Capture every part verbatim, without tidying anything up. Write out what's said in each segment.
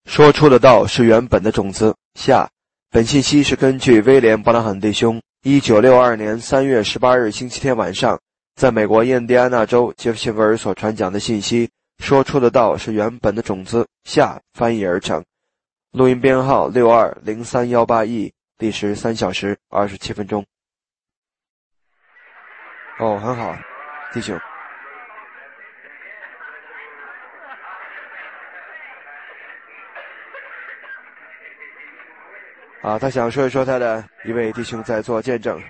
说出的道是原本的种子。下，本信息是根据威廉·伯拉罕弟兄一九六二年三月十八日星期天晚上在美国印第安纳州杰弗逊维尔所传讲的信息。说出的道是原本的种子。下，翻译而成。录音编号六二零三一八 E， 历时三小时二十七分钟。哦，很好，弟兄。啊，他想说一说他的一位弟兄在做见证。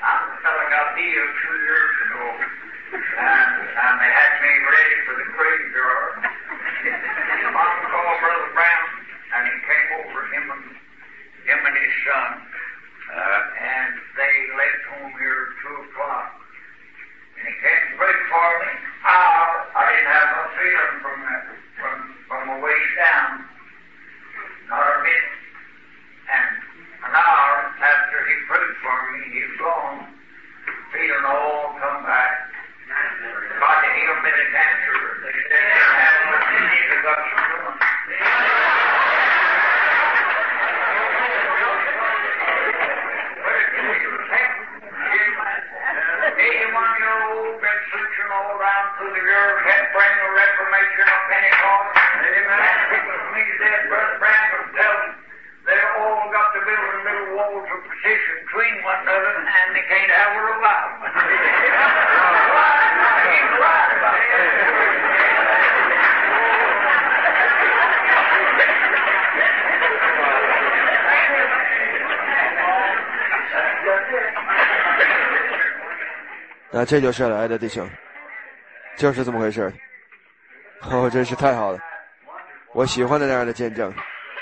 那这就是来的弟兄，就是这么回事。哦，真是太好了，我喜欢的那样的见证。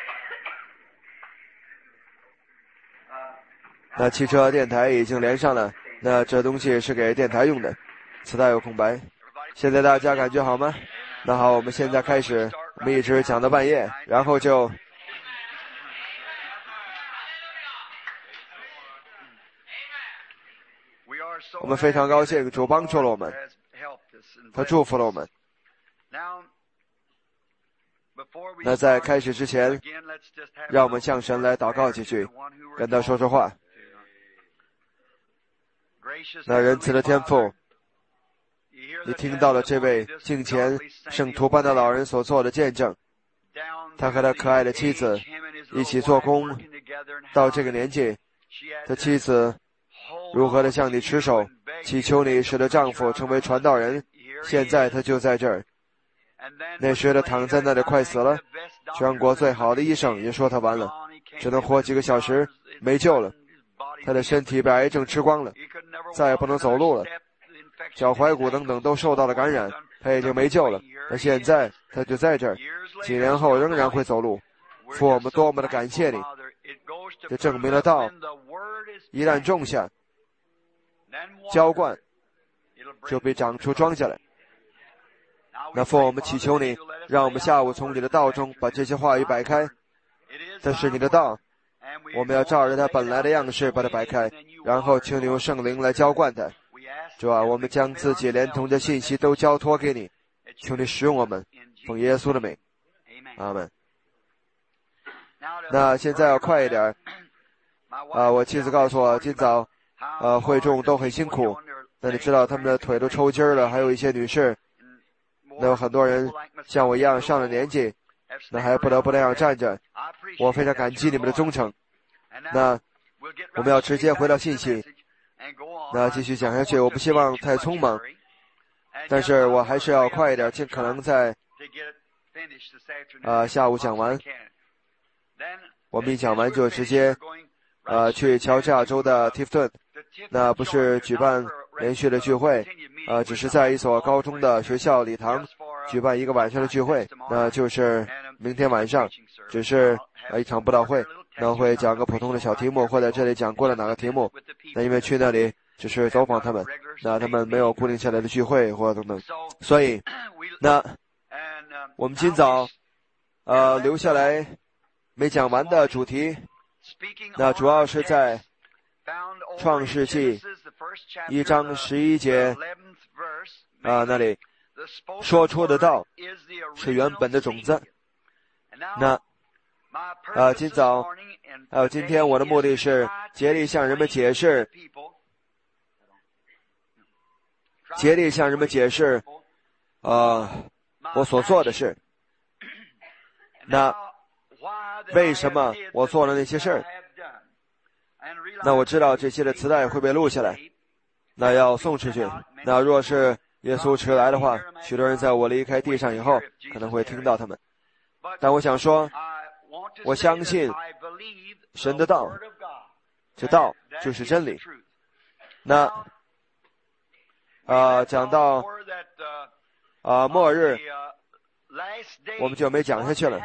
那汽车电台已经连上了，那这东西是给电台用的，磁带有空白。现在大家感觉好吗？那好，我们现在开始，我们一直讲到半夜，然后就我们非常高兴，主帮助了我们，他祝福了我们。那在开始之前，让我们向神来祷告几句，跟他说说话。那仁慈的天父，你听到了这位敬虔圣徒般的老人所做的见证，他和他可爱的妻子一起做工，到这个年纪，他妻子如何的向你持守，祈求你使得丈夫成为传道人。现在他就在这儿，那时他躺在那里快死了，全国最好的医生也说他完了，只能活几个小时，没救了。他的身体被癌症吃光了，再也不能走路了，脚踝骨等等都受到了感染，他已经没救了。而现在他就在这儿，几年后仍然会走路。父，我们多么的感谢你，这证明了道一旦种下浇灌，就被长出庄稼来。那父，我们祈求你，让我们下午从你的道中把这些话语摆开，这是你的道，我们要照着它本来的样式把它摆开，然后请你用圣灵来浇灌它。主啊，我们将自己连同的信息都交托给你，求你使用我们，奉耶稣的名，阿门。那现在要快一点啊！我妻子告诉我，今早呃会众都很辛苦，那你知道他们的腿都抽筋了，还有一些女士，那有很多人像我一样上了年纪，那还不得不那样站着。我非常感激你们的忠诚。那我们要直接回到信息，那继续讲下去。我不希望太匆忙，但是我还是要快一点，尽可能在呃下午讲完。我们一讲完就直接呃去乔治亚州的提夫顿，那不是举办连续的聚会，呃只是在一所高中的学校礼堂举办一个晚上的聚会，那就是明天晚上，只是呃一场布道会，那会讲个普通的小题目，或者这里讲过了哪个题目，那因为去那里只是走访他们，那他们没有固定下来的聚会或等等，所以那我们今早呃留下来没讲完的主题，那主要是在创世纪一章十一节啊那里说出的道是原本的种子。那啊，今早还有今天我的目的是竭力向人们解释，竭力向人们解释，呃，我所做的事。那为什么我做了那些事儿？那我知道这些的磁带会被录下来，那要送出去。那若是耶稣迟来的话，许多人在我离开地上以后可能会听到他们。但我想说，我相信神的道，这道就是真理。那啊、呃，讲到啊、呃、末日，我们就没讲下去了。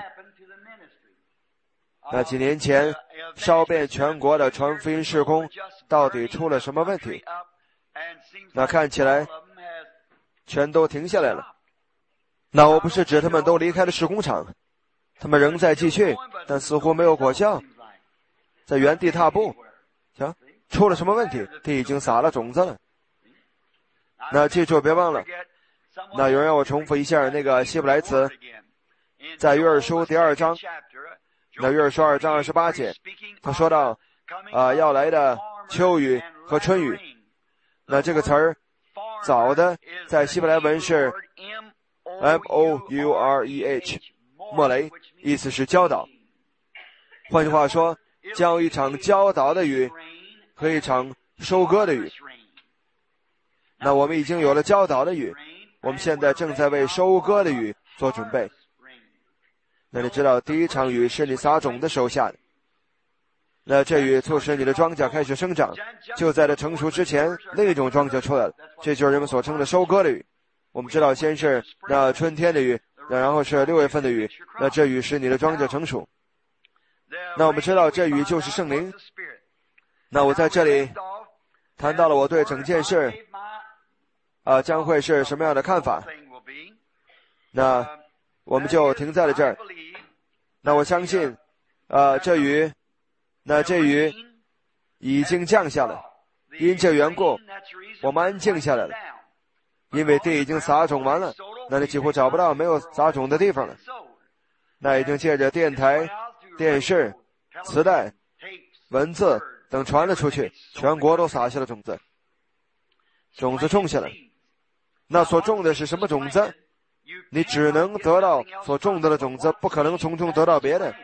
那几年前烧遍全国的传福音事工到底出了什么问题？那看起来全都停下来了。那我不是指他们都离开了事工场，他们仍在继续，但似乎没有果效，在原地踏步。行，出了什么问题？地已经撒了种子了。那记住别忘了，那有人让我重复一下那个希伯来词，在约珥书第二章，那约珥书二章二十八节，他说到啊、呃、要来的秋雨和春雨。那这个词儿早的在希伯来文是 M O U R E H 莫雷，意思是教导。换句话说，将有一场教导的雨和一场收割的雨。那我们已经有了教导的雨，我们现在正在为收割的雨做准备。那你知道第一场雨是你撒种的时候下的，那这雨促使你的庄稼开始生长，就在它成熟之前，另一种庄稼出来了，这就是人们所称的收割的雨。我们知道先是那春天的雨，那然后是六月份的雨，那这雨使你的庄稼成熟。那我们知道这雨就是圣灵。那我在这里谈到了我对整件事啊、呃、将会是什么样的看法，那我们就停在了这儿。那我相信啊、呃、这雨那这雨已经降下了，因这缘故我们安静下来了，因为地已经撒种完了，那你几乎找不到没有撒种的地方了。那已经借着电台、电视、磁带、文字等传了出去，全国都撒下了种子，种子种下来。那所种的是什么种子？你只能得到所种的种子，不可能从中得到别的。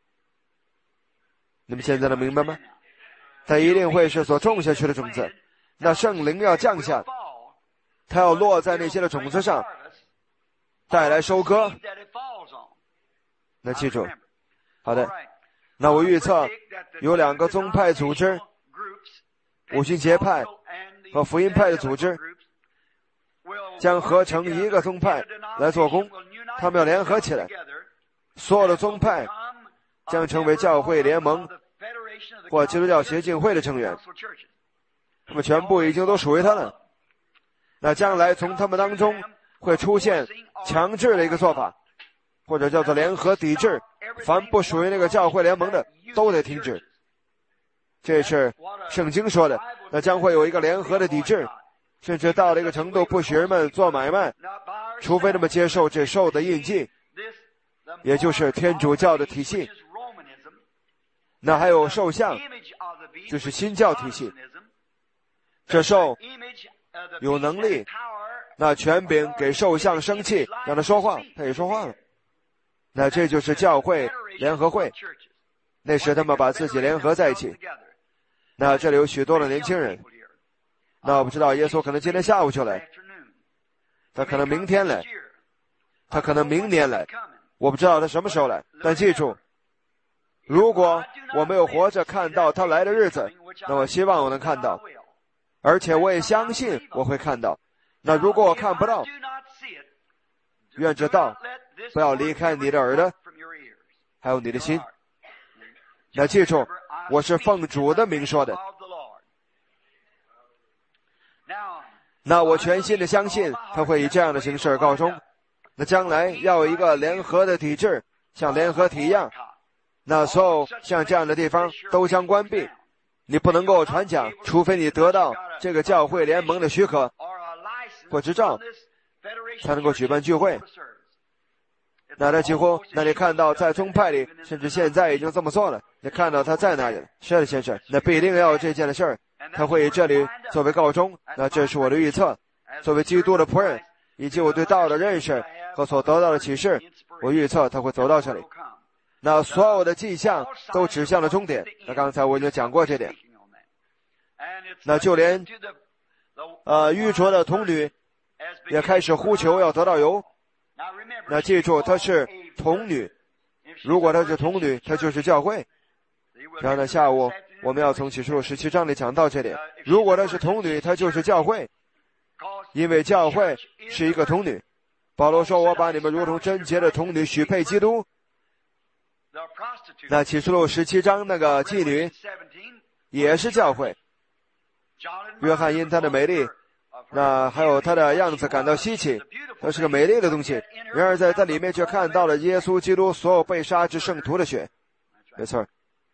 你们现在能明白吗？它一定会是所种下去的种子。那圣灵要降下，它要落在那些的种子上，带来收割。那记住，好的。那我预测有两个宗派组织，五旬节派和福音派的组织将合成一个宗派来做工，他们要联合起来，所有的宗派将成为教会联盟或基督教协进会的成员，他们全部已经都属于他了。那将来从他们当中会出现强制的一个做法，或者叫做联合抵制，凡不属于那个教会联盟的都得停止。这是圣经说的。那将会有一个联合的抵制，甚至到了一个程度，不许人们做买卖，除非他们接受这兽的印记，也就是天主教的体系。那还有兽像，就是新教体系。这兽有能力，那权柄给兽像生气，让他说话，他也说话了。那这就是教会联合会，那时他们把自己联合在一起。那这里有许多的年轻人，那我不知道耶稣可能今天下午就来，他可能明天来，他可能明年来，我不知道他什么时候来。但记住，如果我没有活着看到他来的日子，那我希望我能看到，而且我也相信我会看到。那如果我看不到，愿这道不要离开你的耳朵，还有你的心。那记住，我是奉主的名说的。那我全心的相信他会以这样的形式告终。那将来要有一个联合的体制，像联合体一样，那所有像这样的地方都将关闭，你不能够传讲，除非你得到这个教会联盟的许可或执照，才能够举办聚会。 那他几乎，那你看到在宗派里，甚至现在已经这么做了，你看到他在那里了。是的，先生，那必定要有这件的事儿，他会以这里作为告终。那这是我的预测，作为基督的仆人，以及我对道的认识和所得到的启示，我预测他会走到这里。那所有的迹象都指向了终点。那刚才我已经讲过这点。那就连呃愚拙的童女也开始呼求要得到油。那记住，她是童女，如果她是童女，她就是教会。然后呢，下午我们要从启示录十七章里讲到这点，如果她是童女，她就是教会，因为教会是一个童女。保罗说，我把你们如同贞洁的童女许配基督。那启示录十七章那个妓女也是教会。约翰因她的美丽，那还有她的样子感到稀奇，她是个美丽的东西。然而在它里面却看到了耶稣基督所有被杀之圣徒的血。没错。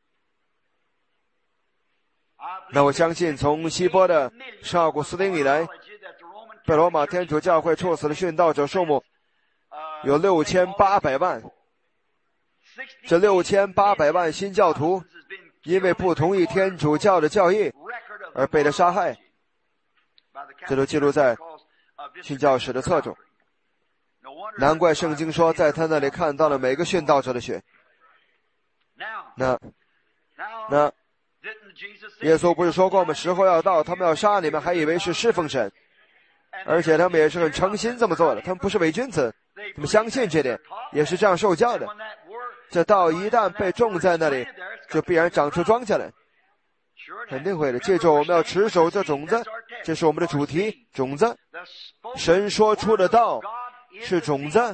那我相信从希波的圣奥古斯丁以来，被罗马天主教会处死的殉道者数目有六千八百万。这六千八百万新教徒因为不同意天主教的教义而被他杀害，这都记录在殉教史的册中。难怪圣经说在他那里看到了每个殉道者的血。那那耶稣不是说过吗？时候要到，他们要杀你们，还以为是侍奉神，而且他们也是很诚心这么做的，他们不是伪君子，他们相信这点，也是这样受教的。这道一旦被种在那里，就必然长出庄稼来，肯定会的。记住，我们要持守这种子，这是我们的主题，种子。神说出的道是种子，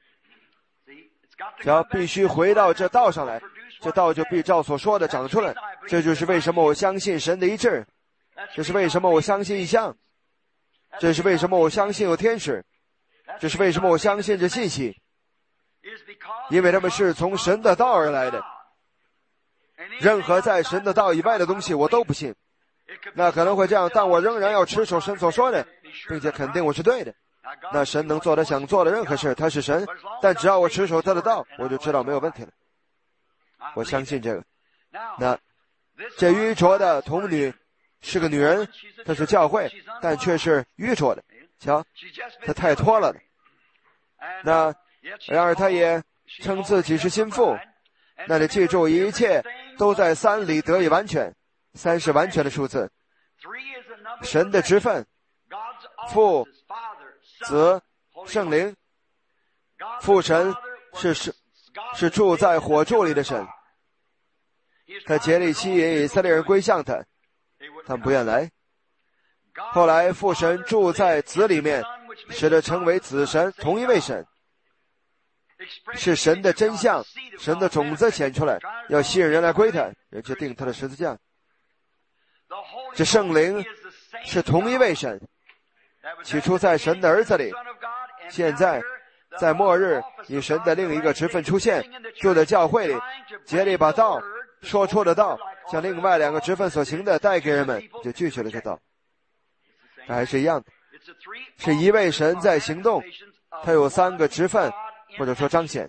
只要必须回到这道上来，这道就必照所说的长出来。这就是为什么我相信神的一致，这是为什么我相信异象，这是为什么我相信有天使，这是为什么我相信这信息，因为他们是从神的道而来的。任何在神的道以外的东西我都不信。那可能会这样，但我仍然要持守神所说的，并且肯定我是对的。那神能做他想做的任何事，他是神，但只要我持守他的道，我就知道没有问题了。我相信这个。那这愚拙的童女是个女人，她是教会，但却是愚拙的。瞧，她太脱了的。那然而她也称自己是心腹。那你记住，一切都在三里得以完全。三是完全的数字。神的职分，父、子、圣灵。父神是是是住在火柱里的神，他竭力吸引以色列人归向他，他们不愿来。后来父神住在子里面，使他成为子神，同一位神，是神的真相，神的种子显出来，要吸引人来归他，人去定他的十字架。这圣灵是同一位神，起初在神的儿子里，现在在末日以神的另一个职分出现，就在教会里竭力把道说出的道像另外两个职分所行的带给人们，就拒绝了这道。这还是一样的，是一位神在行动，他有三个职分或者说彰显。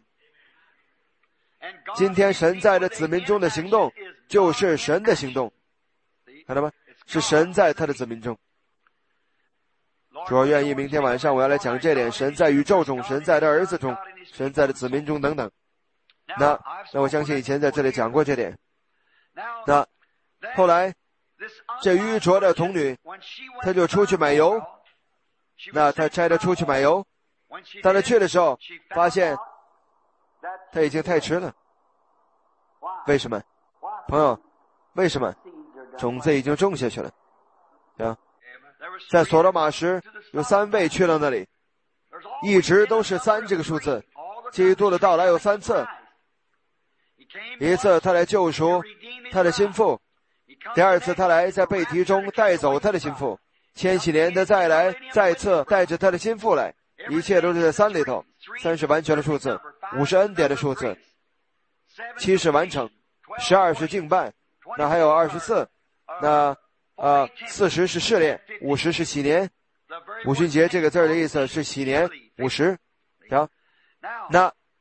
今天神在这子民中的行动就是神的行动，看到吗？是神在他的子民中。主要愿意明天晚上我要来讲这点，神在宇宙中，神在他儿子中，神在他子民中等等。那那我相信以前在这里讲过这点。那后来这愚拙的童女她就出去买油，那她差她出去买油，当她去的时候发现她已经太迟了。为什么？朋友，为什么？种子已经种下去了。啊，在所罗马时有三位去了那里，一直都是三这个数字。基督的到来有三次，一次他来救赎他的心腹，第二次他来在被提中带走他的心腹，千禧年他再来再次带着他的心腹来，一切都是在三里头。三是完全的数字，五是恩典的数字，七是完成，十二是敬拜，那还有二十四，那呃四十是试炼，五十是喜年。五旬节这个字的意思是喜年五十。行，那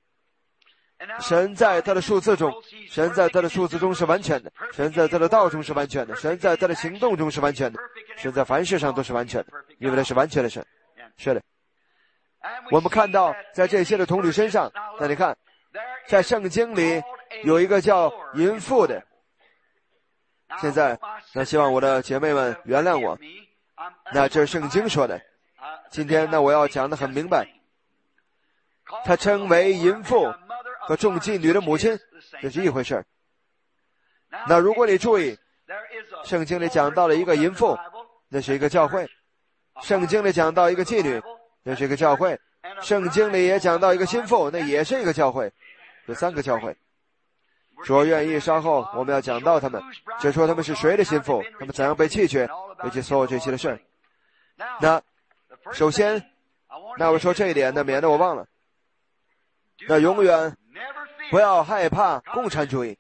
神在他的数字中，神在他的数字中是完全的，神在他的道中是完全的，神在他的行动中是完全的，神在凡事上都是完全的，因为他是完全的神。是的，我们看到在这些的童女身上，那你看，在圣经里有一个叫淫妇的。现在，那希望我的姐妹们原谅我，那这是圣经说的。今天那我要讲得很明白，他称为淫妇和众妓女的母亲，这是一回事。那如果你注意，圣经里讲到了一个淫妇，那是一个教会；圣经里讲到一个妓女，那是一个教会；圣经里也讲到一个心腹，那也是一个教会，有三个教会。若愿意稍后我们要讲到他们，就说他们是谁的心腹，他们怎样被弃绝，以及所有这些的事儿。那首先，那我说这一点，那免得我忘了。那永远不要害怕共产主义，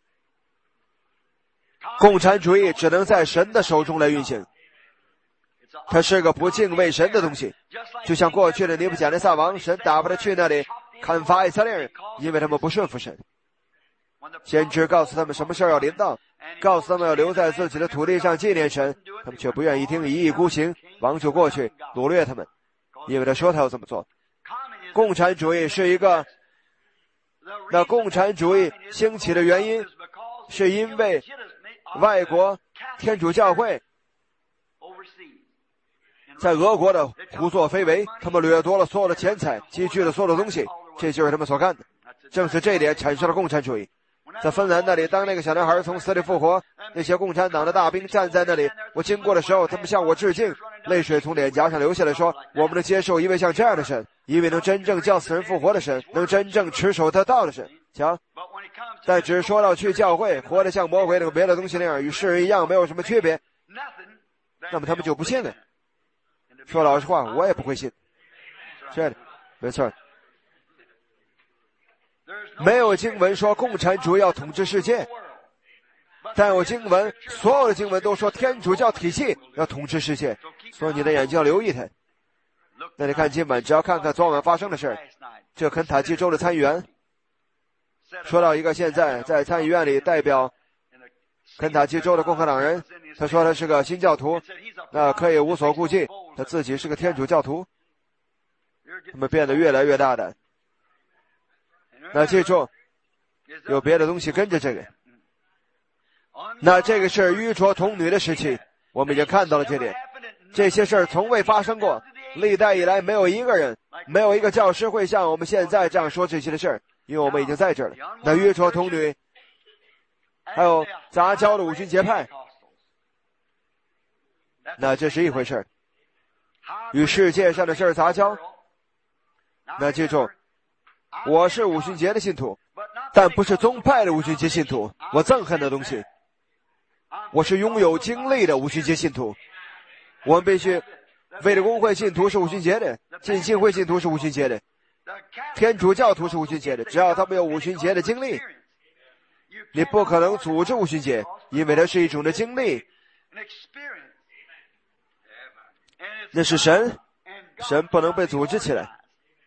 共产主义只能在神的手中来运行，它是个不敬畏神的东西，就像过去的尼布甲尼撒王，神打发他去那里砍伐以色列人，因为他们不顺服神。先知告诉他们什么事儿要临到，告诉他们要留在自己的土地上纪念神，他们却不愿意听，一意孤行，王就过去掳掠他们，因为他说他要这么做。共产主义是一个，那共产主义兴起的原因是因为外国天主教会在俄国的胡作非为，他们掠夺了所有的钱财，积聚了所有的东西，这就是他们所干的。正是这一点产生了共产主义。在芬兰那里，当那个小男孩从死里复活，那些共产党的大兵站在那里，我经过的时候，他们向我致敬，泪水从脸颊上流下来，说我们能接受一位像这样的神，一位能真正叫死人复活的神，能真正持守他道的神。瞧，但只说到去教会活得像魔鬼等别的东西那样，与世人一样没有什么区别，那么他们就不信了。说老实话，我也不会信。是的，没错。没有经文说共产主义要统治世界，但有经文，所有的经文都说天主教体系要统治世界，所以你的眼睛要留意它。那你看今晚，只要看看昨晚发生的事，这肯塔基州的参议员说到一个现在在参议院里代表肯塔基州的共和党人，他说他是个新教徒，那可以无所顾忌，他自己是个天主教徒，他们变得越来越大胆。那记住，有别的东西跟着这个。那这个是愚拙童女的时期，我们已经看到了这点。这些事儿从未发生过，历代以来没有一个人，没有一个教师会像我们现在这样说这些的事儿，因为我们已经在这儿了。那愚拙童女，还有杂交的五旬节派，那这是一回事儿，与世界上的事儿杂交。那记住，我是五旬节的信徒，但不是宗派的五旬节信徒，我憎恨的东西。我是拥有经历的五旬节信徒。我们必须，卫理公会信徒是五旬节的，浸信会信徒是五旬节的，天主教徒是五旬节的，只要他们有五旬节的经历，你不可能组织五旬节，因为它是一种的经历。那是神，神不能被组织起来。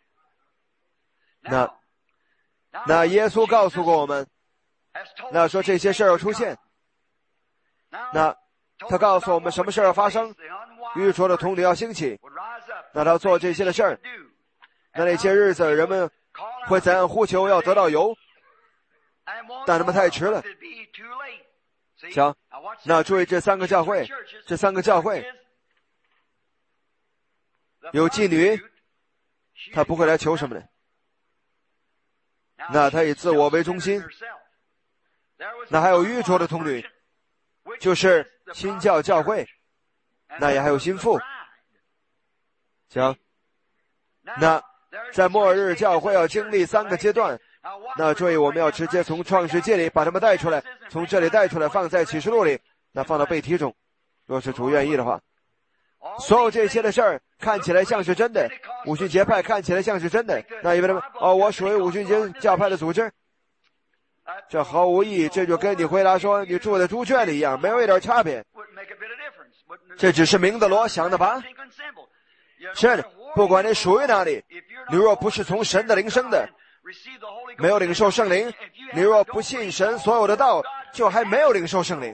那那耶稣告诉过我们，那说这些事儿要出现，那他告诉我们什么事儿要发生，愚拙的童女要兴起，那他做这些的事儿，那那些日子人们会怎样呼求要得到油，但他们太迟了。行，那注意这三个教会，这三个教会有妓女，他不会来求什么的，那他以自我为中心。那还有愚拙的童女，就是新教教会，那也还有心腹。行，那在末日教会要经历三个阶段，那注意我们要直接从创世纪里把他们带出来，从这里带出来放在启示录里，那放到背题中，若是主愿意的话。所有这些的事儿看起来像是真的，五旬节派看起来像是真的，那因为他们哦，我属于五旬节教派的组织，这毫无意义，这就跟你回答说你住在猪圈里一样，没有一点差别。这只是明的罗想的吧？是的，不管你属于哪里，你若不是从神的灵生的， 没有领受圣灵。你若不信神所有的道，就还没有领受圣灵。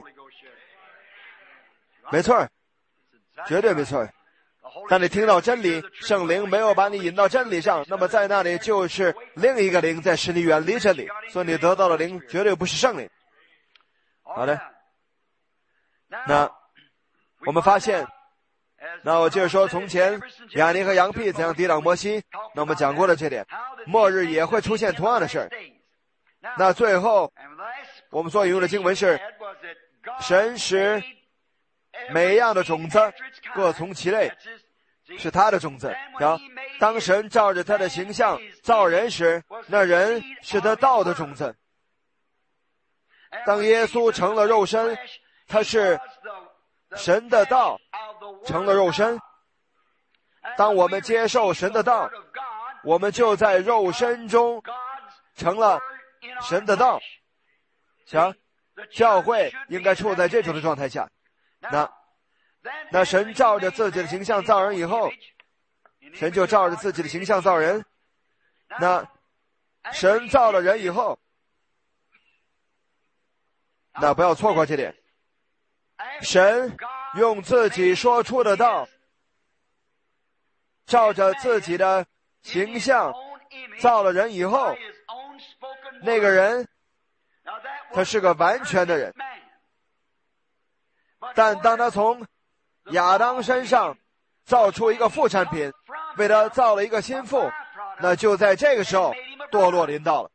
没错，绝对没错。当你听到真理，圣灵没有把你引到真理上，那么在那里就是另一个灵在使你远离真理，所以你得到的灵绝对不是圣灵。好的，那我们发现，那我接着说，从前亚尼和羊屁怎样抵挡摩西，那我们讲过了这点，末日也会出现同样的事儿。那最后我们所引用的经文是，神使每一样的种子各从其类，是他的种子。然后当神照着他的形象造人时，那人是他道的种子。当耶稣成了肉身，他是神的道成了肉身。当我们接受神的道，我们就在肉身中成了神的道。想教会应该处在这种的状态下。那那神照着自己的形象造人以后，神就照着自己的形象造人。那神造了人以后，那不要错过这点，神用自己说出的道，照着自己的形象造了人以后，那个人他是个完全的人。但当他从亚当身上造出一个副产品，为他造了一个心腹，那就在这个时候堕落临到了。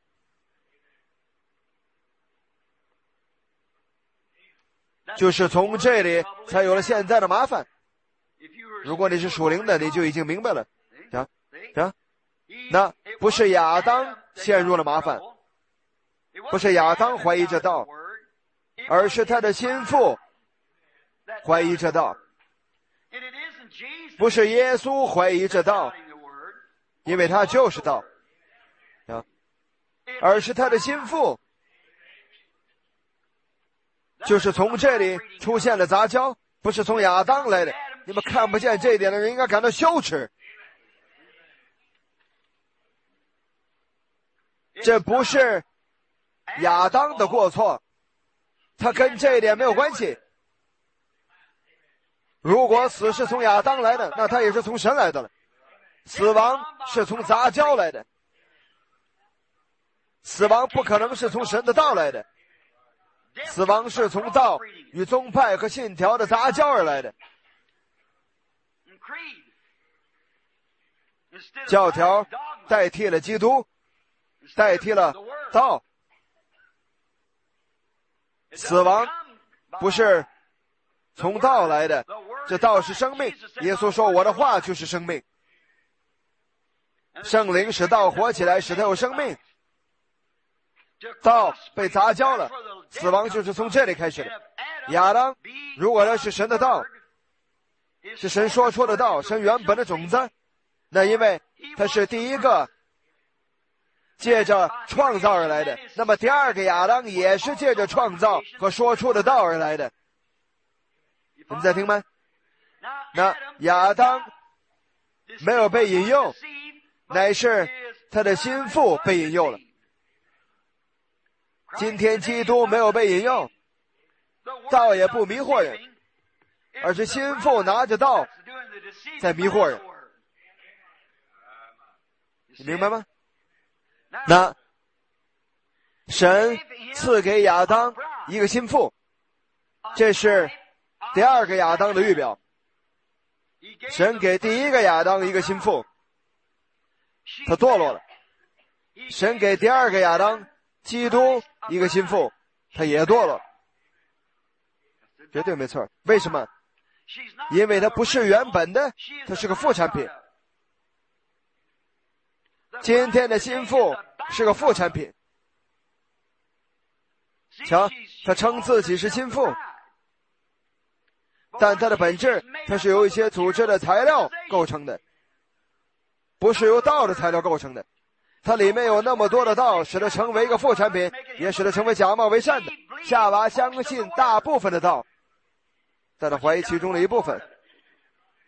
就是从这里才有了现在的麻烦。如果你是属灵的，你就已经明白了。啊啊，那不是亚当陷入了麻烦，不是亚当怀疑这道，而是他的心腹怀疑这道。不是耶稣怀疑这道，因为他就是道，啊，而是他的心腹。就是从这里出现了杂交，不是从亚当来的。你们看不见这一点的人应该感到羞耻。这不是亚当的过错，他跟这一点没有关系。如果死是从亚当来的，那他也是从神来的了。死亡是从杂交来的，死亡不可能是从神的道来的。死亡是从道与宗派和信条的杂交而来的。教条代替了基督，代替了道。死亡不是从道来的，这道是生命。耶稣说我的话就是生命。圣灵使道活起来，使它有生命。道被杂交了，死亡就是从这里开始的。亚当如果他是神的道，是神说出的道，神原本的种子，那因为他是第一个借着创造而来的，那么第二个亚当也是借着创造和说出的道而来的。你们在听吗？那亚当没有被引诱，乃是他的心腹被引诱了。今天基督没有被引诱，道也不迷惑人，而是心腹拿着道在迷惑人。你明白吗？那神赐给亚当一个心腹，这是第二个亚当的预表。神给第一个亚当一个心腹，他堕落了。神给第二个亚当基督一个心腹，他也堕落，绝对没错。为什么？因为他不是原本的，他是个副产品。今天的心腹是个副产品。瞧，他称自己是心腹，但他的本质，他是由一些组织的材料构成的，不是由道的材料构成的。它里面有那么多的道，使它成为一个副产品，也使它成为假冒为善的。夏娃相信大部分的道，但他怀疑其中的一部分。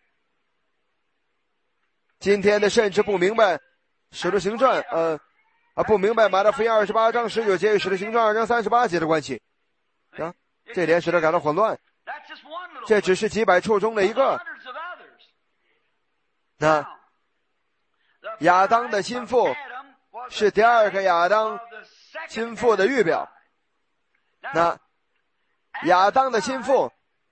今天的甚至不明白使徒行传呃啊，不明白马太福音二十八章十九节与使徒行传二章三十八节的关系啊，这点使他感到混乱。这只是几百处中的一个。那亚当的心腹是第二个亚当心腹的预表。那亚当的心腹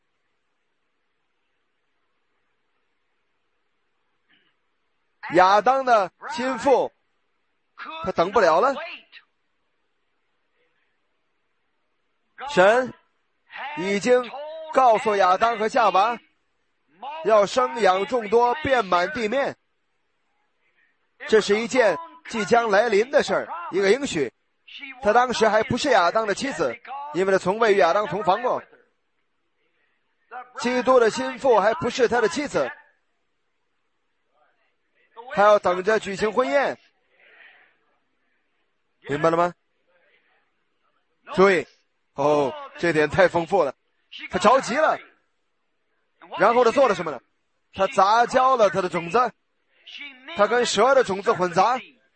亚当的心腹他等不了了。神已经告诉亚当和夏娃要生养众多，遍满地面。这是一件即将来临的事儿，一个应许。他当时还不是亚当的妻子，因为他从未与亚当同房过。基督的心腹还不是他的妻子，他要等着举行婚宴，明白了吗？注意，哦，这点太丰富了。他着急了，然后他做了什么呢？他杂交了他的种子，他跟蛇的种子混杂。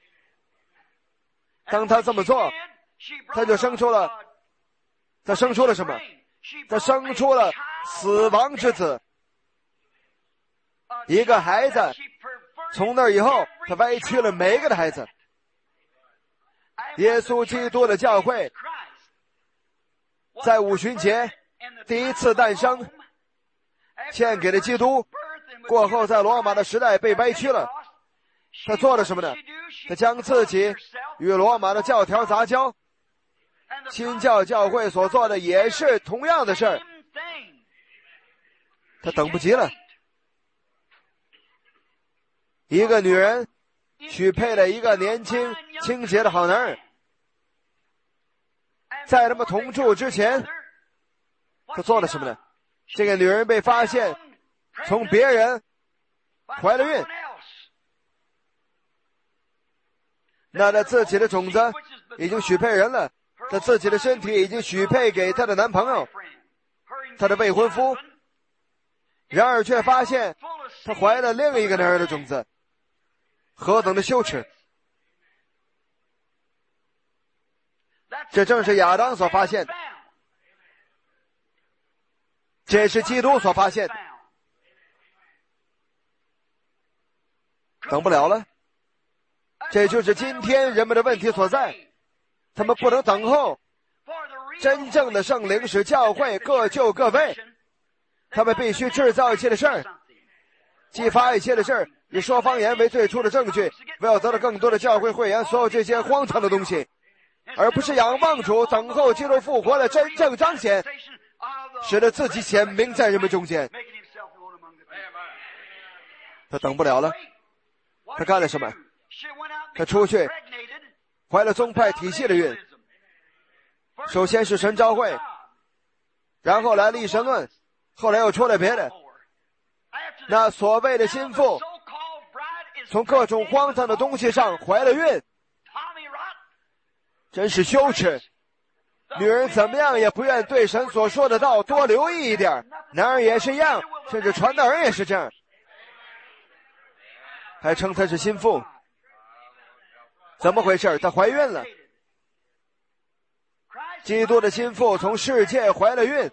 当他这么做，他就生出了，他生出了什么？他生出了死亡之子，一个孩子。从那以后，他歪曲了每一个的孩子。耶稣基督的教会在五旬节第一次诞生，献给了基督，过后在罗马的时代被歪曲了。他做了什么呢？他将自己与罗马的教条杂交。新教教会所做的也是同样的事儿。他等不及了。一个女人许配了一个年轻清洁的好男人，在他们同住之前，他做了什么呢？这个女人被发现从别人怀了孕，那她自己的种子已经许配人了，她自己的身体已经许配给她的男朋友，她的未婚夫，然而却发现她怀了另一个男人的种子。何等的羞耻！这正是亚当所发现的，这是基督所发现的。等不了了，这就是今天人们的问题所在。他们不能等候真正的圣灵使教会各就各位，他们必须制造一切的事儿，激发一切的事儿，以说方言为最初的证据，为要得到更多的教会会员，所有这些荒唐的东西，而不是仰望主，等候基督复活的真正彰显，使得自己显明在人们中间。他等不了了，他干了什么？他出去怀了宗派体系的孕，首先是神召会，然后来了一神论，后来又出来别的。那所谓的心腹从各种荒唐的东西上怀了孕，真是羞耻。女人怎么样也不愿对神所说的道多留意一点，男人也是一样，甚至传道人也是这样，还称她是心腹。怎么回事？她怀孕了。基督的心腹从世界怀了孕，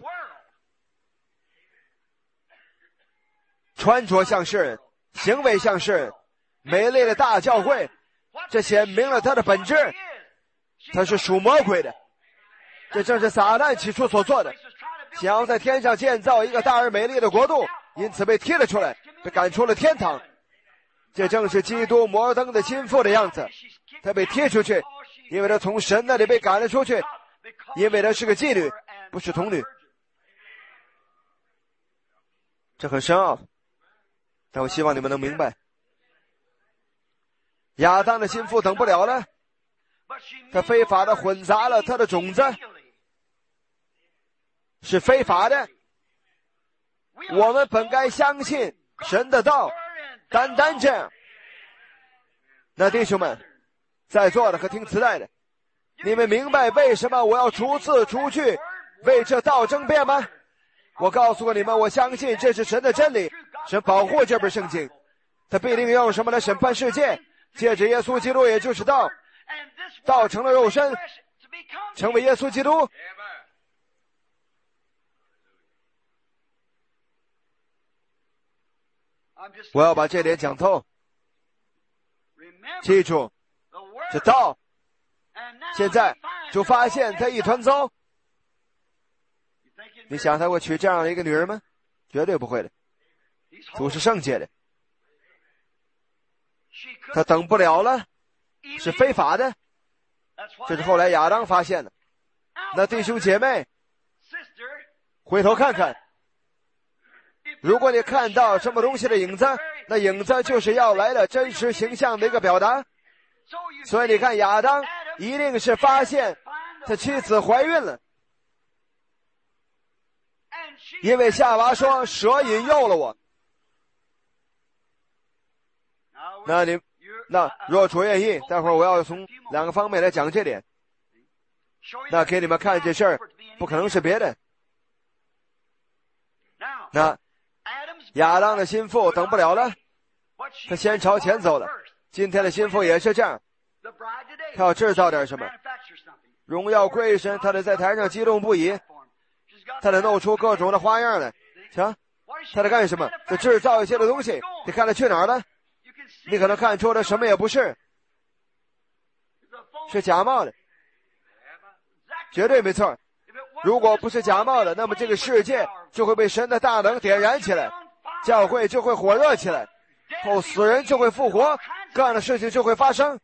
穿着像是，行为像是，美丽的大教会，这显明了他的本质，他是属魔鬼的。这正是撒旦起初所做的，想要在天上建造一个大而美丽的国度，因此被踢了出来，被赶出了天堂。这正是基督摩登的心腹的样子，他被踢出去，因为他从神那里被赶了出去，因为他是个妓女，不是童女。这很深奥，但我希望你们能明白。亚当的心腹等不了了，他非法的混杂了他的种子，是非法的。我们本该相信神的道，单单这样。那弟兄们，在座的和听磁带的，你们明白为什么我要逐字逐句为这道争辩吗？我告诉过你们，我相信这是神的真理，神保护这本圣经，他必定用什么来审判世界，借着耶稣基督，也就是道， 道成了肉身，成为耶稣基督。我要把这点讲透。记住，这道现在就发现他一团糟。你想他会娶这样的一个女人吗？绝对不会的。主是圣洁的，他等不了了，是非法的。这是后来亚当发现的。那弟兄姐妹，回头看看，如果你看到什么东西的影子，那影子就是要来的真实形象的一个表达。所以你看，亚当一定是发现他妻子怀孕了，因为夏娃说蛇引诱了我。那你那若主愿意，待会儿我要从两个方面来讲这点。那给你们看这事儿不可能是别的。那亚当的心腹等不了了，他先朝前走了。今天的心腹也是这样，他要制造点什么，荣耀归神，他得在台上激动不已，他得弄出各种的花样来。瞧，他在干什么？在制造一些的东西。你看他去哪儿了？你可能看出他什么也不是，是假冒的，绝对没错。如果不是假冒的，那么这个世界就会被神的大能点燃起来，教会就会火热起来，后死人就会复活，各样的事情就会发生。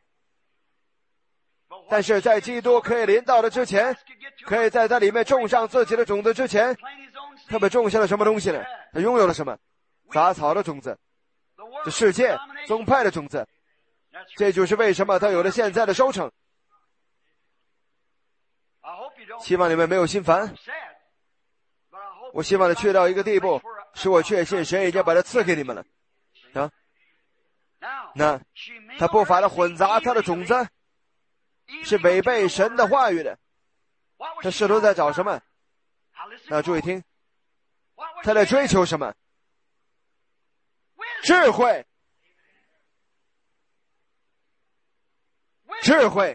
但是在基督可以临到的之前，可以在它里面种上自己的种子之前，他们种下了什么东西呢？他拥有了什么？杂草的种子，这世界宗派的种子。这就是为什么他有了现在的收成。希望你们没有心烦，我希望你去到一个地步，使我确信神已经把它赐给你们了啊。那他不法的混杂他的种子，是违背神的话语的。他试图在找什么？那注意听，他在追求什么？智慧，智慧。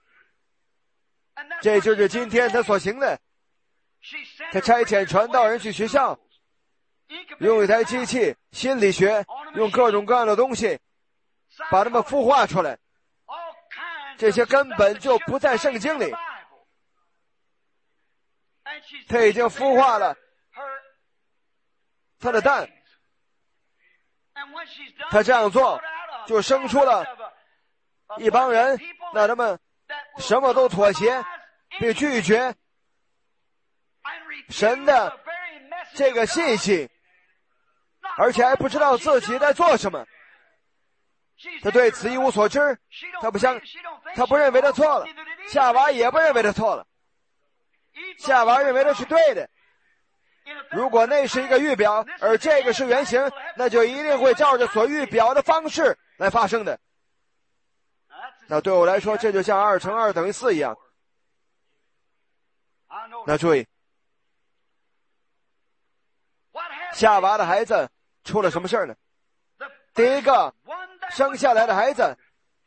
这就是今天他所行的。他差遣传道人去学校，用一台机器，心理学，用各种各样的东西把它们孵化出来。这些根本就不在圣经里。他已经孵化了他的蛋，他这样做就生出了一帮人，那他们什么都妥协并拒绝神的这个信息，而且还不知道自己在做什么。他对此一无所知，他不相，他不认为他错了，夏娃也不认为他错了，夏娃认为他是对的。如果那是一个预表，而这个是原型，那就一定会照着所预表的方式来发生的。那对我来说，这就像二乘二等于四一样。那注意，夏娃的孩子出了什么事儿呢？第一个生下来的孩子，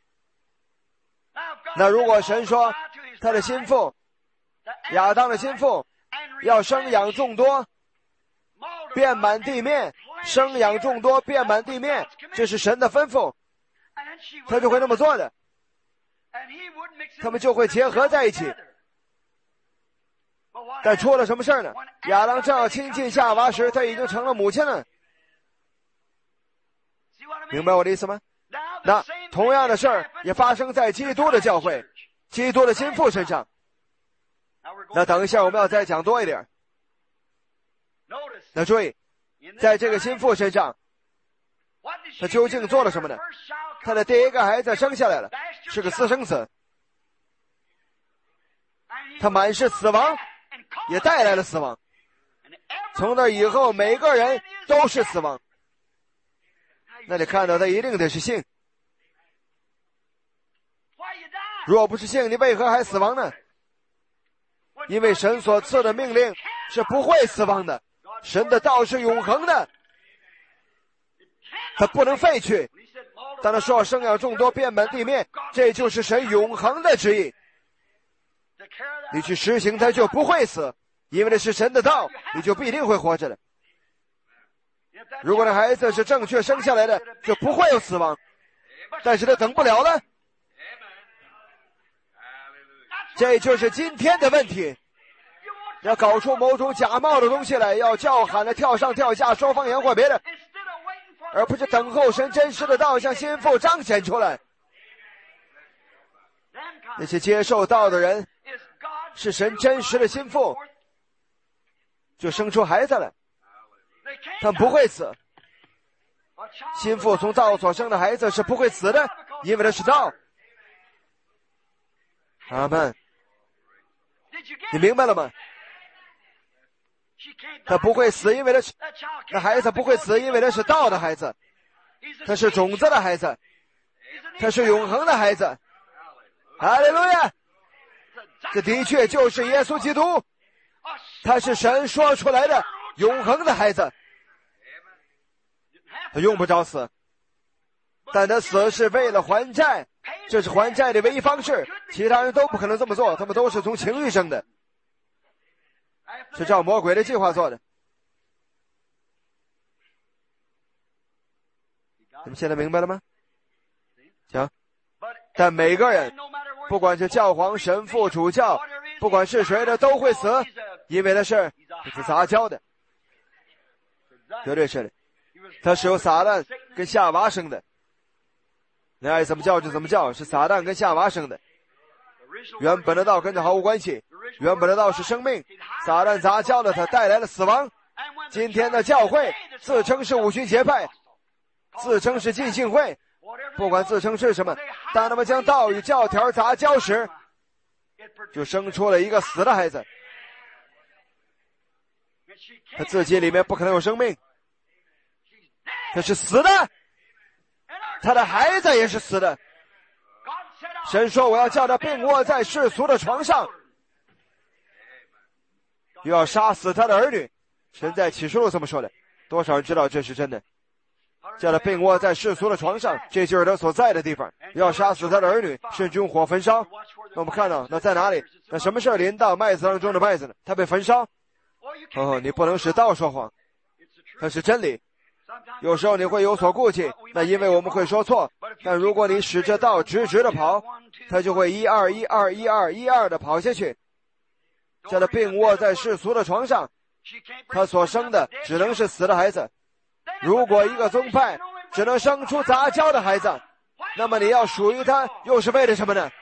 那如果神说他的心腹亚当的心腹要生养众多，遍满地面，生养众多，遍满地面，这是神的吩咐，他就会那么做的，他们就会结合在一起。但出了什么事儿呢？亚当正要亲近夏娃时，他已经成了母亲了。明白我的意思吗？那同样的事儿也发生在基督的教会，基督的心腹身上。那等一下我们要再讲多一点。那注意，在这个心腹身上，他究竟做了什么呢？他的第一个孩子生下来了，是个私生子，他满是死亡，也带来了死亡。从那以后，每个人都是死亡。那你看到他一定得是信。若不是信，你为何还死亡呢？因为神所赐的命令是不会死亡的，神的道是永恒的，它不能废去。 当他说生养众多，遍满地面，这就是神永恒的旨意。你去实行它就不会死，因为这是神的道，你就必定会活着的。如果那孩子是正确生下来的，就不会有死亡，但是他等不了了。这就是今天的问题，要搞出某种假冒的东西来，要叫喊着跳上跳下说方言或别的，而不是等候神真实的道向心腹彰显出来。那些接受道的人是神真实的心腹，就生出孩子来，他们不会死。心腹从道所生的孩子是不会死的，因为他是道。阿们，你明白了吗？他不会死，因为他是那孩子不会死，因为他是道的孩子，他是种子的孩子，他是永恒的孩子。哈利路亚！这的确就是耶稣基督，他是神说出来的永恒的孩子。他用不着死，但他死是为了还债，这是还债的唯一方式，其他人都不可能这么做，他们都是从情欲生的，是照魔鬼的计划做的。你们现在明白了吗？行。但每个人，不管是教皇、神父、主教，不管是谁的，都会死，因为他是他是杂交的，绝对是的。他是由撒旦跟夏娃生的，你爱怎么叫就怎么叫，是撒旦跟夏娃生的。原本的道跟他毫无关系，原本的道是生命，撒旦杂交了他，带来了死亡。今天的教会自称是五旬节派，自称是浸信会，不管自称是什么，当他们将道与教条杂交时，就生出了一个死的孩子。他自己里面不可能有生命，他是死的，他的孩子也是死的。神说我要叫他病卧在世俗的床上，又要杀死他的儿女。神在启示录这么说的，多少人知道这是真的？叫他病卧在世俗的床上，这就是他所在的地方，要杀死他的儿女，甚至用火焚烧。那我们看到那在哪里？那什么事临到麦子当中的麦子呢？他被焚烧。哦，你不能使道说谎，它是真理。有时候你会有所顾忌，那因为我们会说错，但如果你使这道直直的跑，他就会一二一二一二一二的跑下去。叫他病卧在世俗的床上，他所生的只能是死的孩子。如果一个宗派只能生出杂交的孩子，那么你要属于他又是为了什么呢？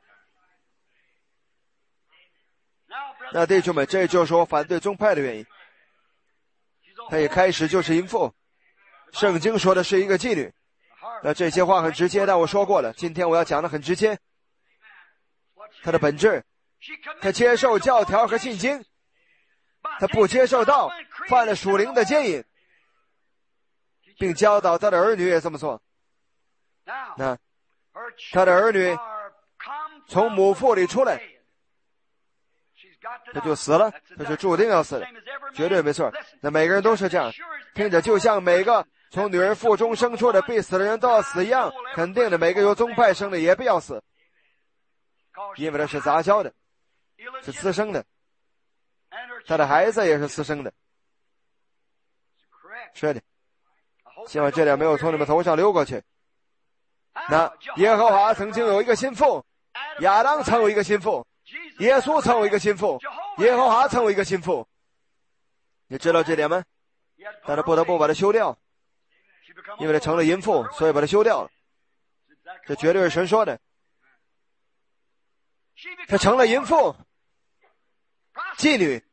那弟兄们，这就是我反对宗派的原因。他一开始就是淫妇，圣经说的是一个妓女。那这些话很直接，但我说过了，今天我要讲的很直接。他的本质，他接受教条和信经，他不接受道，犯了属灵的奸淫，并教导他的儿女也这么做。那他的儿女从母腹里出来，他就死了，他是注定要死的，绝对没错。那每个人都是这样，听着就像每个从女人腹中生出的必死的人都要死一样，肯定的，每个由宗派生的也必要死，因为他是杂交的，是私生的，他的孩子也是私生的。是的，希望这点没有从你们头上流过去。那耶和华曾经有一个心腹，亚当曾有一个心腹，耶稣曾有一个心腹，耶和华曾有一个心腹。你知道这点吗？但他不得不把它修掉，因为他成了淫妇，所以把它修掉了。这绝对是神说的。他成了淫妇，妓女，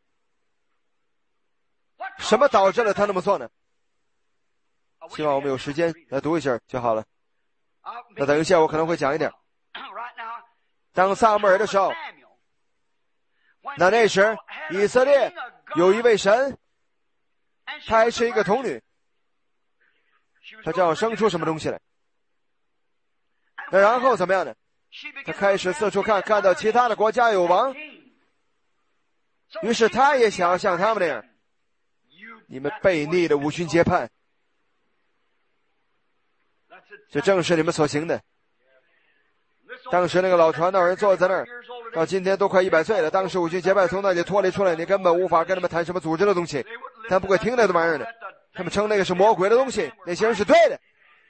什么导致了他那么做呢？希望我们有时间来读一下就好了。那等一下我可能会讲一点。当撒母耳的时候，那那时以色列有一位神，他还是一个童女，他正要生出什么东西来。那然后怎么样呢？他开始四处看，看到其他的国家有王，于是他也想要像他们那样。你们悖逆的五旬节派， 这正是你们所行的。当时那个老传道人坐在那儿，到今天都快一百岁了。当时五旬节派从那里脱离出来，你根本无法跟他们谈什么组织的东西，他们不会听那玩意儿的。他们称那个是魔鬼的东西，那些人是对的。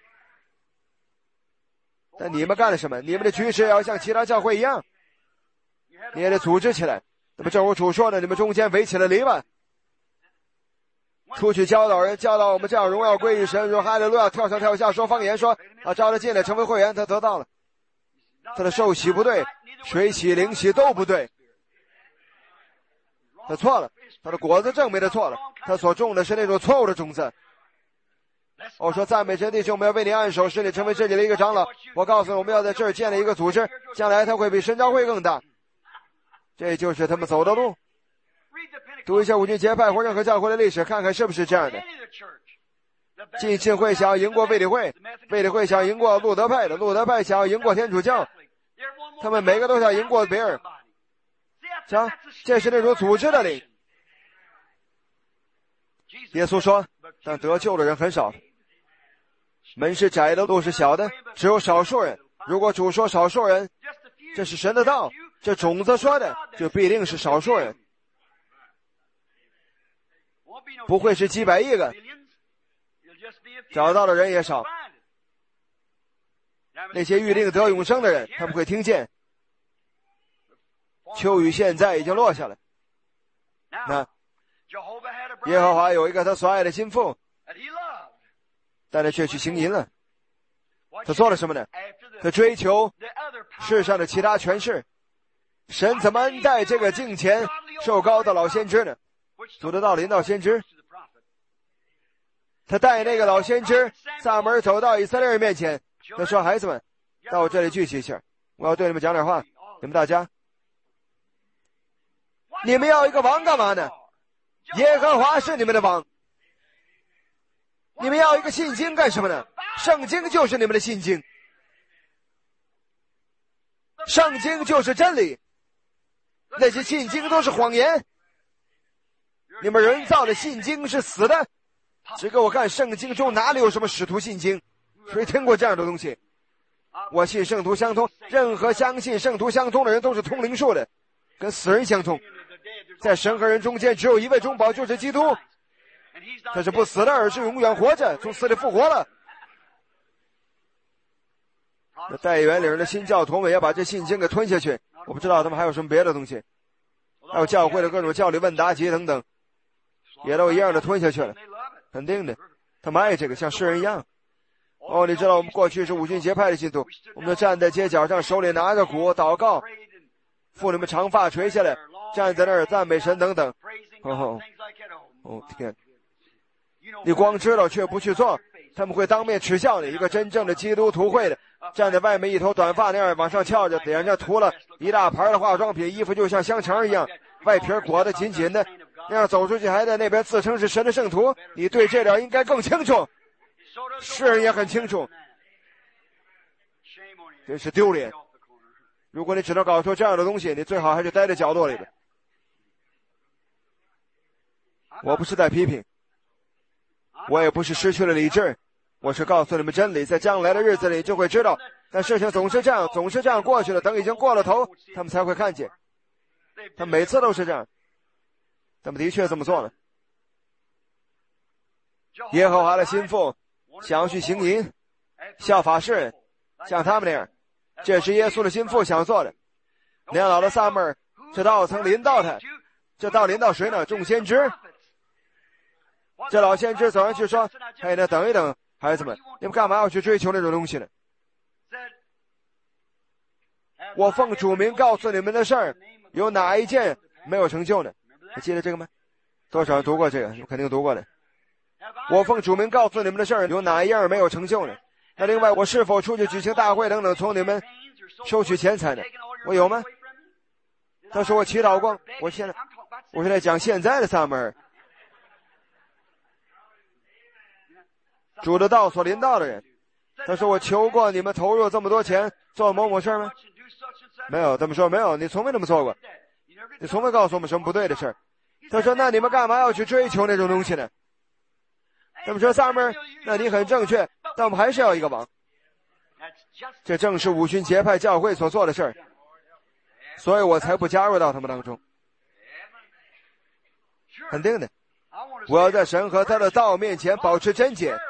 但你们干了什么？你们的局势要像其他教会一样，你也得组织起来。那么正如主说的，你们中间围起了篱笆，出去教导人，教导我们这样荣耀归于神，说哈利路亚，跳上跳下，说方言，说啊，招他进来成为会员，他得到了。他的受洗不对，水洗灵洗都不对，他错了，他的果子证明他错了，他所种的是那种错误的种子。我说赞美神弟兄，我们要为你按手，使你成为这里的一个长老。我告诉你，我们要在这儿建立一个组织，将来他会比神召会更大。这就是他们走的路。读一下五旬节派或任何教会的历史，看看是不是这样的。浸信会想要赢过卫理会，卫理会想要赢过路德派的，路德派想要赢过天主教，他们每个都想赢过别人。瞧，这是那种组织的灵。耶稣说，但得救的人很少，门是窄的，路是小的，只有少数人。如果主说少数人，这是神的道，这种子说的就必定是少数人，不会是几百亿个，找到的人也少。那些预定得永生的人，他们会听见秋雨现在已经落下了。那耶和华有一个他所爱的心腹，但他却去行淫了。他做了什么呢？他追求世上的其他权势。神怎么恩待这个敬虔受膏的老先知呢？主的道临到先知，他带那个老先知撒母耳走到以色列人面前，他说，孩子们，到我这里聚集一下，我要对你们讲点话。你们大家，你们要一个王干嘛呢？耶和华是你们的王。你们要一个信经干什么呢？圣经就是你们的信经，圣经就是真理，那些信经都是谎言。你们人造的信经是死的，只给我看圣经中哪里有什么使徒信经？谁听过这样的东西？我信圣徒相通，任何相信圣徒相通的人都是通灵术的，跟死人相通。在神和人中间只有一位中保，就是基督，他是不死的，而是永远活着，从死里复活了。那代原领的新教徒们也把这信经给吞下去，我不知道他们还有什么别的东西，还有教会的各种教理问答集等等，也都一样的吞下去了，肯定的，他们爱这个，像诗人一样。哦，你知道我们过去是五旬节派的信徒，我们就站在街角上，手里拿着鼓祷告，妇女们长发垂下来，站在那儿赞美神等等。哦哦天，你光知道却不去做，他们会当面耻笑你。一个真正的基督徒会的，站在外面一头短发那样往上翘着，脸上涂了一大盘的化妆品，衣服就像香肠一样，外皮裹得紧紧的，那样走出去还在那边自称是神的圣徒，你对这点应该更清楚，世人也很清楚，真是丢脸。如果你只能搞出这样的东西，你最好还是待在角落里的。我不是在批评，我也不是失去了理智，我是告诉你们真理，在将来的日子里就会知道。但事情总是这样，总是这样过去了，等已经过了头，他们才会看见。他每次都是这样，他们的确这么做了。耶和华的心腹想要去行淫，效法世人，像他们那样，这是耶稣的心腹想做的。年老的撒母耳，这道曾临到他，这道临到谁呢？众先知。这老先知走上去说，嘿，那等一等，孩子们，你们干嘛要去追求那种东西呢？我奉主名告诉你们的事儿，有哪一件没有成就呢？你记得这个吗？多少人读过这个？你肯定读过的。我奉主名告诉你们的事儿，有哪一样没有成就呢？那另外，我是否出去举行大会等等，从你们收取钱财呢？我有吗？他说我祈祷过，我现在我是在讲现在的撒母耳，主的道所临到的人。他说我求过你们投入这么多钱做某某事吗？没有。他们说没有，你从没这么做过，你从没告诉我们什么不对的事儿。他说那你们干嘛要去追求那种东西呢？他们说撒母耳，那你很正确，但我们还是要一个王。 这正是五旬节派教会所做的事儿，所以我才不加入到他们当中。肯定的，我要在神和他的道面前保持贞洁。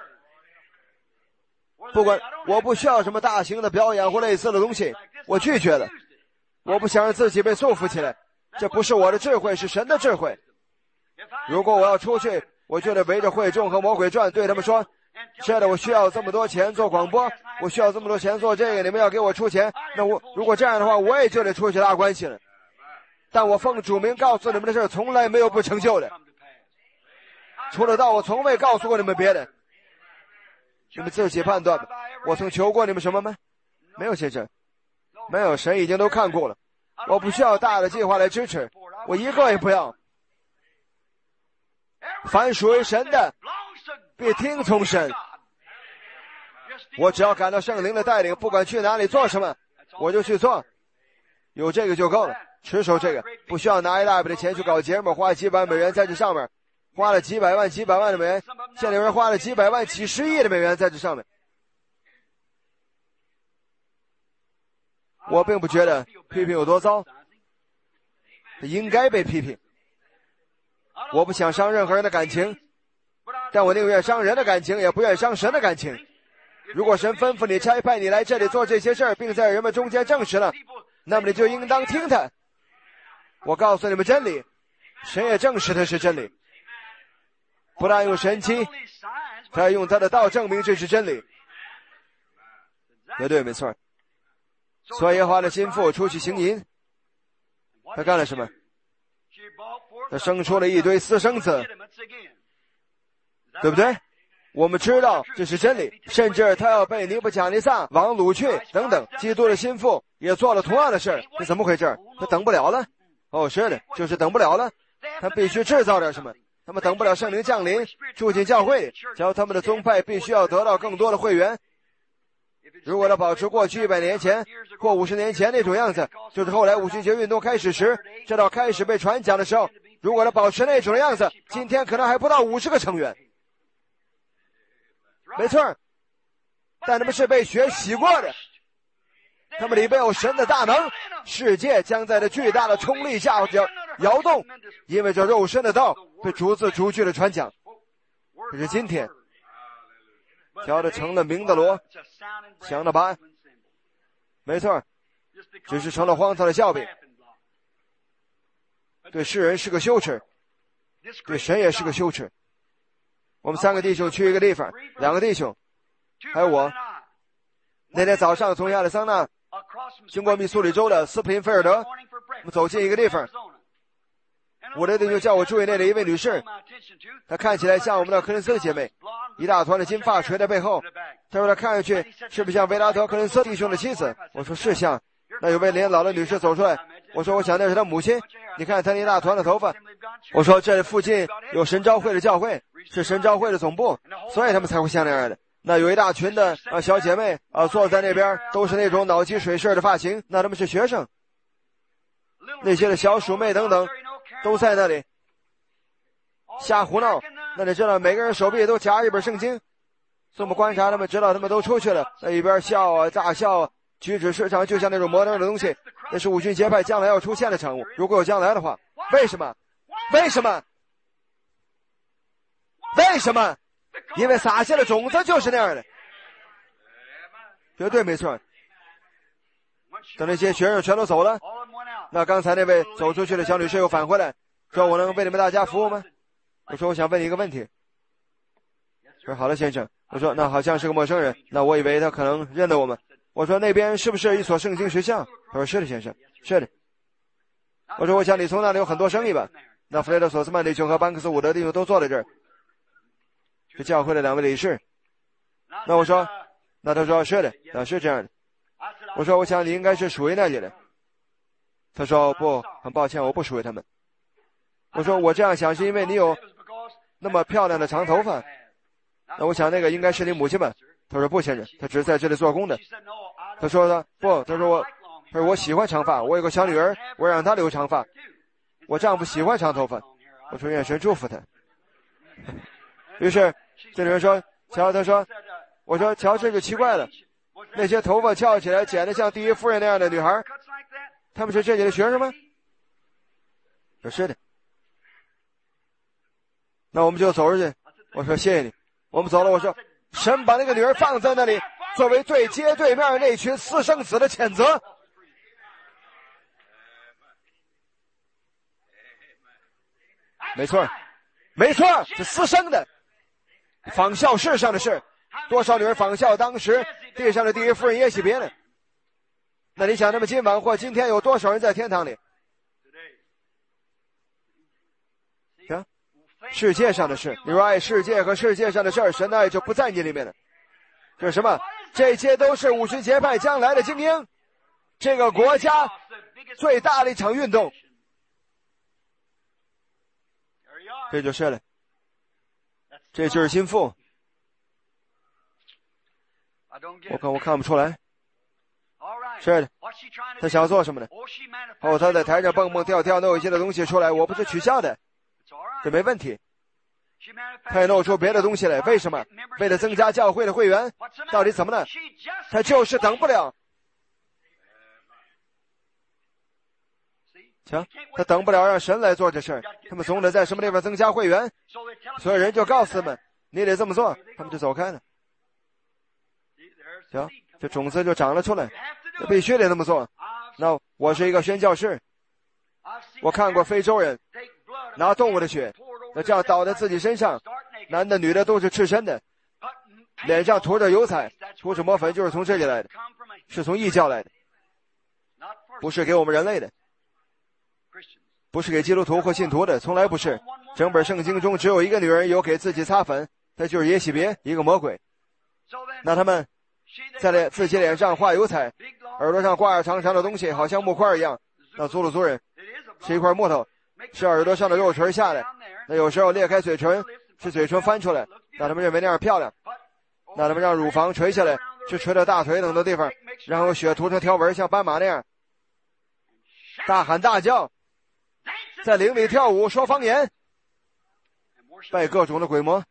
不管，我不需要什么大型的表演或类似的东西，我拒绝了。我不想让自己被束缚起来，这不是我的智慧，是神的智慧。如果我要出去，我就得围着会众和魔鬼转，对他们说，是的，我需要这么多钱做广播，我需要这么多钱做这个，你们要给我出钱。那我如果这样的话，我也就得出去拉关系了。但我奉主名告诉你们的事从来没有不成就的，除了道，我从未告诉过你们别的。你们自己判断吧。我曾求过你们什么吗？没有，先生，没有，神已经都看过了。我不需要大的计划来支持，我一个也不要。凡属于神的，必听从神。我只要感到圣灵的带领，不管去哪里做什么，我就去做。有这个就够了，持守这个，不需要拿一大笔的钱去搞节目，花几百美元在这上面，花了几百万、几百万的美元，现在有人花了几百万、几十亿的美元在这上面。我并不觉得批评有多糟，应该被批评。我不想伤任何人的感情，但我宁愿伤人的感情，也不愿伤神的感情。如果神吩咐你差派你来这里做这些事儿，并在人们中间证实了，那么你就应当听他。我告诉你们真理，神也证实它是真理。不但用神迹，他还用他的道证明这是真理。绝对没错。所以耶和华的心腹出去行淫，他干了什么？他生出了一堆私生子，对不对？我们知道这是真理，甚至他要被尼布甲尼撒王掳去等等。基督的心腹也做了同样的事，是怎么回事？他等不了了。哦，是的，就是等不了了。他必须制造点什么。他们等不了圣灵降临，住进教会里，教他们的宗派必须要得到更多的会员。如果他保持过去一百年前或五十年前那种样子，就是后来五旬节运动开始时，这道开始被传讲的时候，如果他保持那种样子，今天可能还不到五十个成员。没错，但他们是被血洗过的，他们里边有神的大能，世界将在这巨大的冲力下摇摇动，因为这肉身的道被逐字逐句的传讲。可是今天教的成了明的罗，响的拔，没错，只是成了荒唐的笑柄。对世人是个羞耻，对神也是个羞耻。我们三个弟兄去一个地方，两个弟兄还有我，那天早上从亚利桑那经过密苏里州的斯普林菲尔德，我们走进一个地方，我的弟兄叫我注意那里一位女士，她看起来像我们的克林斯姐妹，一大团的金发垂在背后。他说她看上去是不是像维拉德·克林斯弟兄的妻子？我说是像。那有位年老的女士走出来，我说我想那是她母亲，你看她那一大团的头发。我说这附近有神召会的教会，是神召会的总部，所以他们才会像那样的。那有一大群的啊小姐妹啊坐在那边，都是那种脑积水式的发型，那他们是学生。那些的小鼠妹等等都在那里瞎胡闹。那你知道每个人手臂都夹一本圣经，这么观察他们，知道他们都出去了，在一边笑啊大笑啊，举止时常就像那种摩登的东西。那是五旬节派将来要出现的产物，如果有将来的话。为什么？为什么？为什么？因为撒下的种子就是那样的，绝对没错。等那些学生全都走了，那刚才那位走出去的小女士又返回来，说我能为你们大家服务吗？我说我想问你一个问题。说好了先生。我说那好像是个陌生人，那我以为他可能认得我们。我说那边是不是一所圣经学校？他说是的先生，是的。我说我想你从那里有很多生意吧。那弗雷德·索斯曼弟兄和班克斯伍德弟兄都坐在这儿，是教会的两位理事。那我说，那他说是的，那是这样的。我说我想你应该是属于那里的。他说不，很抱歉，我不属于他们。我说我这样想是因为你有那么漂亮的长头发，那我想那个应该是你母亲吧。他说不先生，他只是在这里做工的。他说的不，他说我他说我喜欢长发，我有个小女儿，我让她留长发。我丈夫喜欢长头发。我说愿神祝福他。于是这女人说，乔，他说，我说乔，这就奇怪了， 那些头发翘起来剪得像第一夫人那样的女孩，他们是这里的学生吗？是的。那我们就走出去。我说谢谢你。我们走了。我说神把那个女儿放在那里，作为对街对面那群私生子的谴责。没错，没错，是私生的，仿效世上的事。多少女人仿效当时地上的第一夫人耶洗别呢？那你想，那么今晚或今天有多少人在天堂里？行，世界上的事，你若爱世界和世界上的事儿，神的爱就不在你里面了。这是什么？这些都是五旬节派将来的精英，这个国家最大的一场运动。这就是了，这就是心腹。我看我看不出来。是的，他想做什么呢？哦，他在台上蹦蹦跳跳，弄一些的东西出来，我不是取笑的，这没问题。他也弄出别的东西来，为什么？为了增加教会的会员。到底怎么了？他就是等不了。瞧，他等不了让神来做这事儿。他们总得在什么地方增加会员，所有人就告诉他们，你得这么做，他们就走开了。瞧，这种子就长了出来，必须得那么做。那我是一个宣教士，我看过非洲人拿动物的血，那这样倒在自己身上，男的女的都是赤身的，脸上涂着油彩，涂着抹粉，就是从这里来的，是从异教来的，不是给我们人类的，不是给基督徒或信徒的，从来不是。整本圣经中只有一个女人有给自己擦粉，她就是耶洗别，一个魔鬼。那他们在脸自己脸上画油彩，耳朵上挂着长长的东西，好像木块一样。那祖鲁族人是一块木头，是耳朵上的肉垂下来。那有时候裂开嘴唇，是嘴唇翻出来，那他们认为那样漂亮。那他们让乳房垂下来，是垂到大腿等的地方，然后血涂成条纹，像斑马那样。大喊大叫，在灵里跳舞，说方言，拜各种的鬼魔。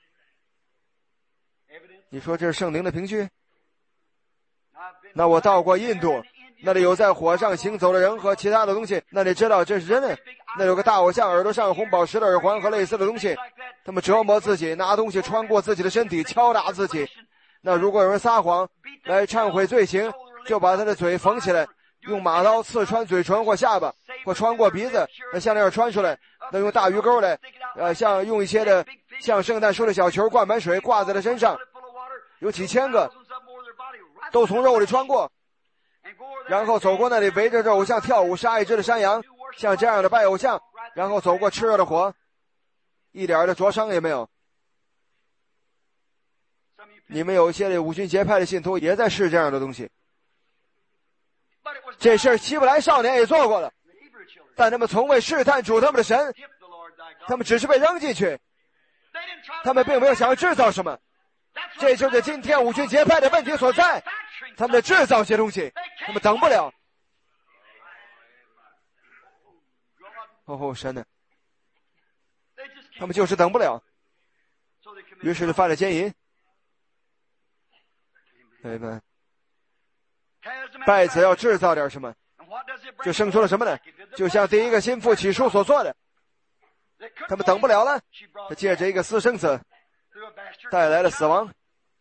你说这是圣灵的凭据？那我到过印度，那里有在火上行走的人和其他的东西，那你知道这是真的。那有个大偶像，耳朵上红宝石的耳环和类似的东西，他们折磨自己，拿东西穿过自己的身体，敲打自己。那如果有人撒谎来忏悔罪行，就把他的嘴缝起来，用马刀刺穿嘴唇或下巴，或穿过鼻子，那像那样穿出来。那用大鱼钩来，呃，像用一些的像圣诞树的小球灌满水挂在他身上，有几千个都从肉里穿过，然后走过那里，围着这偶像跳舞，杀一只的山羊，像这样的拜偶像，然后走过炽热的火，一点的灼伤也没有。你们有一些的五旬节派的信徒也在试这样的东西，这事希伯来少年也做过了，但他们从未试探主他们的神，他们只是被扔进去，他们并没有想要制造什么。这就是今天五旬节派的问题所在，他们在制造些东西，他们等不了。哦，神呢？他们就是等不了，于是就犯了奸淫。对吧？拜子要制造点什么，就生出了什么呢？就像第一个心腹起初所做的，他们等不了了，他借着一个私生子带来了死亡，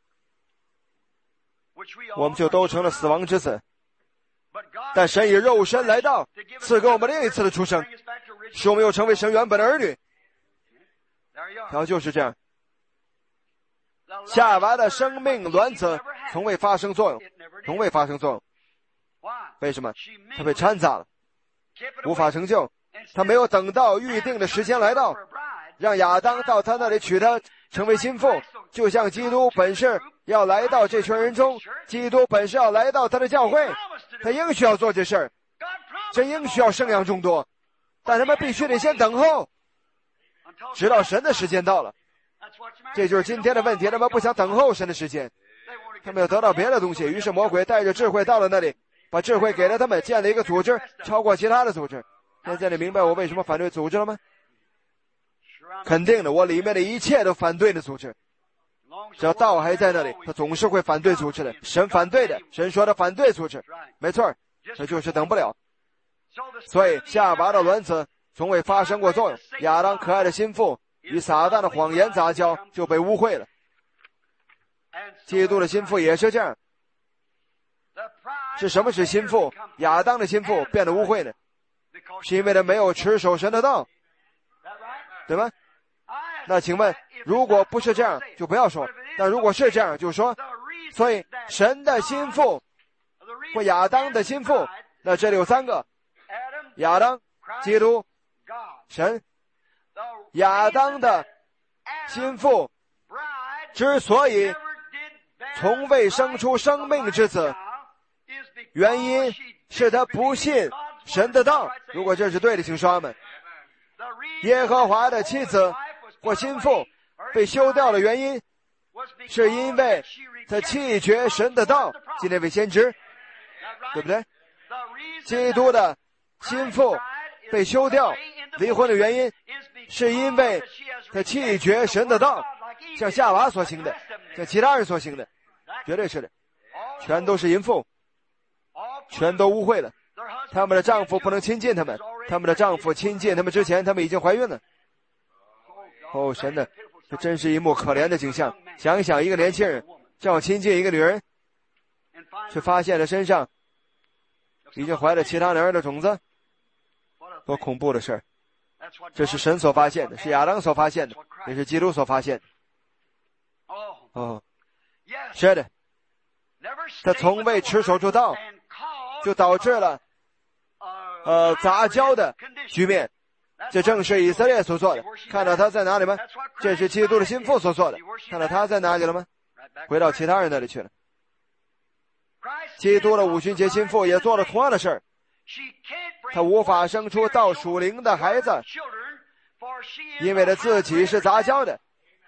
我们就都成了死亡之子。但神以肉身来到，赐给我们另一次的出生，使我们又成为神原本的儿女。然后就是这样，夏娃的生命卵子从未发生作用，从未发生作用。为什么？他被掺杂了，无法成就。他没有等到预定的时间来到，让亚当到他那里娶她成为心腹，就像基督本是要来到这群人中，基督本是要来到他的教会，他应需要做这事儿，真应需要生养众多，但他们必须得先等候，直到神的时间到了。这就是今天的问题，他们不想等候神的时间，他们要得到别的东西，于是魔鬼带着智慧到了那里，把智慧给了他们，建了一个组织，超过其他的组织。现在你明白我为什么反对组织了吗？肯定的，我里面的一切都反对的组织。 只要道还在那里，他总是会反对组织的。神反对的，神说的反对组织，没错，这就是等不了。所以夏娃的卵子从未发生过作用，亚当可爱的心腹与撒旦的谎言杂交，就被污秽了。基督的心腹也是这样。是什么使心腹亚当的心腹变得污秽呢？是因为他没有持守神的道，对吗？那请问，如果不是这样，就不要说；但如果是这样，就说。所以，神的心腹或亚当的心腹，那这里有三个：亚当、基督、神。亚当的心腹之所以从未生出生命之子，原因是他不信神的道。如果这是对的，请说阿们。耶和华的妻子或心腹被休掉的原因，是因为他弃绝神的道，即那位先知，对不对？基督的心腹被休掉离婚的原因，是因为他弃绝神的道，像夏娃所行的，像其他人所行的，绝对是的，全都是淫妇，全都污秽了。他们的丈夫不能亲近他们，他们的丈夫亲近他们之前，他们已经怀孕了。哦，神的，这真是一幕可怜的景象。想一想，一个年轻人正要亲近一个女人，却发现了身上已经怀了其他男人的种子，多恐怖的事儿！这是神所发现的，是亚当所发现的，也是基督所发现的。哦，是的，他从未持守住道，就导致了呃杂交的局面。这正是以色列所做的。看到他在哪里吗？这是基督的心腹所做的。看到他在哪里了吗？回到其他人那里去了。基督的五旬节心腹也做了同样的事儿。他无法生出到属灵的孩子，因为他自己是杂交的。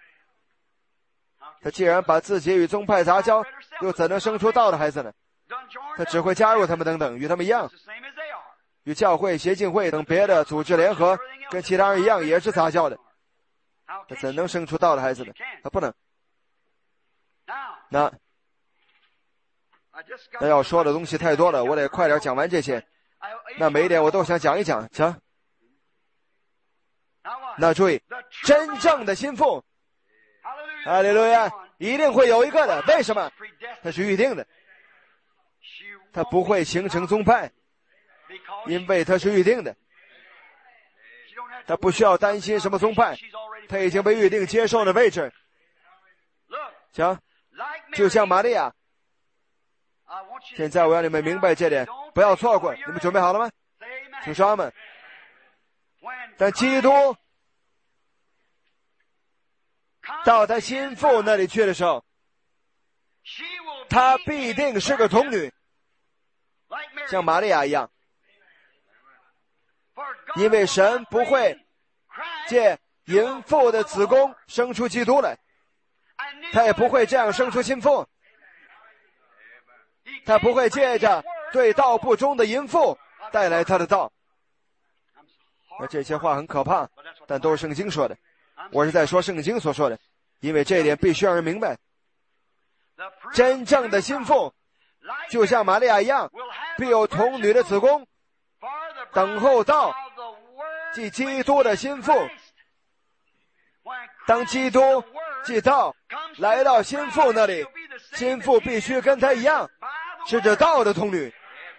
他既然把自己与宗派杂交，又怎能生出道的孩子呢？他只会加入他们等等，与他们一样，与教会、协进会等别的组织联合，跟其他人一样，也是杂交的。他怎能生出道的孩子呢？他不能。那那要说的东西太多了，我得快点讲完这些。那每一点我都想讲一讲，行？那注意，真正的心腹，哈利路亚，一定会有一个的。为什么？他是预定的，他不会形成宗派，因为他是预定的。他不需要担心什么宗派，他已经被预定接受的位置。行，就像玛利亚。现在我要你们明白这点，不要错过。你们准备好了吗？请说阿们。但基督到他心腹那里去的时候，他必定是个童女，像玛利亚一样，因为神不会借淫妇的子宫生出基督来，他也不会这样生出心腹，他不会借着对道不忠的淫妇带来他的道。那这些话很可怕，但都是圣经说的，我是在说圣经所说的，因为这一点必须让人明白。真正的心腹就像玛利亚一样，必有童女的子宫，等候道，即基督的心腹。当基督即道来到心腹那里，心腹必须跟他一样，是这道的童女。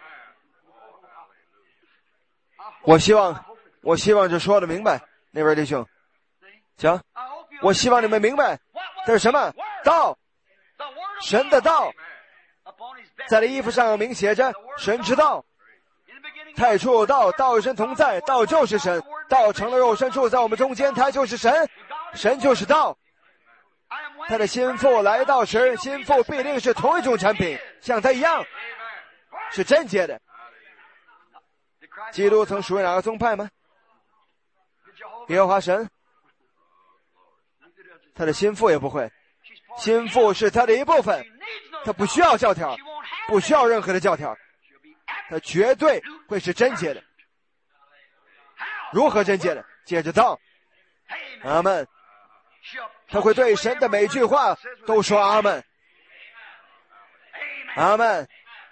我希望我希望这说的明白，那边弟兄，行，我希望你们明白这是什么道，神的道，在这衣服上明写着神之道。太初有道，道与神同在，道就是神，道成了肉身住在我们中间，他就是神，神就是道。他的心腹来到时，心腹必定是同一种产品，像他一样是贞洁的。基督曾属于哪个宗派吗？耶和华神。他的心腹也不会，心腹是他的一部分，他不需要教条，不需要任何的教条，他绝对会是贞洁的。如何贞洁的？借着道。阿们。 他会对神的每句话都说阿们，阿们。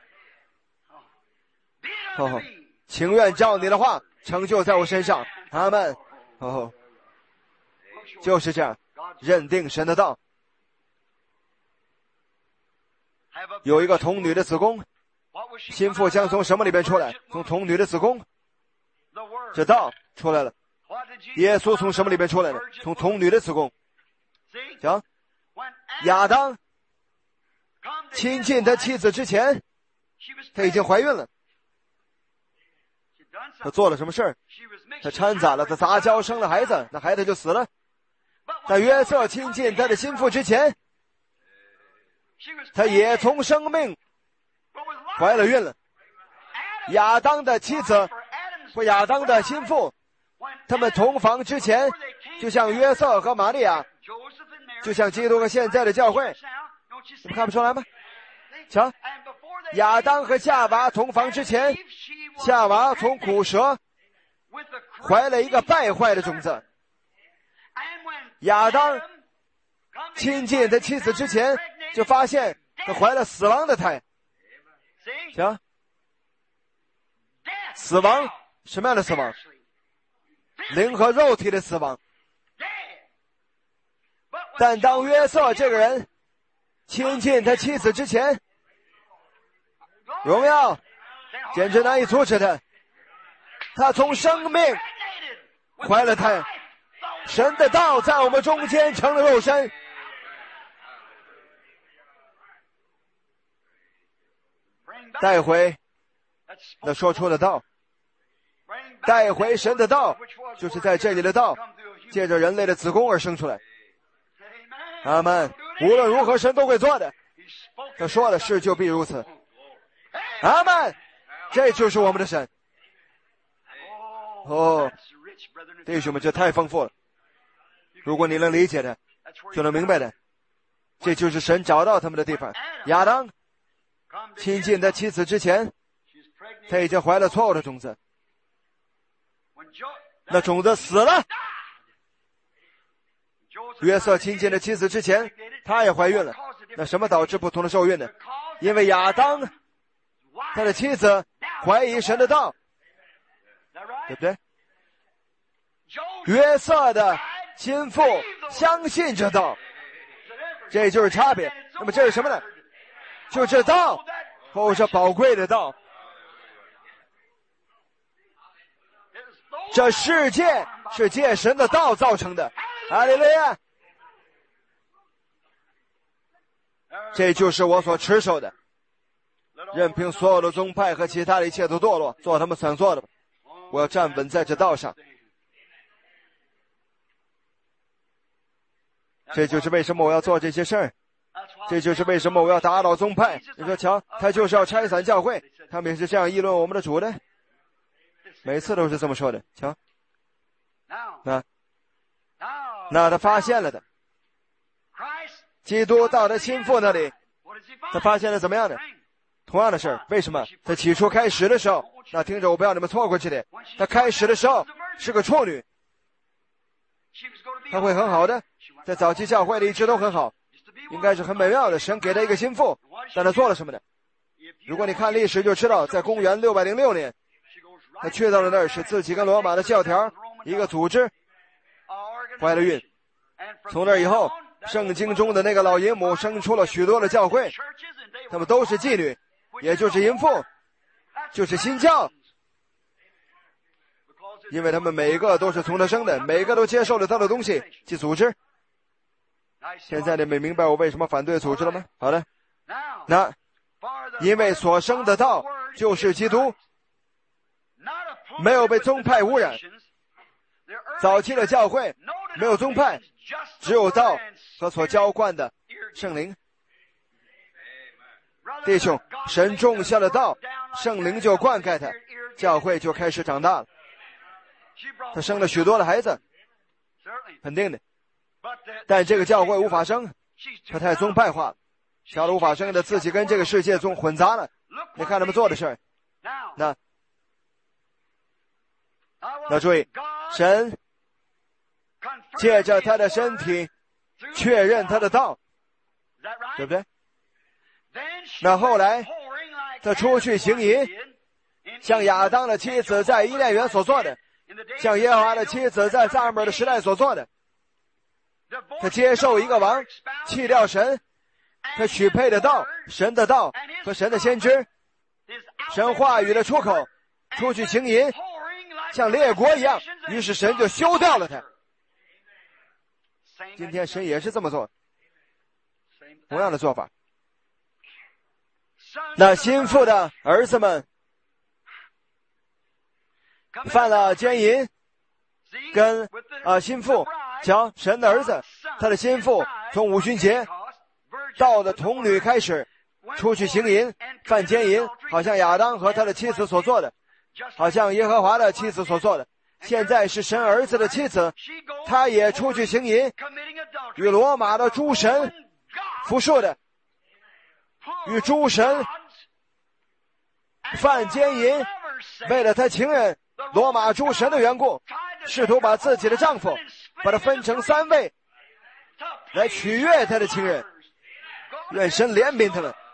哦，情愿照你的话成就在我身上，阿们。哦，就是这样，认定神的道。有一个童女的子宫，心腹将从什么里边出来？从童女的子宫，这道出来了。耶稣从什么里边出来的？从童女的子宫。行，亚当亲近他妻子之前，他已经怀孕了。他做了什么事儿？他掺杂了，他杂交生了孩子，那孩子就死了。在约瑟亲近他的心腹之前，他也从生命怀了孕了。亚当的妻子或亚当的心腹，他们同房之前，就像约瑟和玛利亚，就像基督和现在的教会，你们看不出来吗？瞧，亚当和夏娃同房之前，夏娃从苦蛇怀了一个败坏的种子。亚当亲近他妻子之前，就发现他怀了死亡的胎。行，死亡，什么样的死亡？灵和肉体的死亡。但当约瑟这个人亲近他妻子之前，荣耀简直难以阻止他，他从生命怀了胎。神的道在我们中间成了肉身。带回那说出的道，带回神的道，就是在这里的道借着人类的子宫而生出来。阿们。无论如何神都会做的，他说的是就必如此。阿们。这就是我们的神。哦，弟兄们，这太丰富了。如果你能理解的，就能明白的，这就是神找到他们的地方。亚当亲近他妻子之前，他已经怀了错误的种子，那种子死了。约瑟亲近的妻子之前，他也怀孕了。那什么导致不同的受孕呢？因为亚当他的妻子怀疑神的道，对不对？约瑟的心腹相信这道，这就是差别。那么这是什么呢？就这道，哦，这宝贵的道。这世界是借神的道造成的。哈利路亚！这就是我所持守的。任凭所有的宗派和其他的一切都堕落，做他们想做的吧。我要站稳在这道上。这就是为什么我要做这些事儿，这就是为什么我要打倒宗派。你说瞧，他就是要拆散教会，他们也是这样议论我们的主的，每次都是这么说的。瞧，那那他发现了的，基督到他心腹那里，他发现了怎么样的？同样的事儿。为什么？他起初开始的时候，那听着我不要你们错过去的，他开始的时候是个处女，他会很好的，在早期教会里一直都很好，应该是很美妙的。神给他一个心腹，但他做了什么呢？如果你看历史就知道，在公元六百零六年，他去到了那儿，使自己跟罗马的教条一个组织怀了孕。从那以后，圣经中的那个老淫母生出了许多的教会，他们都是妓女，也就是淫妇，就是新教，因为他们每一个都是从他生的，每一个都接受了他的东西，即组织。现在你们明白我为什么反对组织了吗？好的，那因为所生的道就是基督，没有被宗派污染。早期的教会没有宗派，只有道和所浇灌的圣灵。弟兄，神种下了道，圣灵就灌溉它，教会就开始长大了。他生了许多的孩子，肯定的。但这个教会无法生，他太宗派化了，小的无法生的自己跟这个世界中混杂了。你看他们做的事儿，那那注意，神借着他的身体确认他的道，对不对？那后来他出去行淫，像亚当的妻子在伊甸园所做的，像耶和华的妻子在撒母耳的时代所做的。他接受一个王，弃掉神，他许配的道，神的道和神的先知，神话语的出口，出去行淫，像列国一样，于是神就休掉了他。今天神也是这么做，同样的做法。那心腹的儿子们犯了奸淫，跟啊心腹，瞧神的儿子，他的心腹从五旬节到的童女开始出去行淫，犯奸淫，好像亚当和他的妻子所做的，好像耶和华的妻子所做的。现在是神儿子的妻子，他也出去行淫，与罗马的诸神复数的，与诸神犯奸淫，为了他情人罗马诸神的缘故，试图把自己的丈夫把他分成三位，来取悦他的情人。愿神怜悯他们。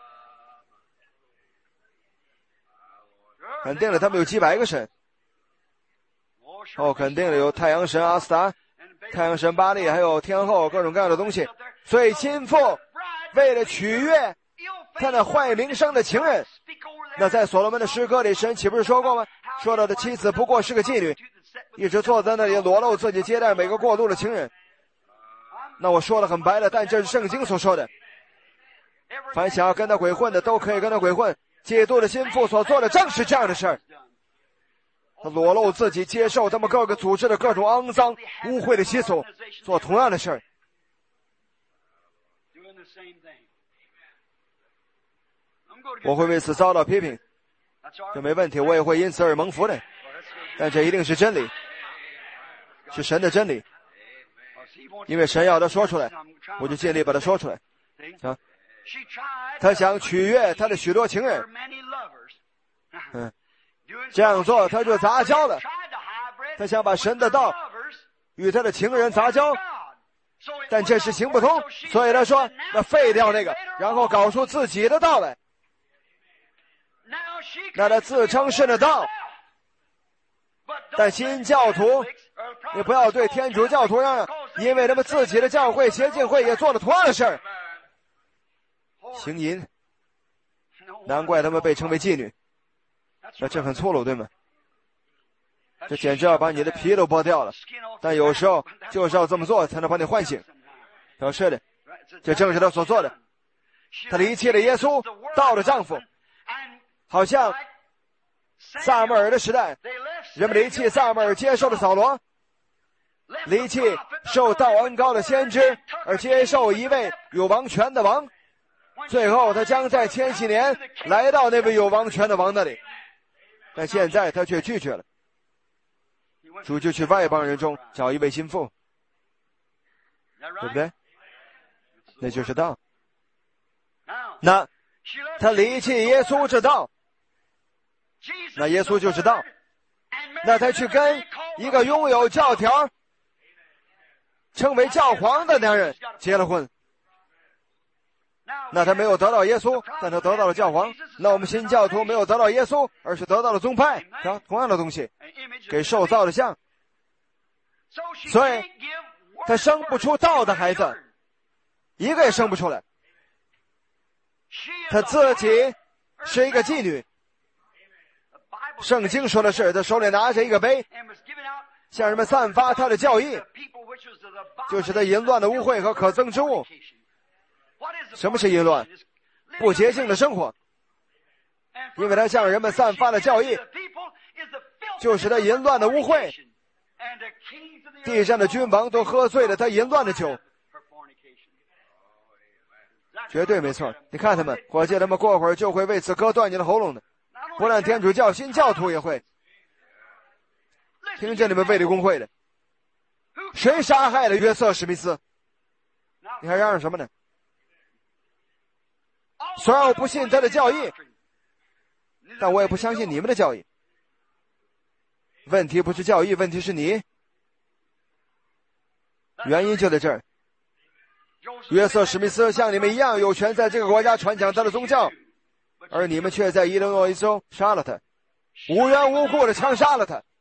肯定了，他们有几百个神。哦，肯定了，有太阳神阿斯达、太阳神巴利，还有天后，各种各样的东西。所以心腹为了取悦他那坏名声的情人，那在所罗门的诗歌里，神岂不是说过吗？说到的妻子不过是个妓女，一直坐在那里裸露自己，接待每个过路的情人。那我说的很白了，但这是圣经所说的。凡想要跟他鬼混的，都可以跟他鬼混。基督的心腹所做的正是这样的事儿。他裸露自己，接受他们各个组织的各种肮脏污秽的习俗，做同样的事儿。我会为此遭到批评，这没问题，我也会因此而蒙福的。但这一定是真理，是神的真理。因为神要他说出来，我就尽力把他说出来。啊，他想取悦他的许多情人，嗯，这样做他就杂交了。他想把神的道与他的情人杂交，但这事行不通，所以他说要废掉那个，然后搞出自己的道来。那他自称是的道，但新教徒，你不要对天主教徒嚷嚷，因为他们自己的教会协进会也做了同样的事儿，行淫，难怪他们被称为妓女。那这很粗鲁，对吗？这简直要把你的皮都剥掉了。但有时候就是要这么做才能把你唤醒。要是的，这正是他所做的。他离弃了耶稣，道的丈夫，好像撒母耳的时代，人们离弃撒母耳，接受了扫罗，离弃受道恩高的先知，而接受一位有王权的王。最后他将在千禧年来到那位有王权的王那里，但现在他却拒绝了。主就去外邦人中找一位心腹，对不对？那就是道。那他离弃耶稣之道，那耶稣就是道。那他去跟一个拥有教条称为教皇的男人结了婚，那他没有得到耶稣，但他得到了教皇。那我们新教徒没有得到耶稣，而是得到了宗派，啊，同样的东西，给受造的像。所以他生不出道的孩子，一个也生不出来。他自己是一个妓女，圣经说的是他手里拿着一个杯，向人们散发他的教义，就是他淫乱的污秽和可憎之物。什么是淫乱？不洁净的生活。因为他向人们散发的教义，就是他淫乱的污秽。地上的君王都喝醉了他淫乱的酒，绝对没错。你看他们，伙计，他们过会儿就会为此割断你的喉咙的。不但天主教，新教徒也会。听见你们卫理公会的，谁杀害了约瑟史密斯？你还嚷嚷什么呢？虽然我不信他的教义，但我也不相信你们的教义。问题不是教义，问题是你。原因就在这儿。 约瑟史密斯像你们一样有权在这个国家传讲他的宗教，而你们却在伊利诺伊州杀了他，无缘无故的枪杀了他，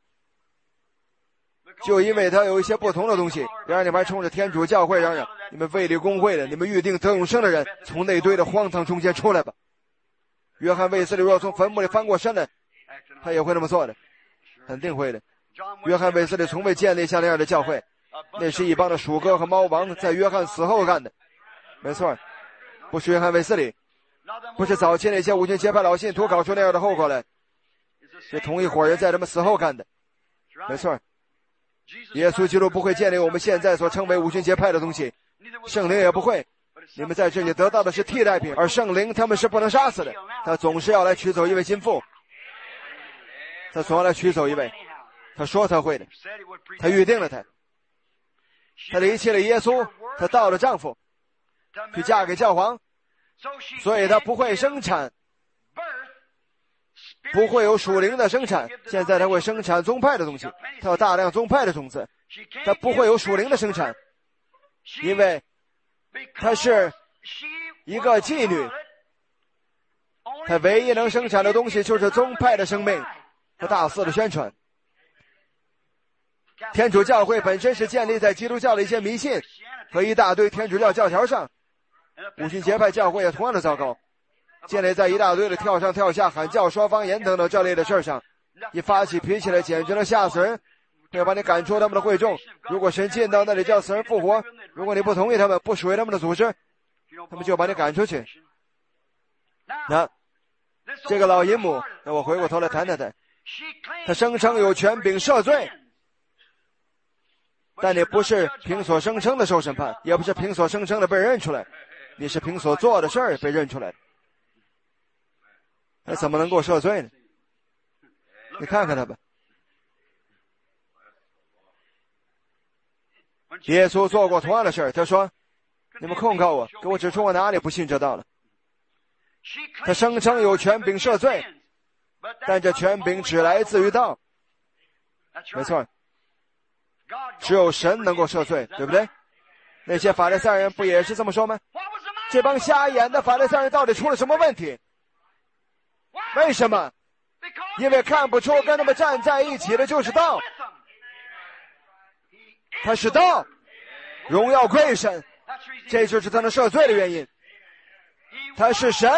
就因为他有一些不同的东西。然而你们还冲着天主教会嚷嚷，你们卫理公会的，你们预定得永生的人，从那堆的荒唐中间出来吧。约翰卫斯理若从坟墓里翻过身来，他也会那么做的，肯定会的。约翰卫斯理从未建立像那样的教会，那是一帮的鼠哥和猫王在约翰死后干的。没错，不是约翰卫斯理，不是早期那些五旬节派老信徒搞出那样的后果来，是同一伙人在他们死后干的。没错，耶稣基督不会建立我们现在所称为五旬节派的东西，圣灵也不会。你们在这里得到的是替代品，而圣灵他们是不能杀死的，他总是要来取走一位心腹，他总要来取走一位，他说他会的，他预定了他，他离弃了耶稣，他到了丈夫，去嫁给教皇，所以他不会生产，不会有属灵的生产。现在他会生产宗派的东西，他有大量宗派的种子，他不会有属灵的生产，因为她是一个妓女，她唯一能生产的东西就是宗派的生命和大肆的宣传。天主教会本身是建立在基督教的一些迷信和一大堆天主教教条上，五旬节派教会也同样的糟糕，建立在一大堆的跳上跳下喊叫说方言等等这类的事上，一发起脾气来简直能吓死人，会把你赶出他们的会众。如果神进到那里叫死人复活，如果你不同意他们，不属于他们的组织，他们就把你赶出去。那这个老淫母，那我回过头来谈谈他，他声称有权柄赦罪，但你不是凭所声称的受审判，也不是凭所声称的被认出来，你是凭所做的事儿被认出来的。那怎么能够赦罪呢？你看看他吧，耶稣做过同样的事儿，他说你们控告我，给我指出我哪里不信这道了。他声称有权柄赦罪，但这权柄只来自于道。没错，只有神能够赦罪，对不对？那些法利赛人不也是这么说吗？这帮瞎眼的法利赛人到底出了什么问题？为什么？因为看不出跟他们站在一起的就是道，他是道，荣耀归神，这就是他能赦罪的原因。他是神，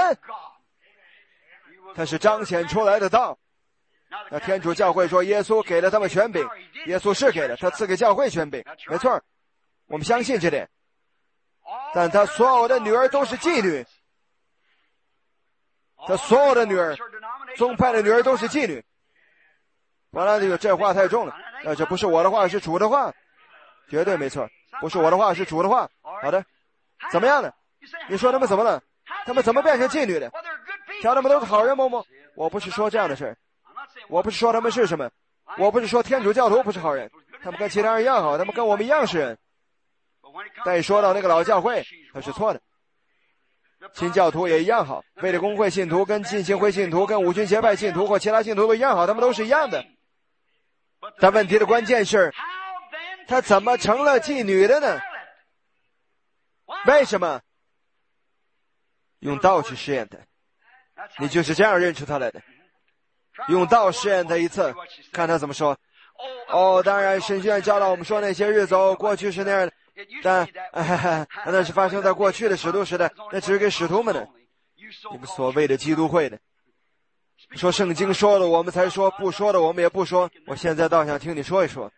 他是彰显出来的道。那天主教会说耶稣给了他们权柄，耶稣是给了，他赐给教会权柄，没错，我们相信这点。但他所有的女儿都是妓女，他所有的女儿，宗派的女儿都是妓女。完了，这个这话太重了，那这不是我的话，是主的话，绝对没错，不是我的话，是主的话。好的，怎么样呢？你说他们怎么了？他们怎么变成妓女的？瞧他们都是好人，某某。我不是说这样的事儿，我不是说他们是什么，我不是说天主教徒不是好人，他们跟其他人一样好，他们跟我们一样是人。但一说到那个老教会，他是错的。新教徒也一样好，卫理公会信徒跟浸信会信徒跟五旬节派信徒或其他信徒都一样好，他们都是一样的。但问题的关键是，他怎么成了妓女的呢？为什么？用道去试验他，你就是这样认出他来的。用道试验他一次，看他怎么说。哦，当然神学院教导我们说那些日子哦，过去是那样的，但、哎、那是发生在过去的使徒时代，那只是给使徒们的。你们所谓的基督会的，说圣经说了我们才说，不说的我们也不说。我现在倒想听你说一说。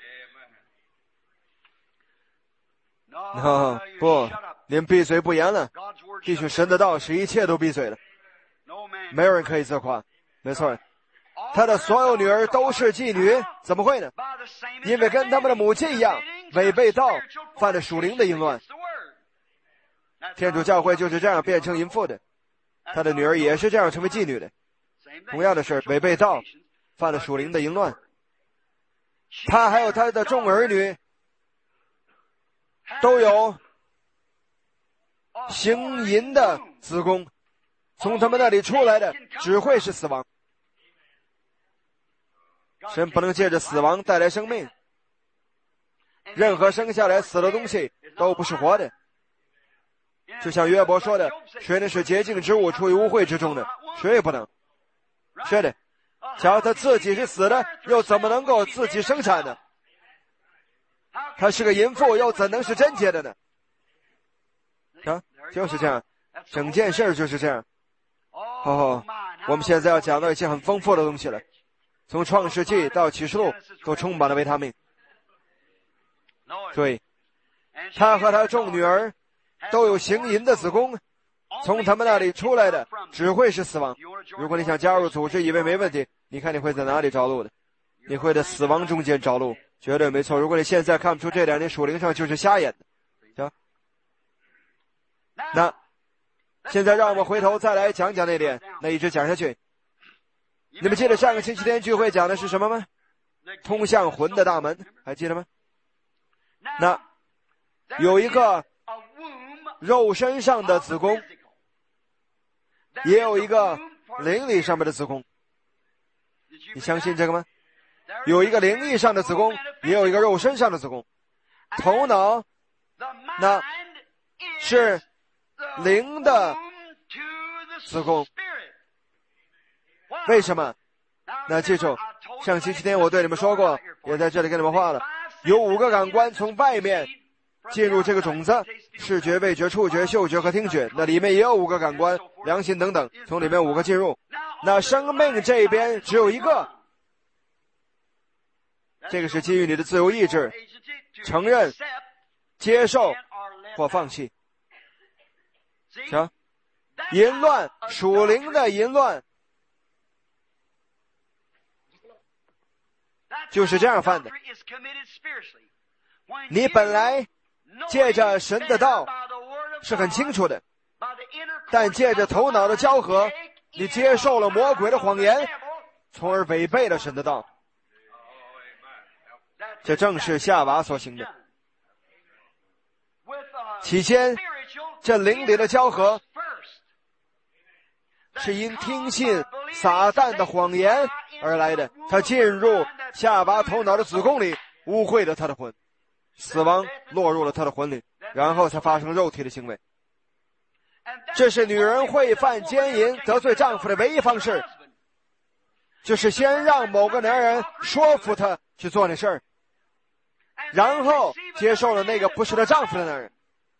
哦，不，您闭嘴不言了。弟兄，神的道使一切都闭嘴了，没有人可以自夸。没错，他的所有女儿都是妓女，怎么会呢？因为跟他们的母亲一样，违背道，犯了属灵的淫乱。天主教会就是这样变成淫妇的，他的女儿也是这样成为妓女的。同样的事，违背道，犯了属灵的淫乱。他还有他的众儿女都有行淫的子宫，从他们那里出来的只会是死亡。神不能借着死亡带来生命，任何生下来死的东西都不是活的， 就像约伯说的，谁能使洁净之物出于污秽之中呢？谁也不能。是的，假如他自己是死的，又怎么能够自己生产呢？他是个淫妇，又怎能是贞洁的呢？啊，就是这样，整件事就是这样。哦，我们现在要讲到一些很丰富的东西了，从创世纪到启示录都充满了维他命。对，他和他众女儿都有行淫的子宫，从他们那里出来的只会是死亡。如果你想加入组织，以为没问题，你看你会在哪里着陆的？你会在死亡中间着陆，绝对没错。如果你现在看不出这点，你属灵上就是瞎眼的。行，那现在让我们回头再来讲讲那点，那一直讲下去。你们记得上个星期天聚会讲的是什么吗？通向魂的大门，还记得吗？那有一个肉身上的子宫，也有一个灵里上面的子宫。你相信这个吗？有一个灵意上的子宫，也有一个肉身上的子宫。头脑那是灵的子宫。为什么？那记住，上星期天我对你们说过，也在这里跟你们画了，有五个感官从外面进入这个种子，视觉、味觉、触觉、嗅觉和听觉，那里面也有五个感官，良心等等，从里面五个进入。那生命这边只有一个，这个是基于你的自由意志，承认、接受或放弃。行，淫乱，属灵的淫乱就是这样犯的。你本来借着神的道是很清楚的，但借着头脑的交合，你接受了魔鬼的谎言，从而违背了神的道。这正是夏娃所行的。起先这灵里的交合是因听信撒旦的谎言而来的，他进入夏娃头脑的子宫里，污秽了他的魂，死亡落入了他的魂里，然后才发生肉体的行为。这是女人会犯奸淫得罪丈夫的唯一方式，就是先让某个男人说服她去做那事儿，然后接受了那个不是她丈夫的男人，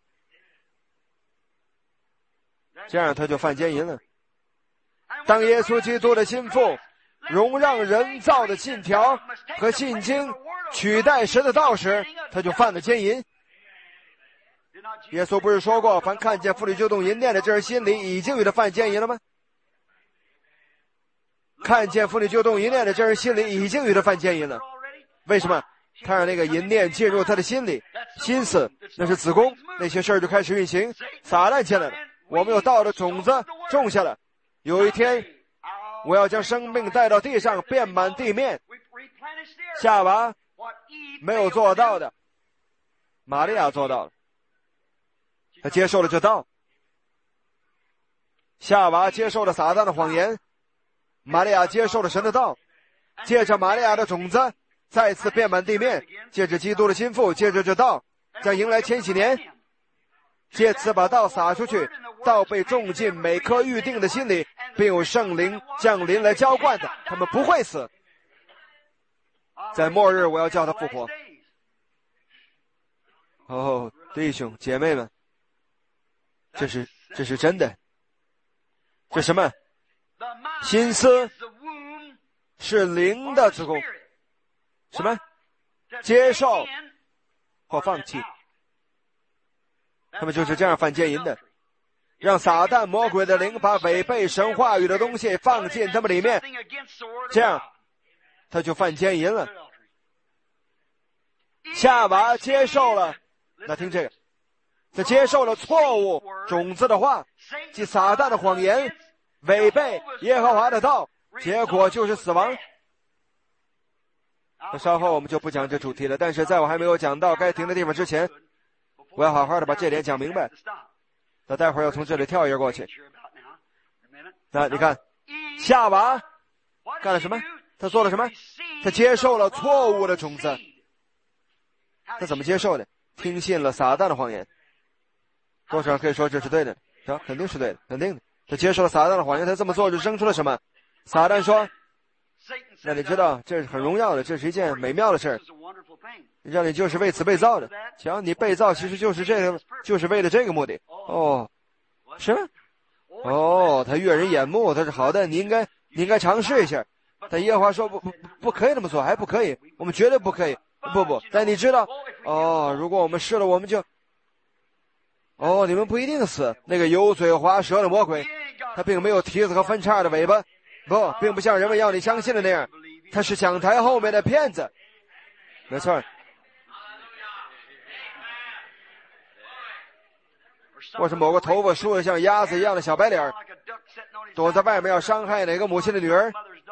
这样她就犯奸淫了。当耶稣基督的心腹容让人造的信条和信经取代神的道时，他就犯了奸淫。耶稣不是说过，凡看见妇女就动淫念的，这人心里已经与他犯奸淫了吗？看见妇女就动淫念的，这人心里已经与他犯奸淫了。为什么？他让那个淫念进入他的心里，心思那是子宫，那些事儿就开始运行，撒旦进来了。我们有道的种子种下了，有一天我要将生命带到地上，遍满地面。夏娃没有做到的，玛利亚做到了，她接受了这道。夏娃接受了撒旦的谎言，玛利亚接受了神的道，借着玛利亚的种子再次遍满地面，借着基督的心腹，借着这道将迎来千禧年，借此把道撒出去，道被种进每颗预定的心里，并有圣灵降临来浇灌的，他们不会死。在末日我要叫他复活。哦，弟兄姐妹们，这是这是真的。这什么？心思是灵的子宫。什么？接受或放弃。他们就是这样犯奸淫的，让撒旦魔鬼的灵把违背神话语的东西放进他们里面，这样他就犯奸淫了。夏娃接受了，那听这个，他接受了错误种子的话，即撒旦的谎言，违背耶和华的道，结果就是死亡。那稍后我们就不讲这主题了，但是在我还没有讲到该停的地方之前，我要好好的把这点讲明白。那待会儿要从这里跳一页过去。那你看，夏娃干了什么？他做了什么？他接受了错误的种子。他怎么接受的？听信了撒旦的谎言。 多少人可以说这是对的？啊，肯定是对的，肯定的。他接受了撒旦的谎言，他这么做就生出了什么？撒旦说：“那你知道这是很荣耀的，这是一件美妙的事儿，让你就是为此被造的。瞧，你被造其实就是这个，就是为了这个目的。哦，是吗？哦，他悦人眼目，他是好的，你应该你应该尝试一下。但耶和华说不不不可以这么做，还不可以，我们绝对不可以。不不，但你知道，哦，如果我们试了，我们就。”哦，你们不一定死。那个油嘴滑舌的魔鬼，他并没有蹄子和分叉的尾巴，不，并不像人们要你相信的那样，他是讲台后面的骗子。没错，或是某个头发梳得像鸭子一样的小白脸，躲在外面要伤害哪个母亲的女儿，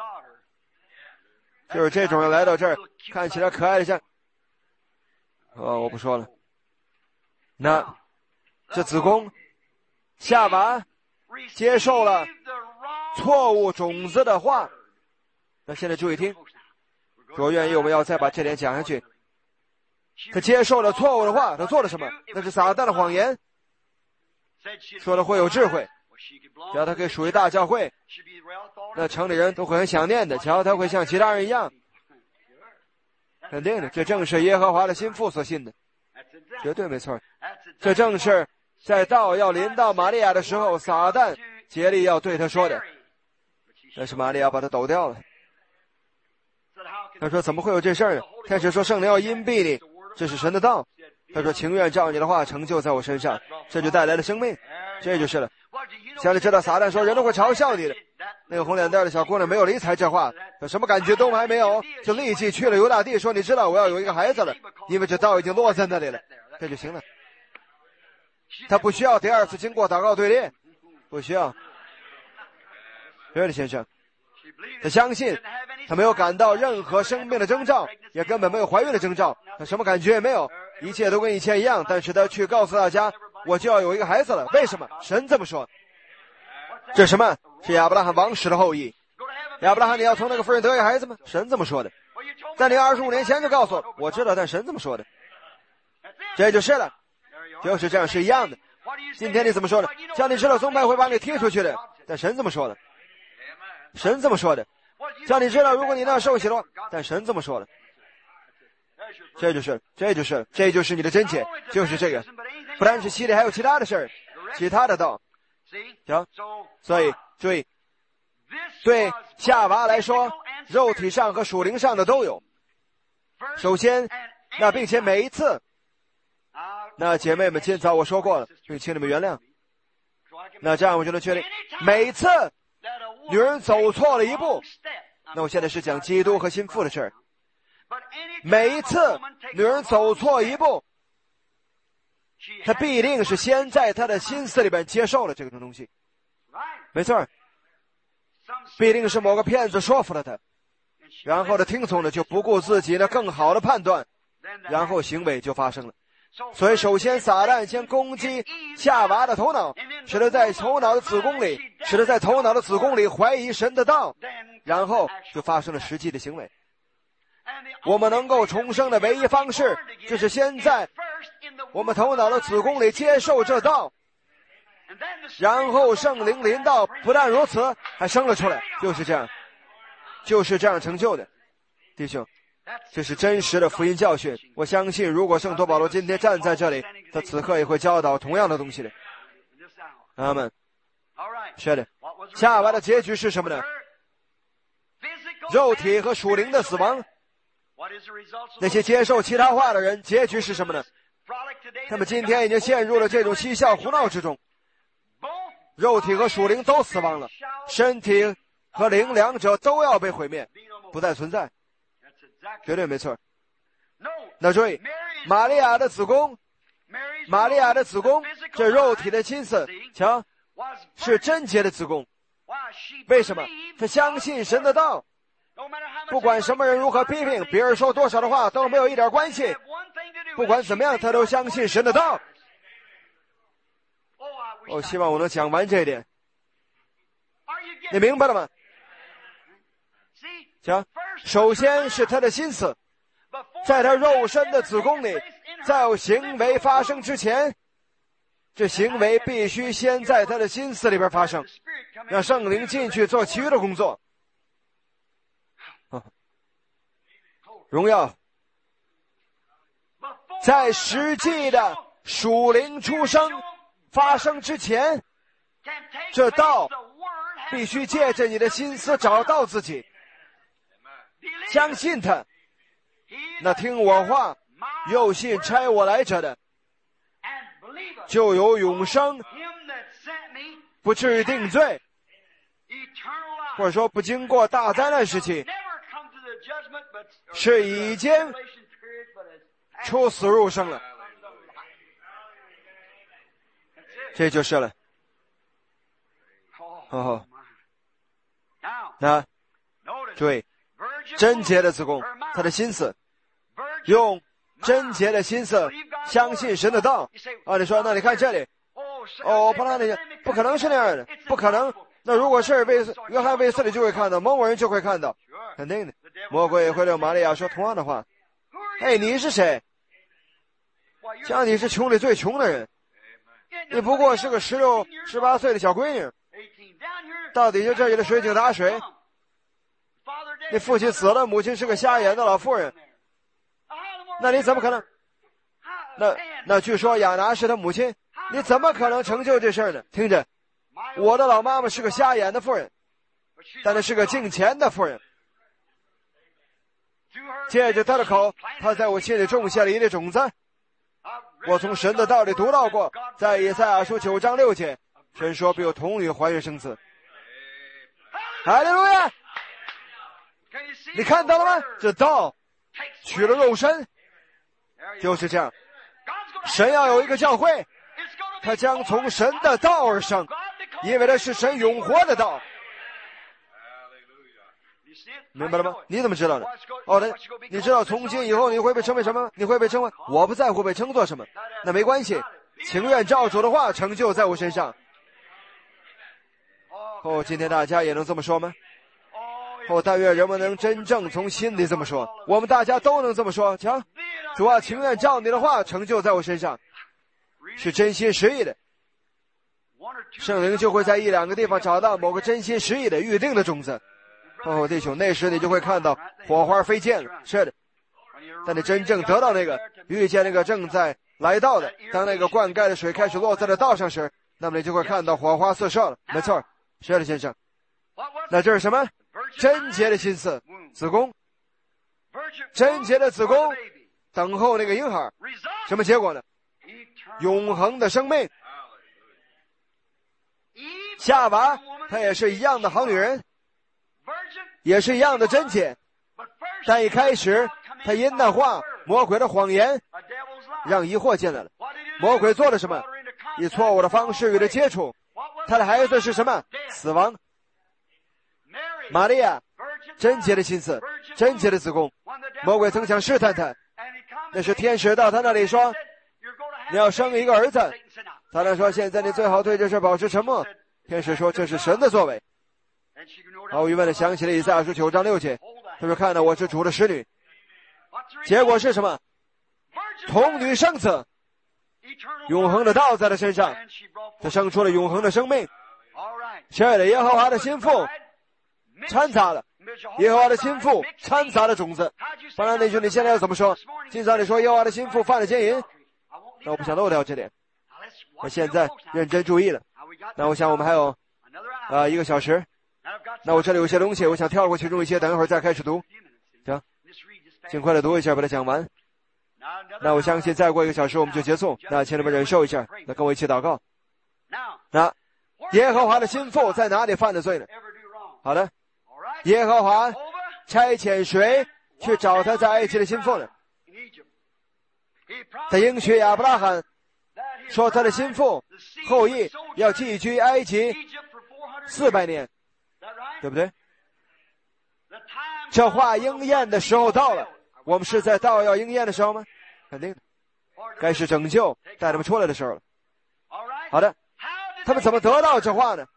就是这种人来到这儿，看起来可爱的像……哦，我不说了。那。这子宫夏娃接受了错误种子的话，那现在注意听，若愿意我们要再把这点讲下去。他接受了错误的话，他做了什么？那是撒旦的谎言，说的会有智慧，只要他可以属于大教会，那城里人都会很想念的，瞧他会像其他人一样，肯定的，这正是耶和华的心腹所信的，绝对没错。这正是在道要临到玛利亚的时候，撒旦竭力要对他说的，但是玛利亚把他抖掉了。他说怎么会有这事儿呢？天使说圣灵要荫蔽你，这是神的道。他说情愿照你的话成就在我身上，这就带来了生命，这就是了。想你知道撒旦说人都会嘲笑你的，那个红脸蛋的小姑娘没有理睬这话，有什么感觉都还没有，就立即去了犹大地，说你知道我要有一个孩子了，因为这道已经落在那里了，这就行了。他不需要第二次经过祷告队列，不需要。对的，先生，他相信，他没有感到任何生病的征兆，也根本没有怀孕的征兆，他什么感觉也没有，一切都跟以前一样。但是他去告诉大家，我就要有一个孩子了。为什么？神这么说。这是什么？是亚伯拉罕王室的后裔。亚伯拉罕，你要从那个妇人得一个孩子吗？神这么说的。在你二十五年前就告诉我，我知道，但神这么说的。这就是了。就是这样，是一样的。今天你怎么说的？像你知道宗派会把你踢出去的，但神这么说的。神这么说的。像你知道，如果你那受洗的话，但神这么说的。这就是，这就是，这就是你的真解，就是这个。不单是洗礼，还有其他的事儿，其他的道。行，所以注意，对夏娃来说，肉体上和属灵上的都有。首先，那并且每一次。那姐妹们，今早我说过了，并请你们原谅。那这样我就能确定，每次女人走错了一步，那我现在是讲基督和心腹的事儿。每一次女人走错一步，她必定是先在她的心思里边接受了这个东西。没错，必定是某个骗子说服了她，然后她听从了，就不顾自己的更好的判断，然后行为就发生了。所以首先撒旦先攻击夏娃的头脑，使得在头脑的子宫里使得在头脑的子宫里怀疑神的道，然后就发生了实际的行为。我们能够重生的唯一方式，就是先在我们头脑的子宫里接受这道，然后圣灵临到，不但如此还生了出来，就是这样，就是这样成就的。弟兄，这是真实的福音教训。我相信如果圣徒保罗今天站在这里，他此刻也会教导同样的东西的。阿们。是的。夏娃的结局是什么呢？肉体和属灵的死亡。那些接受其他话的人，结局是什么呢？他们今天已经陷入了这种嬉笑胡闹之中，肉体和属灵都死亡了，身体和灵两者都要被毁灭，不再存在。绝对没错。那注意，玛利亚的子宫，玛利亚的子宫，这肉体的心思，瞧，是贞洁的子宫。为什么？他相信神的道，不管什么人如何批评，别人说多少的话都没有一点关系，不管怎么样，他都相信神的道。我希望我能讲完这一点，你明白了吗？瞧，首先是他的心思，在他肉身的子宫里，在有行为发生之前， 这行为必须先在他的心思里边发生，让圣灵进去做其余的工作。荣耀，在实际的属灵出生发生之前，这道必须借着你的心思找到自己，相信他，那听我话又信差我来者的，就有永生，不至于定罪，或者说不经过大灾难时期，是已经出死入生了。这就是了。哦，那注意，贞洁的子宫，他的心思，用贞洁的心思相信神的道。啊，你说，那你看这里，哦，不然那不可能是那样的，不可能。那如果是卫斯约翰卫斯理就会看到，某某人就会看到，肯定的。魔鬼会对玛利亚说同样的话。哎，你是谁？像你是穷里最穷的人，你不过是个十六、十八岁的小闺女，到底就这里的水井打水。你父亲死了，母亲是个瞎眼的老妇人，那你怎么可能？那那据说亚拿是他母亲，你怎么可能成就这事儿呢？听着，我的老妈妈是个瞎眼的妇人，但是是个敬虔的妇人。借着他的口，他在我心里种下了一粒种子。我从神的道理读到过，在以赛亚书九章六节，神说必有童女怀孕生子。哈利路亚！你看到了吗？这道取了肉身，就是这样。神要有一个教会，他将从神的道而生，因为它是神永活的道。明白了吗？你怎么知道呢？哦，那你知道从今以后你会被称为什么？你会被称为，我不在乎被称作什么，那没关系，情愿照主的话成就在我身上。哦，今天大家也能这么说吗？哦，但愿人们能真正从心里这么说，我们大家都能这么说。瞧，主啊，情愿照你的话成就在我身上，是真心实意的。圣灵就会在一两个地方找到某个真心实意的预定的种子。哦，弟兄，那时你就会看到火花飞溅了。是的，但你真正得到那个，遇见那个正在来到的，当那个灌溉的水开始落在了道上时，那么你就会看到火花四射了。没错，是的，先生。那这是什么？贞洁的心思，子宫，贞洁的子宫等候那个婴孩，什么结果呢？永恒的生命。夏娃她也是一样的好女人，也是一样的贞洁，但一开始她因那话，魔鬼的谎言让疑惑进来了。魔鬼做了什么？以错误的方式与他接触，他的孩子是什么？死亡。玛利亚贞洁的心思，贞洁的子宫，魔鬼曾想试探他，那是天使到他那里说你要生一个儿子，他那说现在你最好对这事保持沉默。天使说这是神的作为。毫无疑问的想起了以赛亚书九章六节，他说看到我是主的使女，结果是什么？童女生子，永恒的道在他身上，他生出了永恒的生命。亲爱的，耶和华的心腹掺杂了，耶和华的心腹掺杂了种子。不然那句你现在要怎么说？今早你说耶和华的心腹犯了奸淫，那我不想漏掉这点。我现在认真注意了。那我想我们还有啊、呃、一个小时。那我这里有些东西我想跳过其中一些，等一会儿再开始读。行，尽快的读一下把它讲完。那我相信再过一个小时我们就结束。那请你们忍受一下，那跟我一起祷告。那耶和华的心腹在哪里犯的罪呢？好的，耶和华差遣谁去找他在埃及的心腹呢？他应许亚伯拉罕说他的心腹后裔要寄居埃及四百年，对不对？这话应验的时候到了。我们是在道要应验的时候吗？肯定的，该是拯救带他们出来的时候了。好的，他们怎么得到这话呢？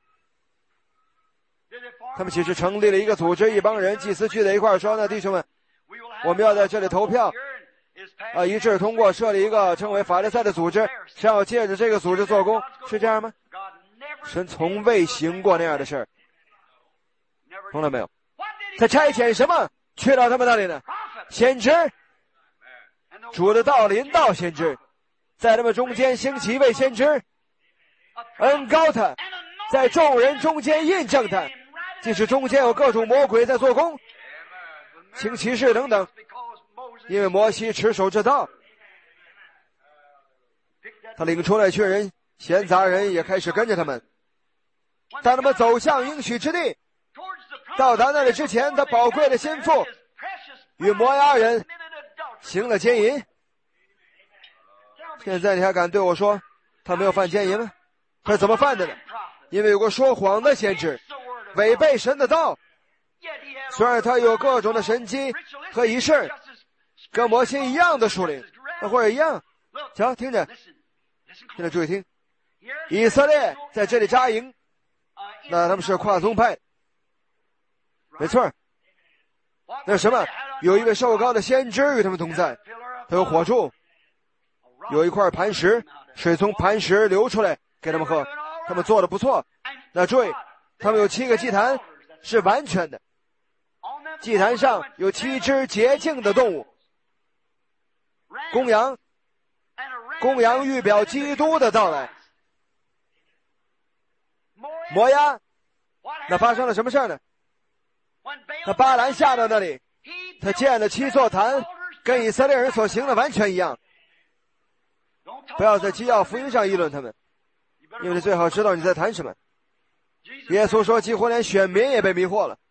他们其实成立了一个组织，一帮人祭司聚在一块儿说呢，弟兄们，我们要在这里投票， 啊，一致通过设立一个称为法利赛的组织，是要借着这个组织做工，是这样吗？神从未行过那样的事儿，从来没有。他差遣什么去到他们那里呢？先知，主的道临到先知，在他们中间兴起一位先知，恩高他，在众人中间印证他，即使中间有各种魔鬼在做工，行奇事等等，因为摩西持守这道，他领出来一群人，闲杂人也开始跟着他们。当他们走向应许之地，到达那里之前，他宝贵的心腹与摩押人行了奸淫。现在你还敢对我说他没有犯奸淫吗？他是怎么犯的呢？因为有个说谎的先知，违背神的道，虽然他有各种的神迹和仪式，跟摩西一样的属灵，或者一样。瞧，听着，现在注意听，以色列在这里扎营，那他们是跨宗派，没错。那什么，有一位受膏的先知与他们同在，他有火柱，有一块磐石，水从磐石流出来给他们喝，他们做的不错。那注意，他们有七个祭坛是完全的，祭坛上有七只洁净的动物，公羊，公羊预表基督的到来。摩押，那发生了什么事呢？那巴兰下到那里，他建了七座坛，跟以色列人所行的完全一样。不要在基要福音上议论他们，因为你最好知道你在谈什么。耶稣说几乎连选民也被迷惑了。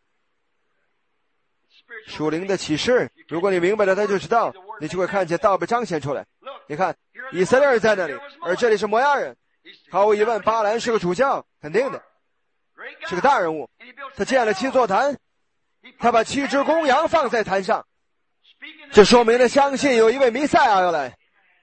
属灵的启示，如果你明白了它就知道，你就会看见道被彰显出来。你看，以色列人在那里，而这里是摩押人。毫无疑问，巴兰是个主教，肯定的，是个大人物。他建了七座坛，他把七只公羊放在坛上，这说明了相信有一位弥赛亚要来。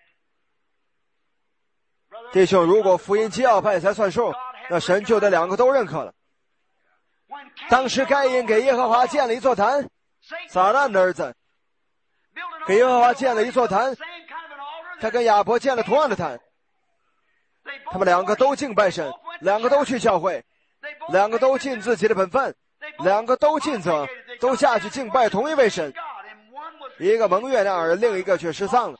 弟兄，如果福音基要派才算数，那神就得两个都认可了。当时该隐给耶和华建了一座坛，撒旦的儿子给耶和华建了一座坛，他跟亚伯建了同样的坛。他们两个都敬拜神，两个都去教会，两个都尽自己的本分，两个都尽责，都下去敬拜同一位神。一个蒙悦那儿，另一个却失丧了。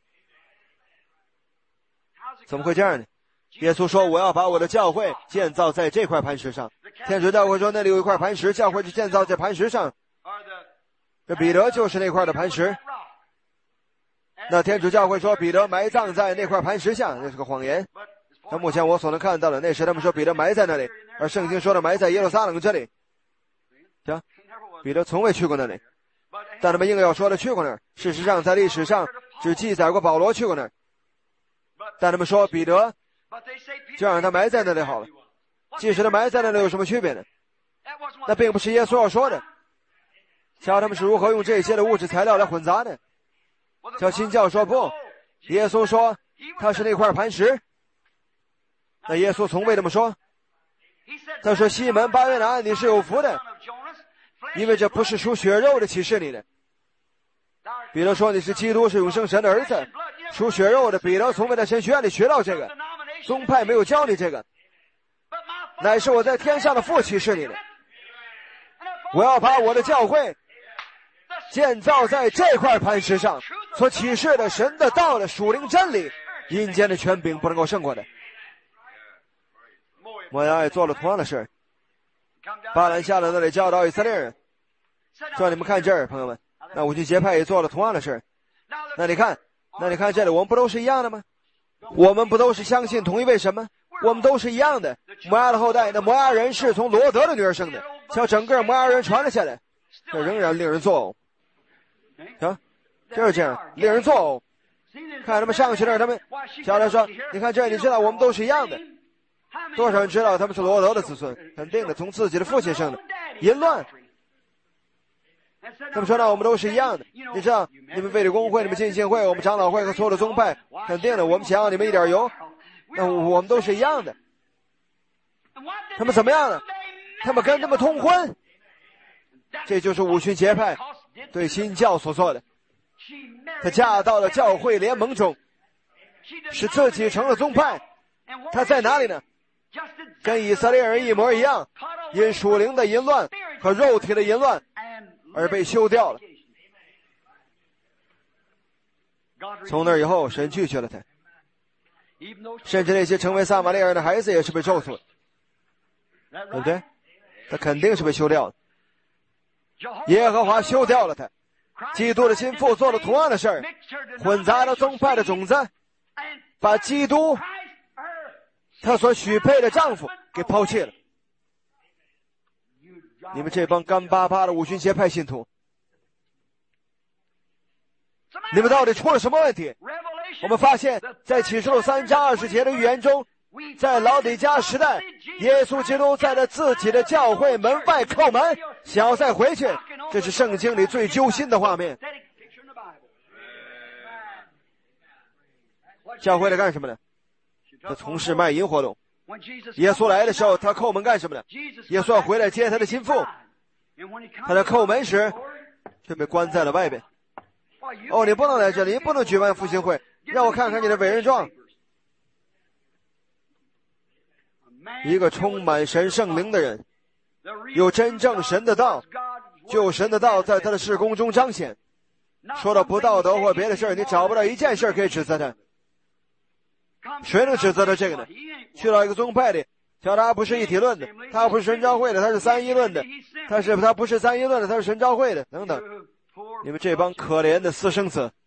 怎么会这样呢？耶稣说，我要把我的教会建造在这块磐石上。天主教会说那里有一块磐石，教会就建造在磐石上。这彼得就是那块的磐石。那天主教会说彼得埋葬在那块磐石下，那是个谎言。那目前我所能看到的，那时他们说彼得埋在那里，而圣经说的埋在耶路撒冷这里。行，彼得从未去过那里，但他们硬要说的去过那儿。事实上在历史上只记载过保罗去过那儿，但他们说彼得就让他埋在那里好了。即使他埋在那里有什么区别呢？那并不是耶稣要说的。瞧他们是如何用这些的物质材料来混杂的。叫新教说不，耶稣说他是那块磐石。那耶稣从未这么说，他说西门巴约拿，你是有福的，因为这不是属血肉的启示你的。彼得说你是基督，是永生神的儿子。属血肉的彼得从未在神学院里学到这个，宗派没有教你这个，乃是我在天上的父启示你的。我要把我的教会建造在这块磐石上，所启示的神的道的属灵真理，阴间的权柄不能够胜过的。摩押也做了同样的事，巴兰下了那里教导以色列人，说你们看这儿，朋友们，那五旬节派也做了同样的事。那你看，那你看这里，我们不都是一样的吗？我们不都是相信同一位神吗？我们都是一样的。摩押的后代，那摩押人是从罗德的女儿生的，像整个摩押人传了下来，这仍然令人作呕。啊，就是这样，令人作呕。看他们上去那儿，他们小人说，你看这儿，你知道我们都是一样的。多少人知道他们是罗德的子孙？肯定的，从自己的父亲生的。淫乱。他们说呢，我们都是一样的。你知道，你们卫理公会，你们浸信会，我们长老会和所有的宗派，肯定的，我们想要你们一点油，那我们都是一样的。他们怎么样呢？他们跟他们通婚，这就是五旬节派对新教所做的。 她嫁到了教会联盟中，使自己成了宗派。她在哪里呢？跟以色列人一模一样，因属灵的淫乱和肉体的淫乱而被休掉了。从那以后，神拒绝了他，甚至那些成为撒玛利亚人的孩子也是被咒诅的，对不对？他肯定是被休掉了。耶和华休掉了他。基督的心腹做了同样的事儿，混杂了宗派的种子，把基督他所许配的丈夫给抛弃了。你们这帮干巴巴的五旬节派信徒，你们到底出了什么问题？我们发现在启示录三章二十节的预言中，在老底嘉时代，耶稣基督在他自己的教会门外叩门，想要再回去。这是圣经里最揪心的画面。教会在干什么呢？他从事卖淫活动。耶稣来的时候，他叩门干什么呢？耶稣要回来接他的心腹。他在叩门时却被关在了外边。哦，你不能来这里，你不能举办复兴会，让我看看你的委任状。一个充满神圣灵的人，有真正神的道，就神的道在他的事工中彰显。说到不道德或别的事儿，你找不到一件事可以指责他。谁能指责他这个呢？去到一个宗派里，叫他不是一体论的，他不是神召会的，他是三一论的，他是他不是三一论的，他是神召会的，等等。你们这帮可怜的私生子，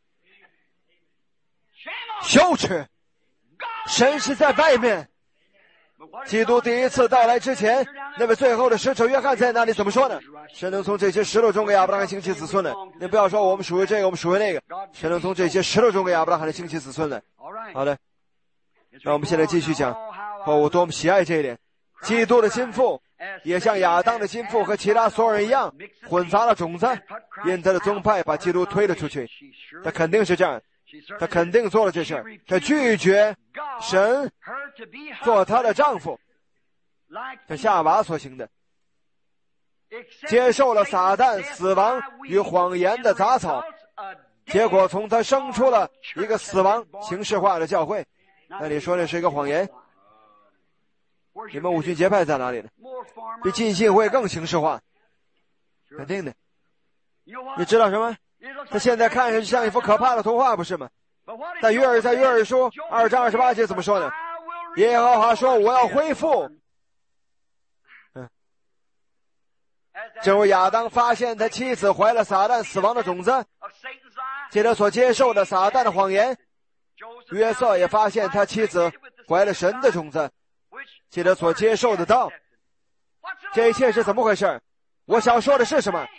羞耻！神是在外面。基督第一次到来之前，那位最后的使者约翰在那里怎么说呢？神能从这些石头中给亚伯拉罕兴起子孙来。你不要说我们属于这个，我们属于那个。神能从这些石头中给亚伯拉罕的兴起子孙来。好的，那我们现在继续讲。哦，我多么喜爱这一点！基督的心腹也像亚当的心腹和其他所有人一样，混杂了种子，因他的宗派把基督推了出去。他肯定是这样，他肯定做了这事儿。他拒绝神做他的丈夫，这夏娃所行的，接受了撒旦死亡与谎言的杂草，结果从他生出了一个死亡形式化的教会。那你说这是一个谎言？你们五旬节派在哪里呢？比浸信会更形式化，肯定的。你知道什么？他现在看上去像一幅可怕的童话，不是吗？但约珥在约珥书二章二十八节怎么说呢？耶和华说：“我要恢复。”嗯，正如亚当发现他妻子怀了撒旦死亡的种子，借着所接受的撒旦的谎言，约瑟也发现他妻子怀了神的种子，借着所接受的道。这一切是怎么回事？我想说的是什么？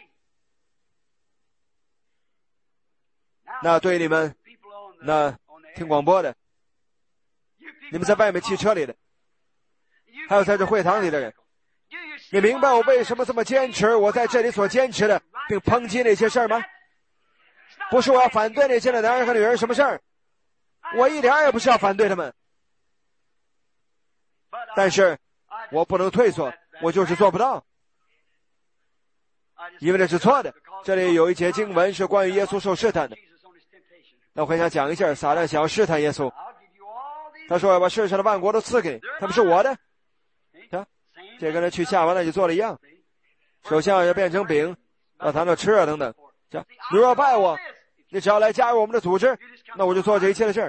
那对你们那听广播的，你们在外面汽车里的，还有在这会堂里的人，你明白我为什么这么坚持我在这里所坚持的，并抨击那些事儿吗？不是我要反对那些的男人和女人什么事儿，我一点也不是要反对他们，但是我不能退缩，我就是做不到，因为这是错的。这里有一节经文是关于耶稣受试探的，那我很想讲一下，撒旦想要试探耶稣，他说要把世上的万国都赐给你，他们是我的。啊，这跟他去夏娃那里做的一样，首先要变成饼，要谈到吃啊等等。你若拜我，你只要来加入我们的组织，那我就做这一切的事儿。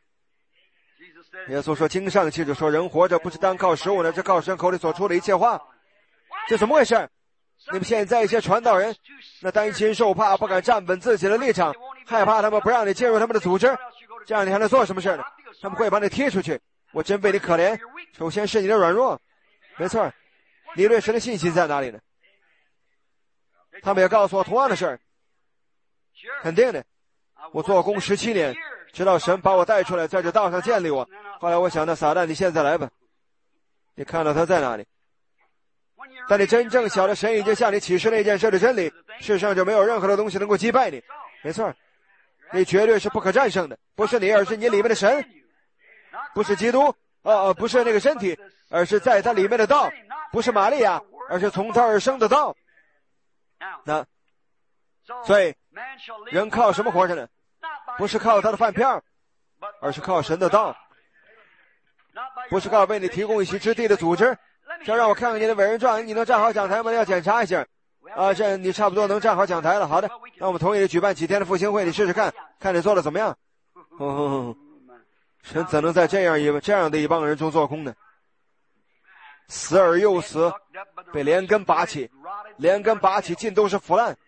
耶稣说，经上记着说，人活着不是单靠食物呢，是靠神口里所出的一切话。这怎么回事？你们现在一些传道人，那担心受怕，不敢站稳自己的立场，害怕他们不让你进入他们的组织，这样你还能做什么事呢？他们会把你踢出去。我真为你可怜，首先是你的软弱。没错，你对神的信心在哪里呢？他们也告诉我同样的事儿。肯定的，我做工十七年，直到神把我带出来，在这道上建立我。后来我想，那撒旦，你现在来吧，你看到他在哪里？但你真正晓得神已经向你启示那件事的真理，世上就没有任何的东西能够击败你。没错，你绝对是不可战胜的，不是你，而是你里面的神，不是基督，呃呃，不是那个身体，而是在他里面的道，不是玛利亚，而是从他而生的道。那所以人靠什么活着呢？不是靠他的饭票，而是靠神的道。不是靠为你提供一席之地的组织。想让我看看你的伟人传，你能站好讲台吗？要检查一下。啊，这你差不多能站好讲台了。好的，那我们同意举办几天的复兴会，你试试看，看你做的怎么样。哦，神怎能在这样一这样的一帮人中做工呢？死而又死，被连根拔起，连根拔起，尽都是腐烂。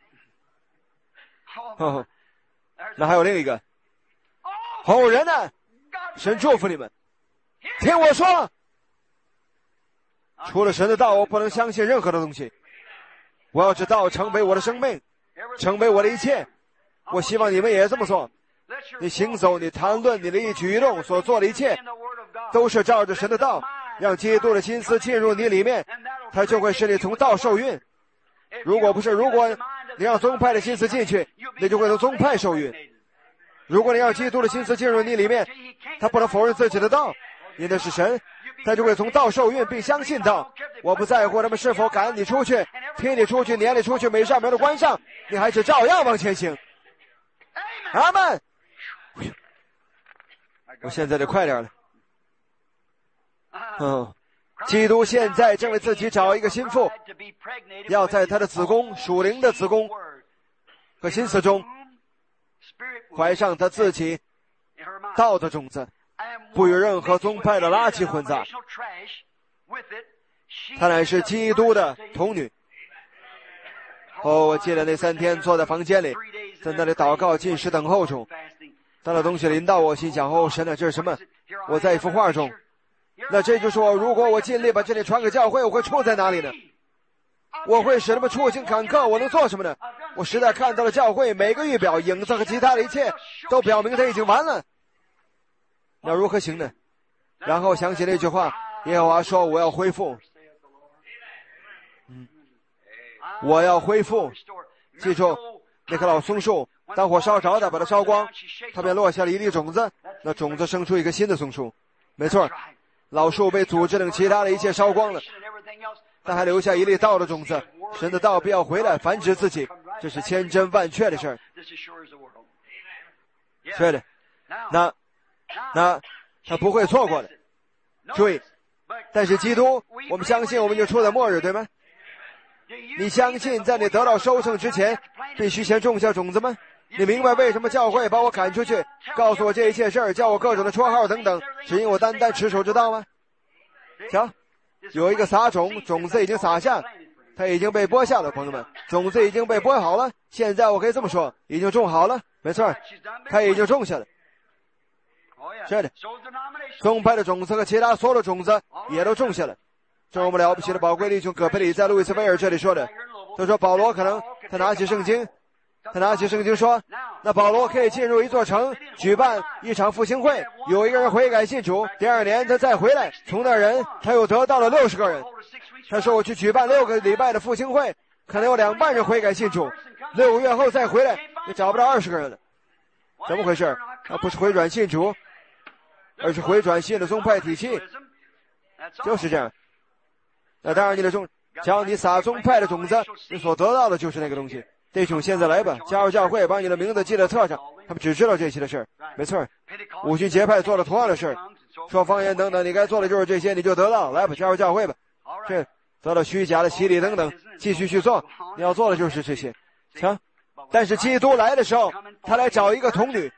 哦，那还有另一个后人呢？神祝福你们，听我说，除了神的道，我不能相信任何的东西。我要这道成为我的生命，成为我的一切。我希望你们也这么做。你行走，你谈论，你的一举一动所做的一切，都是照着神的道，让基督的心思进入你里面，他就会使你从道受孕。如果不是，如果你让宗派的心思进去，你就会从宗派受孕。如果你让基督的心思进入你里面，他不能否认自己的道，因为是神，他就会从道受孕并相信道。我不在乎他们是否赶你出去，踢你出去，撵你出去，每扇门都关上，你还是照样往前行。阿们。我现在得快点了。嗯，基督现在正为自己找一个心腹，要在他的子宫属灵的子宫和心思中怀上他自己道的种子，不与任何宗派的垃圾混杂。她乃是基督的童女。哦，我记得那三天坐在房间里，在那里祷告进食等候中，当那东西临到我，心想，哦神啊，这是什么？我在一幅画中。那这就是我，如果我尽力把这里传给教会，我会处在哪里呢？我会使他们处境坎坷，我能做什么呢？我实在看到了教会每个预表、影子和其他的一切，都表明它已经完了。那如何行呢？然后想起那句话，耶和华说我要恢复。嗯，我要恢复。记住，那棵老松树，当火烧着的，把它烧光，它便落下了一粒种子，那种子生出一个新的松树。没错，老树被组织等其他的一切烧光了，但还留下一粒道的种子，神的道必要回来繁殖自己，这是千真万确的事儿。是的，那那他不会错过的。注意，但是基督，我们相信我们就处在末日，对吗？你相信在你得到收成之前必须先种下种子吗？你明白为什么教会把我赶出去，告诉我这一切事儿，叫我各种的绰号等等，只因我单单持守之道吗？瞧，有一个撒种，种子已经撒下，它已经被播下了，朋友们，种子已经被播好了。现在我可以这么说，已经种好了，没错，它已经种下了。是的，宗派的种子和其他所有的种子也都种下了。正如我们了不起的宝贵弟兄葛培里在路易斯威尔这里说的，他说保罗可能他拿起圣经，他拿起圣经说，那保罗可以进入一座城举办一场复兴会，有一个人悔改信主，第二年他再回来，从那人他又得到了六十个人。他说我去举办六个礼拜的复兴会，可能有两半人悔改信主，六个月后再回来也找不到二十个人了。怎么回事？他不是回转信主，而是回转新的宗派体系，就是这样。那当然你的种，只要你撒宗派的种子，你所得到的就是那个东西。弟兄，现在来吧，加入教会，把你的名字记在册上。他们只知道这些的事儿，没错。五旬节派做了同样的事儿，说方言等等，你该做的就是这些，你就得到。来吧，加入教会吧。这得到虚假的洗礼等等，继续去做。你要做的就是这些。行，但是基督来的时候，他来找一个童女，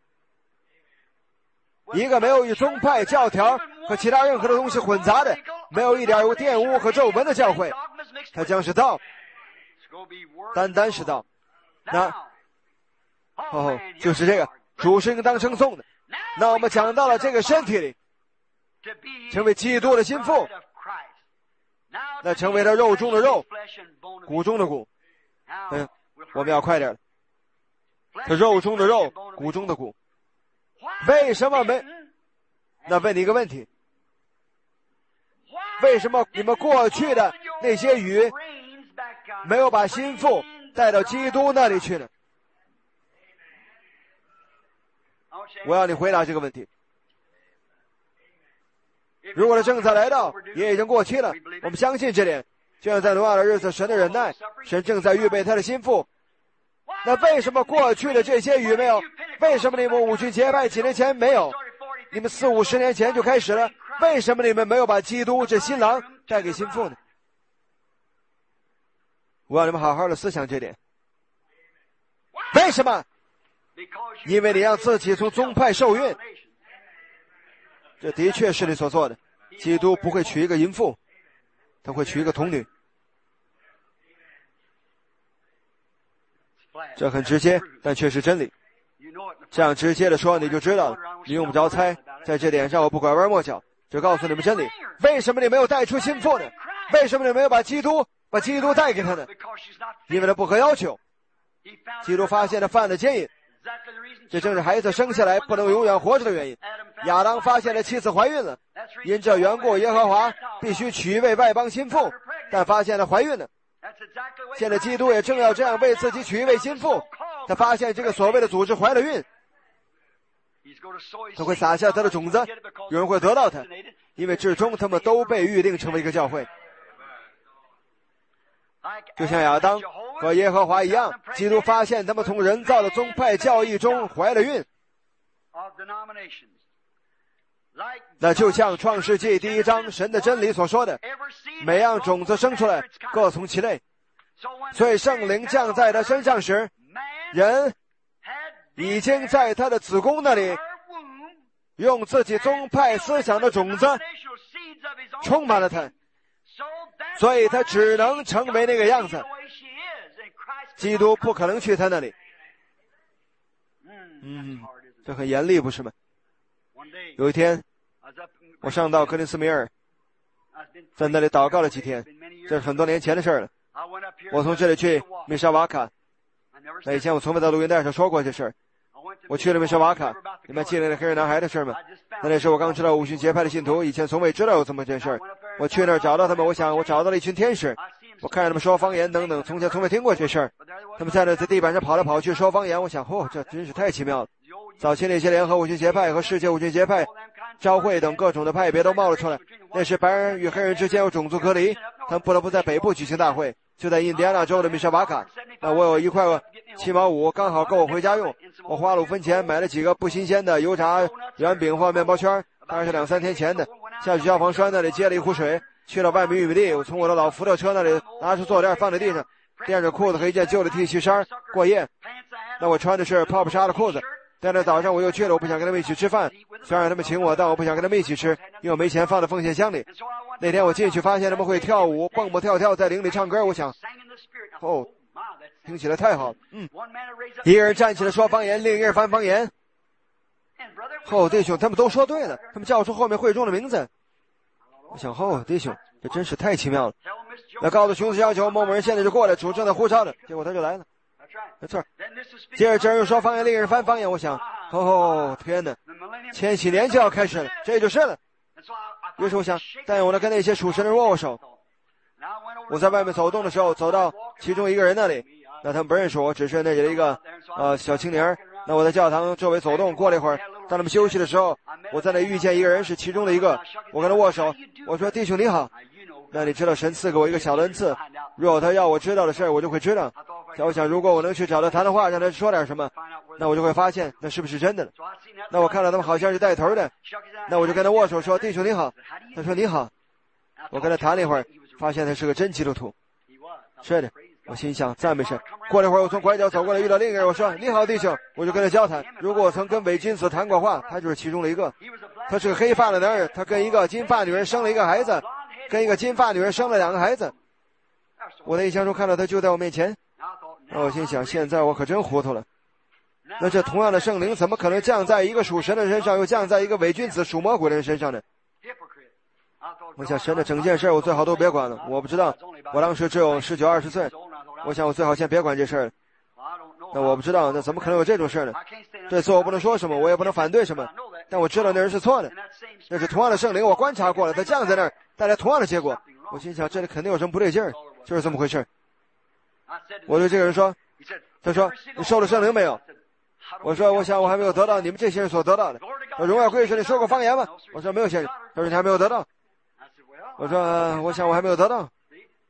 一个没有与宗派教条和其他任何的东西混杂的，没有一点有玷污和皱纹的教会，它将是道，单单是道。那哦，就是这个主是应当称颂的。那我们讲到了这个身体里成为基督的心腹，那成为了肉中的肉，骨中的骨。嗯，我们要快点了。这肉中的肉，骨中的骨。为什么没？那问你一个问题，为什么你们过去的那些语没有把心腹带到基督那里去呢？我要你回答这个问题。如果他正在来到，也已经过期了，我们相信这点。就像在挪亚的日子，神的忍耐，神正在预备他的心腹。 那为什么过去的这些语没有？为什么你们五旬节派几年前没有？你们四五十年前就开始了，为什么你们没有把基督这新郎带给新妇呢？我要你们好好的思想这点。为什么？因为你让自己从宗派受孕，这的确是你所做的。基督不会娶一个淫妇，他会娶一个童女。这很直接，但却是真理。这样直接的说你就知道了，你用不着猜。在这点上我不拐弯抹角，只告诉你们真理。为什么你没有带出心腹呢？为什么你没有把基督把基督带给他呢？因为他不合要求。基督发现他犯了奸淫，这正是孩子生下来不能永远活着的原因。亚当发现了妻子怀孕了，因这缘故耶和华必须娶一位外邦心妇，但发现了怀孕了。现在基督也正要这样为自己娶一位心妇，他发现这个所谓的组织怀了孕，他会撒下他的种子，有人会得到他，因为至终他们都被预定成为一个教会。就像亚当和耶和华一样，基督发现他们从人造的宗派教义中怀了孕。那就像创世纪第一章神的真理所说的，每样种子生出来各从其类。所以圣灵降在他身上时，人已经在他的子宫那里用自己宗派思想的种子充满了他，所以他只能成为那个样子。基督不可能去他那里。嗯，这很严厉不是吗？有一天我上到克林斯米尔，在那里祷告了几天，这是很多年前的事了。我从这里去米沙瓦卡，那以前我从没在录音带上说过这事儿。我去了米沙瓦卡，你们记得那黑人男孩的事吗？那那时我刚知道五旬节派的信徒，以前从未知道有这么件事儿。我去那儿找到他们，我想我找到了一群天使，我看着他们说方言等等，从前从未听过这事儿。他们在那在地板上跑来跑去说方言，我想哦，这真是太奇妙了。早期那些联合五旬节派和世界五旬节派、教会等各种的派别都冒了出来。那时白人与黑人之间有种族隔离，他们不得不在北部举行大会，就在印第安纳州的米沙瓦卡。那我有一块七毛五，刚好够我回家用。我花了五分钱买了几个不新鲜的油炸圆饼或面包圈，大概是两三天前的。下去消防栓那里接了一壶水，去了万米玉米地，我从我的老福特车那里拿出坐垫放在地上，垫着裤子和一件旧的 T 恤衫过夜。那我穿的是泡泡纱的裤子。第二天早上我又去了，我不想跟他们一起吃饭，虽然他们请我，但我不想跟他们一起吃，因为我没钱放在奉献箱里。那天我进去发现他们会跳舞，蹦蹦跳跳，在林里唱歌，我想哦，听起来太好了。嗯，一个人站起来说方言，另一个人翻方言。哦，弟兄，他们都说对了，他们叫出后面会众的名字。我想哦，弟兄，这真是太奇妙了。那告诉熊子要求某某人现在就过来，主正在呼召的，结果他就来了。没错，接着这人又说方言，另一个人翻方言。我想哦，天哪，千禧年就要开始了，这就是了。于是我想但我能跟那些属神的人握握手。我在外面走动的时候，走到其中一个人那里，那他们不认识我，只是那里的一个呃小青年。那我在教堂周围走动，过了一会儿，当他们休息的时候，我在那遇见一个人，是其中的一个。我跟他握手，我说弟兄你好。那你知道神赐给我一个小的恩赐，如果他要我知道的事我就会知道。我想如果我能去找他谈的话，让他说点什么，那我就会发现那是不是真的了。那我看到他们好像是带头的，那我就跟他握手说弟兄你好。他说你好。我跟他谈了一会儿，发现他是个真基督徒。是的，我心想赞美神。过了一会儿我从拐角走过来，遇到另一个人，我说你好弟兄，我就跟他交谈。如果我曾跟伪君子谈过话，他就是其中的一个。他是个黑发的男人，他跟一个金发女人生了一个孩子，跟一个金发女人生了两个孩子。我在印象中看到他就在我面前，那我心想现在我可真糊涂了。那这同样的圣灵怎么可能降在一个属神的人身上，又降在一个伪君子属魔鬼的人身上呢？我想神的整件事我最好都别管了。我不知道，我当时只有十九二十岁，我想我最好先别管这事儿了。那我不知道，那怎么可能有这种事呢？这次我不能说什么，我也不能反对什么，但我知道那人是错的。那是同样的圣灵，我观察过了，他降在那儿带来同样的结果。我心想这里肯定有什么不对劲儿，就是这么回事。我对这个人说，他说你受了圣灵没有？我说我想我还没有得到你们这些人所得到的。我荣耀归神，你说过方言吗？我说没有先生。他说你还没有得到。我说、呃、我想我还没有得到。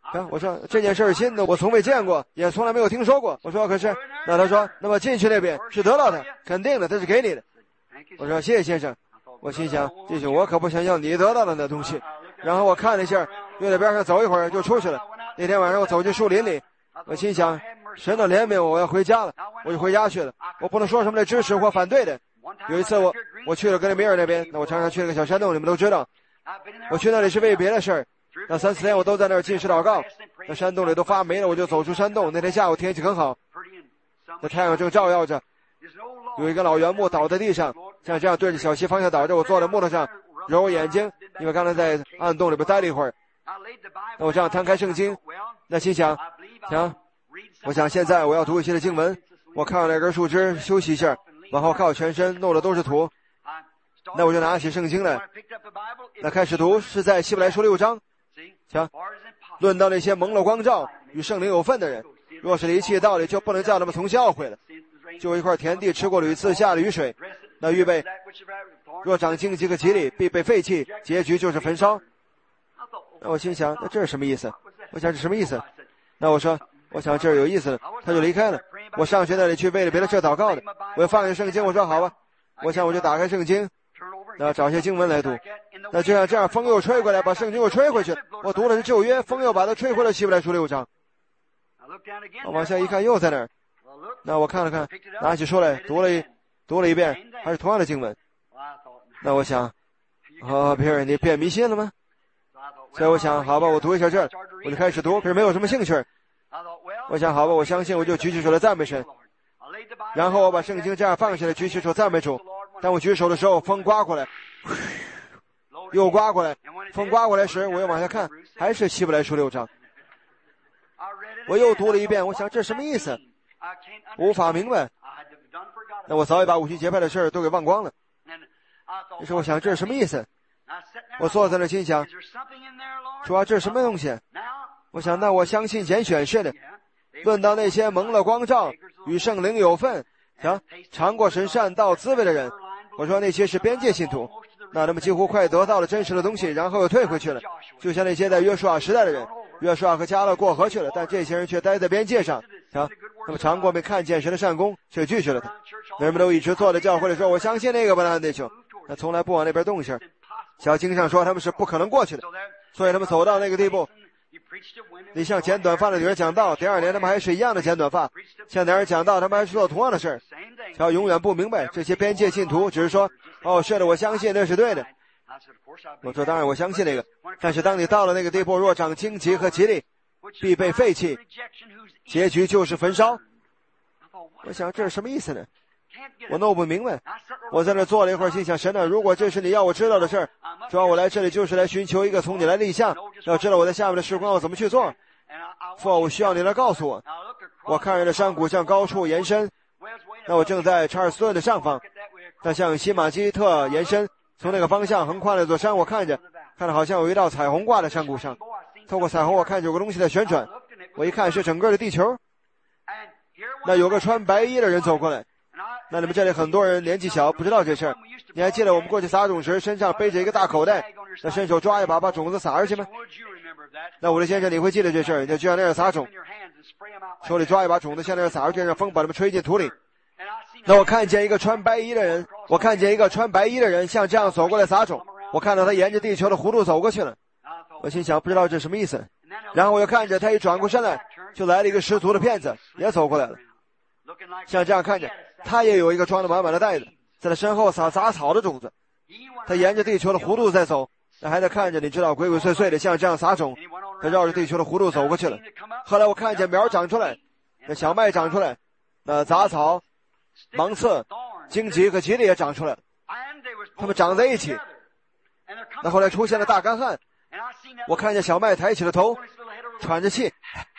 啊，我说这件事是新的，我从未见过，也从来没有听说过。我说可是，那他说，那么进去那边是得到的，肯定的，这是给你的。我说谢谢先生。我心想，弟兄，我可不想要你得到的那东西。然后我看了一下，又在边上走一会儿就出去了。那天晚上我走进树林里，我心想，神的怜悯我，我要回家了，我就回家去了。我不能说什么来支持或反对的。有一次我我去了格林米尔那边，那我常常去那个小山洞，你们都知道。我去那里是为别的事儿。那三四天我都在那儿进食祷告。那山洞里都发霉了，我就走出山洞。那天下午天气很好，那太阳正照耀着，有一个老原木倒在地上，像这样对着小溪方向倒着。我坐在木头上揉揉眼睛，因为刚才在暗洞里边待了一会儿。那我这样摊开圣经，那心想想我想现在我要读一些的经文。我靠那根树枝休息一下，往后靠全身弄的都是土。那我就拿起圣经来，那开始读，是在希伯来书六章。瞧，论到那些蒙了光照与圣灵有份的人，若是离弃道理，就不能叫他们从教会了。就一块田地吃过屡次下的雨水，那预备若长荆棘和棘藜，必被废弃，结局就是焚烧。那我心想，那这是什么意思？我想这什么意思？那我说，我想这是有意思的。他就离开了。我上学那里去为了别的事祷告的。我放下圣经，我说好吧。我想我就打开圣经，那找些经文来读。那就像这样，风又吹过来，把圣经又吹回去。我读的是旧约，风又把它吹回了希伯来书六章。我往下一看，又在那儿。那我看了看，拿起书来读了一读了一遍，还是同样的经文。那我想，啊，皮尔，你变迷信了吗？所以我想，好吧，我读一下这，我就开始读，可是没有什么兴趣。我想，好吧，我相信，我就举起手来赞美神。然后我把圣经这样放下来，举起手赞美主。当我举手的时候，风刮过来，又刮过来。风刮过来时，我又往下看，还是希伯来书六章。我又读了一遍，我想这什么意思？无法明白。那我早已把五旬节派的事儿都给忘光了。于是我想这是什么意思？我坐在那心想，主啊，这是什么东西？我想那我相信拣选是的。论到那些蒙了光照与圣灵有份，想尝过神善道滋味的人，我说那些是边界信徒，那他们几乎快得到了真实的东西，然后又退回去了，就像那些在约书亚时代的人，约书亚和迦勒过河去了，但这些人却待在边界上。啊，那么尝过没看见神的善功，却拒绝了他。人们都一直坐在教会里说，我相信那个巴拿弟兄，他从来不往那边动一下。小经上说他们是不可能过去的，所以他们走到那个地步。你向剪短发的女人讲道，第二年他们还是一样的剪短发，向男人讲道，他们还是做同样的事儿。他永远不明白这些边界信徒只是说，哦，是的，我相信那是对的。我说当然我相信那个，但是当你到了那个地步，若长荆棘和棘藜，必被废弃，结局就是焚烧。我想这是什么意思呢？我弄不明白。我在那坐了一会儿，心想，神啊，如果这是你要我知道的事儿，主要我来这里就是来寻求一个从你来立项，要知道我在下面的时光要怎么去做。父啊，我需要你来告诉我。我看着这山谷向高处延伸，那我正在查尔斯顿的上方，它向西马基特延伸，从那个方向横跨了一座山。我看着看着好像有一道彩虹挂在山谷上，透过彩虹我看着有个东西在旋转，我一看是整个的地球。那有个穿白衣的人走过来，那你们这里很多人年纪小不知道这事儿。你还记得我们过去撒种时身上背着一个大口袋，那伸手抓一把把种子撒出去吗？那我的先生，你会记得这事儿，你就像那样撒种，手里抓一把种子向那样撒出去，让风把它们吹进土里。那我看见一个穿白衣的人，我看见一个穿白衣的人像这样走过来撒种，我看到他沿着地球的弧度走过去了。我心想不知道这什么意思，然后我又看着他一转过身来，就来了一个失足的骗子也走过来了。像这样看着，他也有一个装得满满的袋子，在他身后撒杂草的种子，他沿着地球的弧度在走，他还在看着，你知道鬼鬼祟祟的像这样撒种，他绕着地球的弧度走过去了。后来我看见苗长出来，那小麦长出来，那杂草、芒刺、荆棘和棘藜也长出来了，它们长在一起。那后来出现了大干旱，我看见小麦抬起了头，喘着气，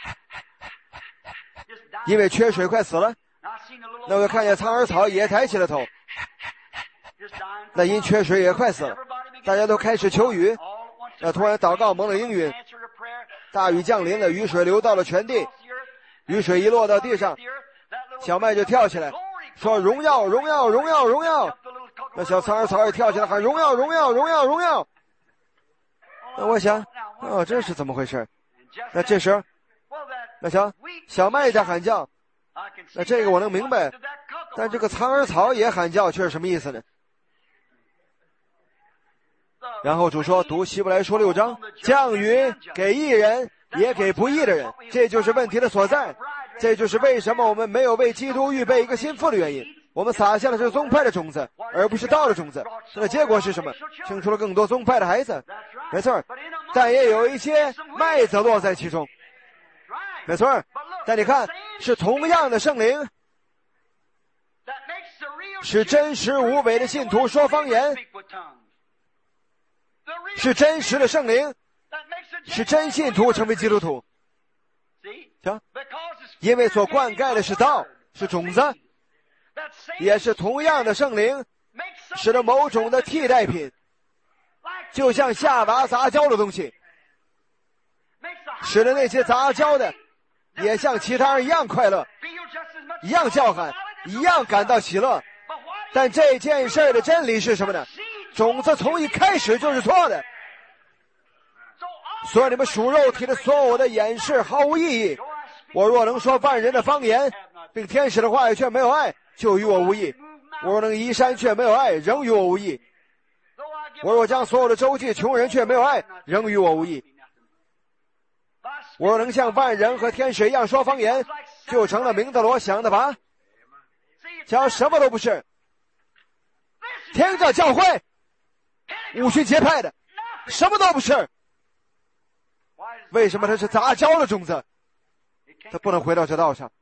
因为缺水快死了。那我又看见苍耳草也抬起了头，那因缺水也快死了。大家都开始求雨，那突然祷告蒙了应允，大雨降临了，雨水流到了全地，雨水一落到地上，小麦就跳起来说荣耀荣耀荣耀荣耀。那小苍耳草也跳起来喊荣耀荣耀荣耀荣耀。那我想哦，这是怎么回事？ 那这时，那瞧，小麦在喊叫，那这个我能明白，但这个苍耳草也喊叫，却是什么意思呢？然后主说，读希伯来书六章，降雨给义人，也给不义的人，这就是问题的所在。这就是为什么我们没有为基督预备一个心腹的原因。我们撒下的是宗派的种子，而不是道的种子。那结果是什么？生出了更多宗派的孩子。没错，但也有一些麦子落在其中。没错，但你看，是同样的圣灵，是真实无伪的信徒说方言，是真实的圣灵，是真信徒成为基督徒。瞧，因为所灌溉的是道，是种子，也是同样的圣灵使得某种的替代品，就像夏娃杂交的东西，使得那些杂交的也像其他人一样快乐，一样叫喊，一样感到喜乐。但这件事的真理是什么呢？种子从一开始就是错的。所以你们属肉体的所有的演示毫无意义。我若能说万人的方言，并天使的话语却没有爱，就与我无益。我若能移山却没有爱，仍与我无益。我若将所有的周济穷人却没有爱，仍与我无益。我若能像万人和天使一样说方言，就成了明德罗想的吧。瞧，什么都不是。听着，教会五旬节派的什么都不是。为什么它是杂交的种子？它不能回到这道上。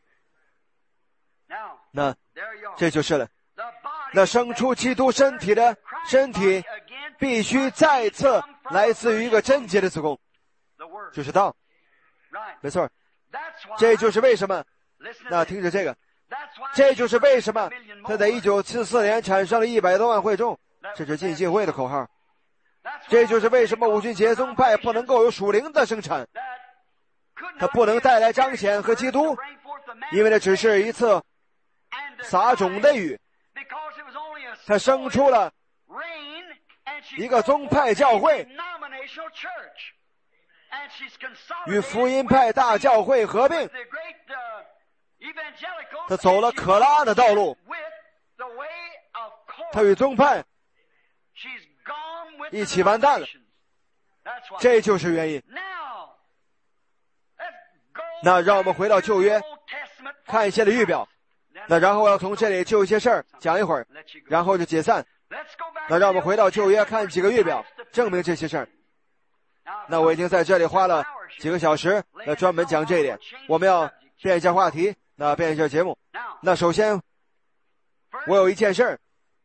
那这就是了。那生出基督身体的身体必须再次来自于一个贞洁的子宫，就是道。没错，这就是为什么。那听着这个，这就是为什么他在一九七四年产生了一百多万会众，这是浸信会的口号。这就是为什么五旬节宗派不能够有属灵的生产，它不能带来彰显和基督，因为那只是一次撒种的雨，它生出了一个宗派教会，与福音派大教会合并，他走了可拉的道路，他与宗派一起完蛋了，这就是原因。那让我们回到旧约，看一些的预表。那然后我要从这里就一些事儿讲一会儿，然后就解散。那让我们回到旧约，看几个预表，证明这些事儿。那我已经在这里花了几个小时，那专门讲这一点。我们要变一下话题，那变一下节目。那首先，我有一件事儿。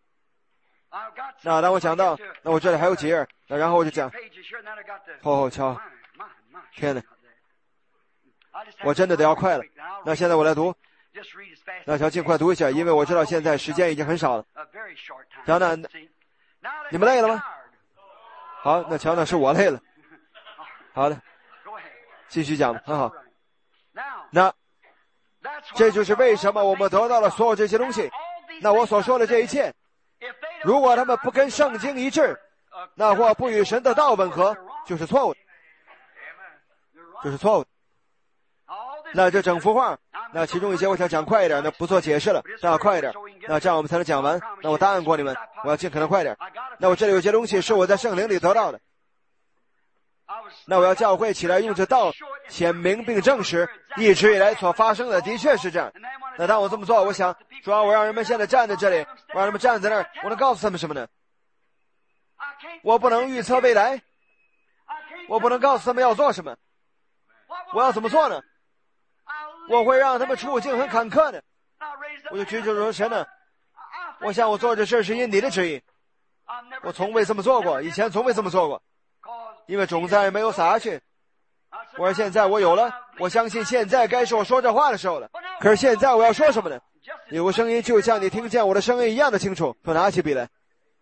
那当我讲到，那我这里还有几页，那然后我就讲。哦，瞧，天哪！我真的得要快了。那现在我来读，那瞧尽快读一下，因为我知道现在时间已经很少了。瞧，那你们累了吗？好，那瞧，那是我累了。好的，继续讲，很好。那这就是为什么我们得到了所有这些东西。那我所说的这一切，如果他们不跟圣经一致，那或不与神的道吻合，就是错误的，就是错误的。那这整幅画，那其中一些我想讲快一点，那不做解释了，这样快一点，那这样我们才能讲完。那我答应过你们，我要尽可能快点。那我这里有些东西是我在圣灵里得到的，那我要教会起来用这道显明并证实一直以来所发生的的确是这样。那当我这么做，我想主要我让人们现在站在这里，我让人们站在那儿，我能告诉他们什么呢？我不能预测未来，我不能告诉他们要做什么，我要怎么做呢？我会让他们处境很坎坷的。我就举手说，神呢，我想我做这事是因你的旨意，我从未这么做过，以前从未这么做过，因为种子还没有撒下去。我说现在我有了，我相信现在该是我说这话的时候了。可是现在我要说什么呢？有个声音就像你听见我的声音一样的清楚，说拿起笔来。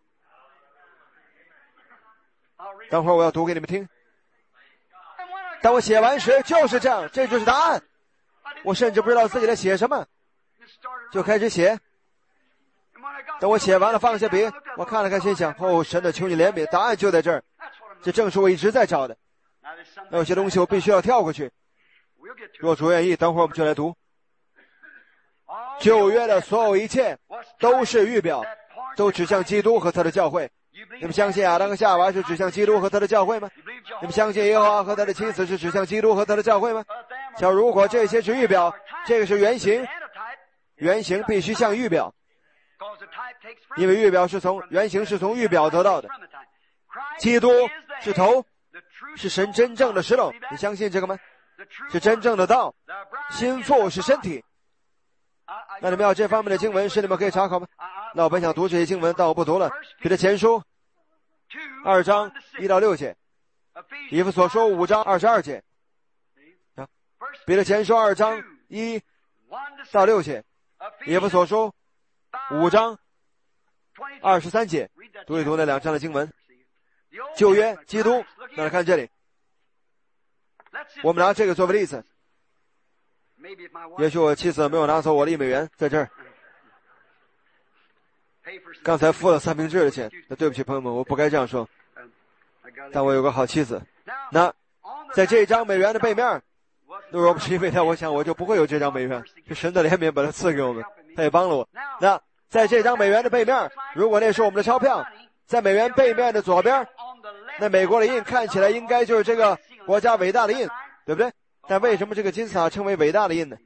等会儿我要读给你们听。当我写完时就是这样，这就是答案。我甚至不知道自己在写什么，就开始写。等我写完了放下笔，我看了看心想，哦，神的求你怜悯，答案就在这儿，这正是我一直在找的。 那有些东西我必须要跳过去。若主愿意，等会儿我们就来读。旧约的所有一切都是预表，都指向基督和他的教会。你们相信亚当和夏娃是指向基督和他的教会吗？你们相信耶和华和他的妻子是指向基督和他的教会吗？像如果这些是预表，这个是原型，原型必须像预表，因为预表是从原型是从预表得到的。基督是头，是神真正的石头，你相信这个吗？是真正的道。心腹是身体。那你们要这方面的经文是你们可以查考吗？那我本想读这些经文，但我不读了。彼得前书二章一到六节，以弗所书五章二十二节，啊，彼得前书二章一到六节，以弗所书五章二十三节，读一读那两章的经文。旧约基督，那来看这里，我们拿这个作为例子。也许我妻子没有拿走我的一美元，在这儿。刚才付了三明治的钱，那对不起朋友们，我不该这样说。但我有个好妻子。那在这张美元的背面，如果不是因为他，我想我就不会有这张美元。是神的怜悯把它赐给我们，他也帮了我。那在这张美元的背面，如果那是我们的钞票，在美元背面的左边，那美国的印看起来应该就是这个国家伟大的印，对不对？但为什么这个金字塔称为伟大的印呢？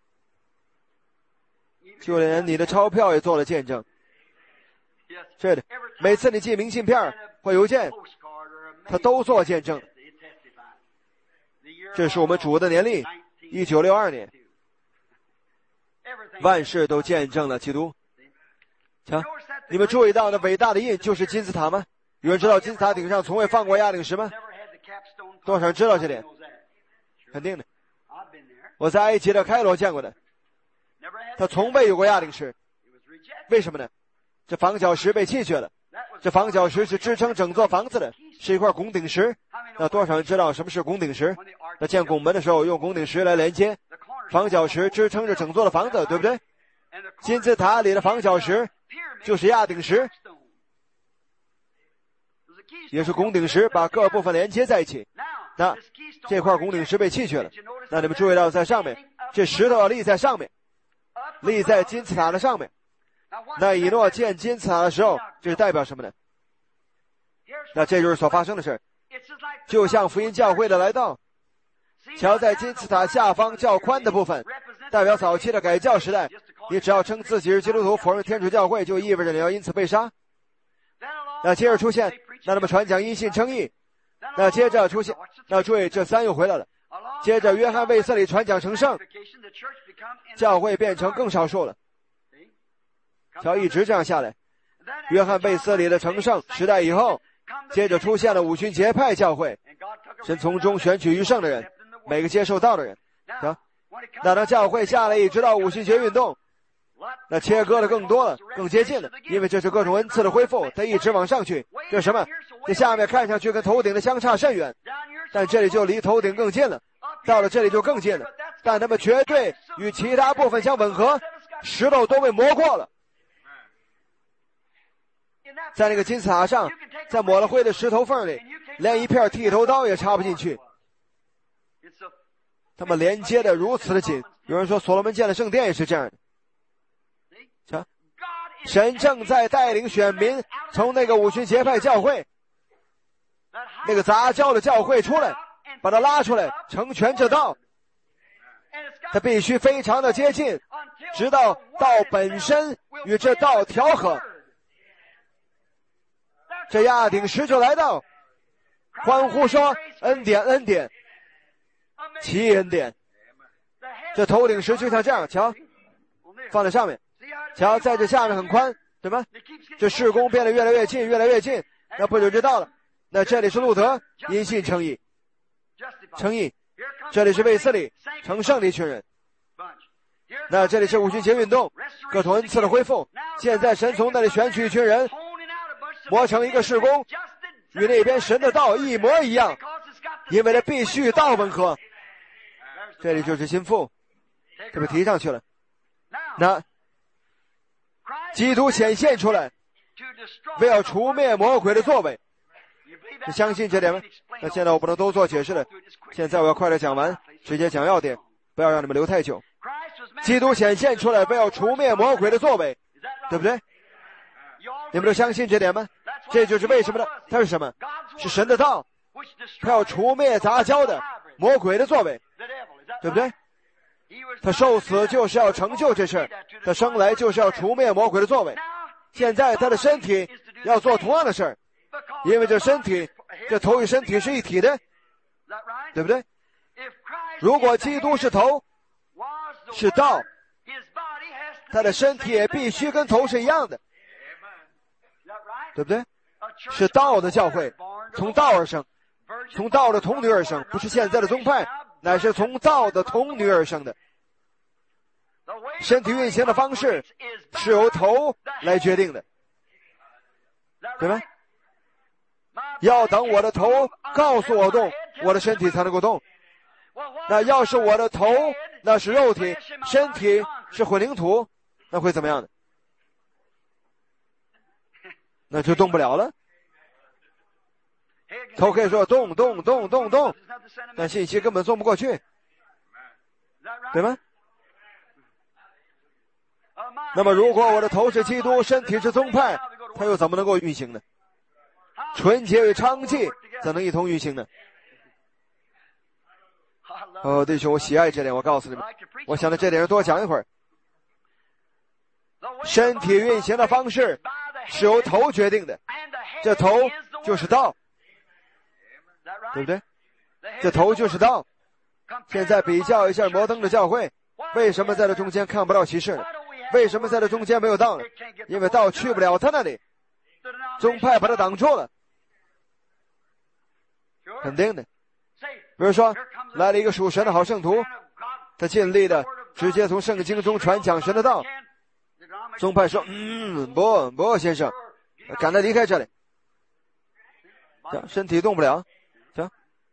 就连你的钞票也做了见证。是的，每次你寄明信片或邮件，它都做见证。这是我们主的年历，一九六二年，万事都见证了基督。瞧，你们注意到那伟大的印就是金字塔吗？有人知道金字塔顶上从未放过压顶石吗？多少人知道这点？肯定的，我在埃及的开罗见过的，他从未有过压顶石。为什么呢？这房角石被弃绝了。这房角石是支撑整座房子的，是一块拱顶石。那多少人知道什么是拱顶石？那建拱门的时候用拱顶石来连接，房角石支撑着整座的房子，对不对？金字塔里的房角石就是压顶石，也是拱顶石把各部分连接在一起。那这块拱顶石被弃绝了，那你们注意到在上面，这石头要立在上面，立在金字塔的上面。那以诺建金字塔的时候，这是代表什么呢？那这就是所发生的事，就像福音教会的来到。瞧，在金字塔下方较宽的部分，代表早期的改教时代。你只要称自己是基督徒，否认天主教会，就意味着你要因此被杀。那接着出现，那他们传讲因信称义。那接着出现，那注意这三又回来了。接着约翰卫斯理传讲成圣，教会变成更少数了。瞧，一直这样下来。约翰卫斯理的成圣时代以后，接着出现了五旬节派教会，神从中选取余剩的人，每个接受道的人。瞧，那当教会下来一直到五旬节运动，那切割的更多了，更接近了，因为这是各种恩赐的恢复，它一直往上去。这是什么？这下面看上去跟头顶的相差甚远，但这里就离头顶更近了，到了这里就更近了，但它们绝对与其他部分相吻合，石头都被磨过了。在那个金字塔上，在抹了灰的石头缝里，连一片剃头刀也插不进去。他们连接的如此的紧。有人说所罗门建的圣殿也是这样的。瞧，神正在带领选民从那个五旬节派教会，那个杂交的教会出来，把它拉出来，成全这道。它必须非常的接近，直到道本身与这道调和。这压顶石就来到，欢呼说恩典恩典，奇恩典。这头顶石就像这样，瞧，放在上面，瞧，在这下面很宽，对吗？这事工变得越来越近越来越近，那不久就到了。那这里是路德，因信称义，称义。这里是卫斯理，成圣的一群人。那这里是五旬节运动，各种恩赐的恢复。现在神从那里选取一群人，磨成一个事工，与那边神的道一模一样，因为它必须与道吻合。这里就是心腹，这被提上去了。那基督显现出来，为要除灭魔鬼的作为。 你相信这点吗？那现在我不能多做解释了，现在我要快点讲完，直接讲要点，不要让你们留太久。基督显现出来，为要除灭魔鬼的作为，对不对？你们都相信这点吗？这就是为什么呢？它是什么？是神的道，他要除灭杂交的魔鬼的作为，对不对？他受死就是要成就这事，他生来就是要除灭魔鬼的作为。现在他的身体要做同样的事儿，因为这身体，这头与身体是一体的，对不对？如果基督是头，是道，他的身体也必须跟头是一样的，对不对？是道的教会，从道而生，从道的童女而生，不是现在的宗派，乃是从道的童女而生的。身体运行的方式是由头来决定的，对吗？要等我的头告诉我动，我的身体才能够动。那要是我的头那是肉体，身体是混凝土，那会怎么样呢？那就动不了了。头可以说动动动动动，但信息根本送不过去，对吗？那么如果我的头是基督，身体是宗派，它又怎么能够运行呢？纯洁与娼妓怎能一同运行呢？哦，弟兄，我喜爱这点，我告诉你们，我想在这点上多讲一会儿。身体运行的方式是由头决定的，这头就是道，对不对？这头就是道。现在比较一下摩登的教会，为什么在这中间看不到骑士呢？为什么在这中间没有道呢？因为道去不了他那里，宗派把他挡住了，肯定的。比如说来了一个属神的好圣徒，他尽力的直接从圣经中传讲神的道，宗派说嗯不不先生，赶他离开这里，行，身体动不了，行，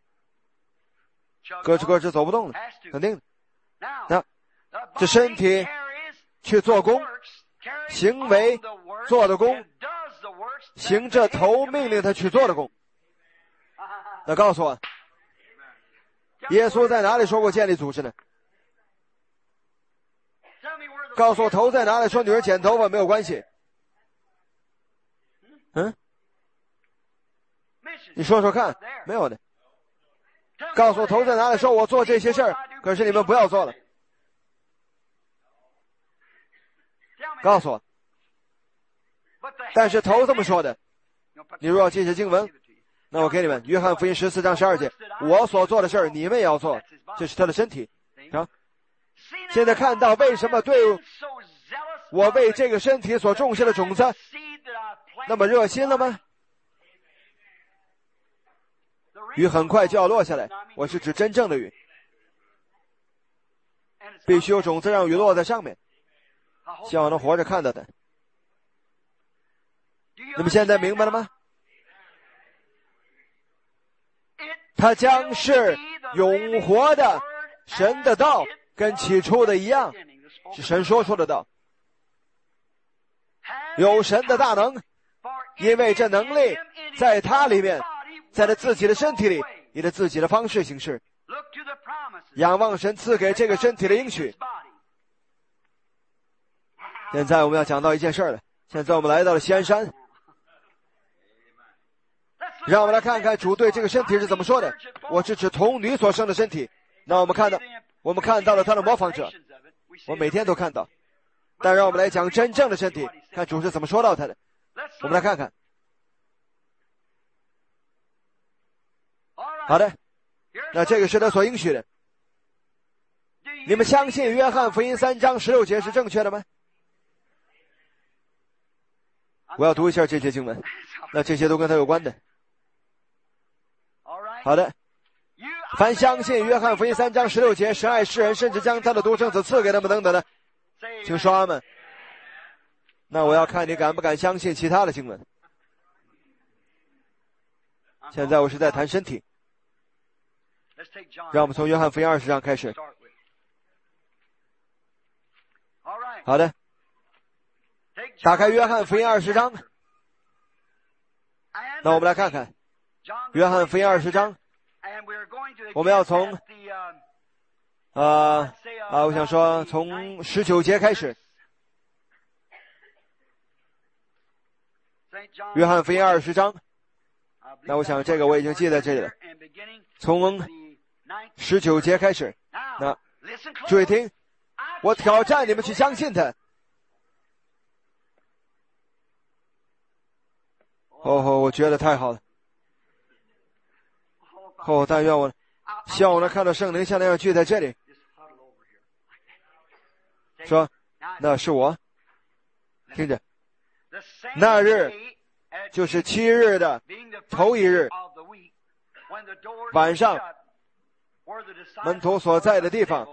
咯吱咯吱走不动了，肯定的。那这身体去做工，行为做的工，行这头命令他去做的工。那告诉我，耶稣在哪里说过建立组织呢？告诉我头在哪里说女人剪头发没有关系？嗯，你说说看，没有的。告诉我头在哪里说我做这些事儿，可是你们不要做了。告诉我。但是头这么说的，你若要记下经文，那我给你们约翰福音十四章十二节，我所做的事儿你们也要做，这是他的身体啊。现在看到为什么对我为这个身体所种下的种子那么热心了吗？雨很快就要落下来，我是指真正的雨，必须有种子让雨落在上面，希望能活着看到的。你们现在明白了吗？它将是永活的神的道，跟起初的一样，是神说出的道，有神的大能，因为这能力在他里面，在他自己的身体里，以他自己的方式行事，仰望神赐给这个身体的应许。现在我们要讲到一件事了，现在我们来到了锡安山，让我们来看看主对这个身体是怎么说的。我是指童女所生的身体。那我们看到，我们看到了他的模仿者，我每天都看到。但让我们来讲真正的身体，看主是怎么说到他的。我们来看看。好的，那这个是他所应许的。你们相信约翰福音三章十六节是正确的吗？我要读一下这些经文，那这些都跟他有关的。好的，凡相信约翰福音三章十六节，神爱世人，甚至将他的独生子赐给他们等等的，请说阿们。那我要看你敢不敢相信其他的经文。现在我是在谈身体，让我们从约翰福音二十章开始。好的，打开约翰福音二十章，那我们来看看约翰福音二十章，我们要从呃啊，我想说从十九节开始。约翰福音二十章，那我想这个我已经记在这里了。从十九节开始，那注意听，我挑战你们去相信他。哦，我觉得太好了。哦，但愿我希望我能看到圣灵像那样聚在这里，说那是我。听着，那日就是七日的头一日晚上，门徒所在的地方，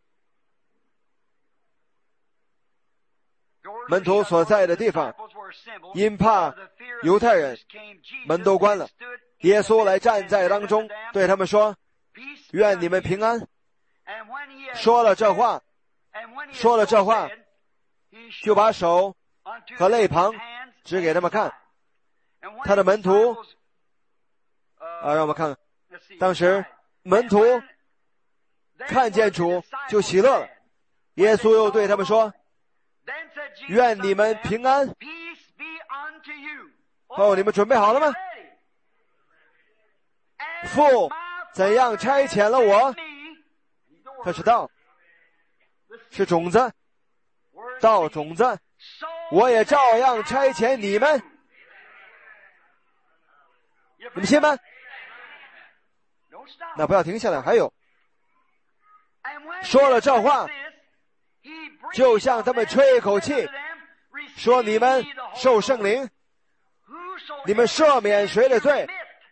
门徒所在的地方，因怕犹太人，门都关了。耶稣来站在当中，对他们说：“愿你们平安。”说了这话，说了这话，就把手和肋旁指给他们看。他的门徒，啊，让我们看，当时门徒看见主就喜乐了。耶稣又对他们说：“愿你们平安。”哦，你们准备好了吗？父怎样差遣了我？他是道，是种子，道种子，我也照样差遣你们。你们信吗？那不要停下来。还有，说了这话，就向他们吹一口气，说：“你们受圣灵，你们赦免谁的罪，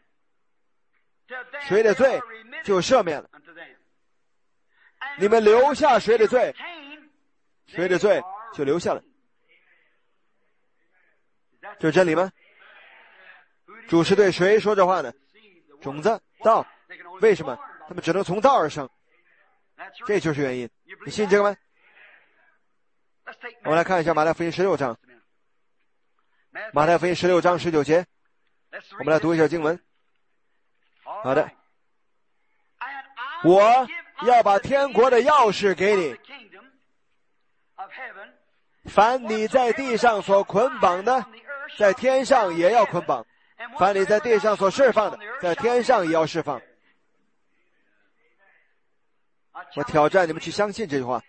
谁的罪就赦免了；你们留下谁的罪，谁的罪就留下了。”这是真理吗？主是对谁说这话呢？种子，道。为什么他们只能从道而生？这就是原因。你信这个吗？我们来看一下马太福音十六章。马太福音十六章十九节，我们来读一下经文。好的，我要把天国的钥匙给你，凡你在地上所捆绑的，在天上也要捆绑；凡你在地上所释放的，在天上也要释放。我挑战你们去相信这句话。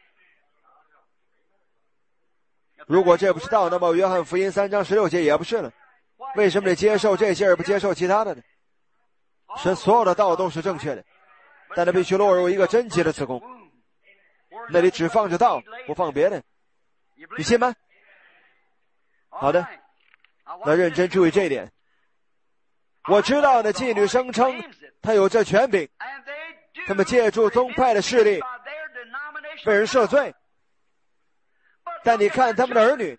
如果这不是道，那么约翰福音三章十六节也不是了。为什么得接受这些而不接受其他的呢？神所有的道都是正确的，但它必须落入一个贞洁的子宫，那里只放着道，不放别的。你信吗？好的，那认真注意这一点。我知道那妓女声称她有这权柄，他们借助宗派的势力被人赦罪，但你看他们的儿女，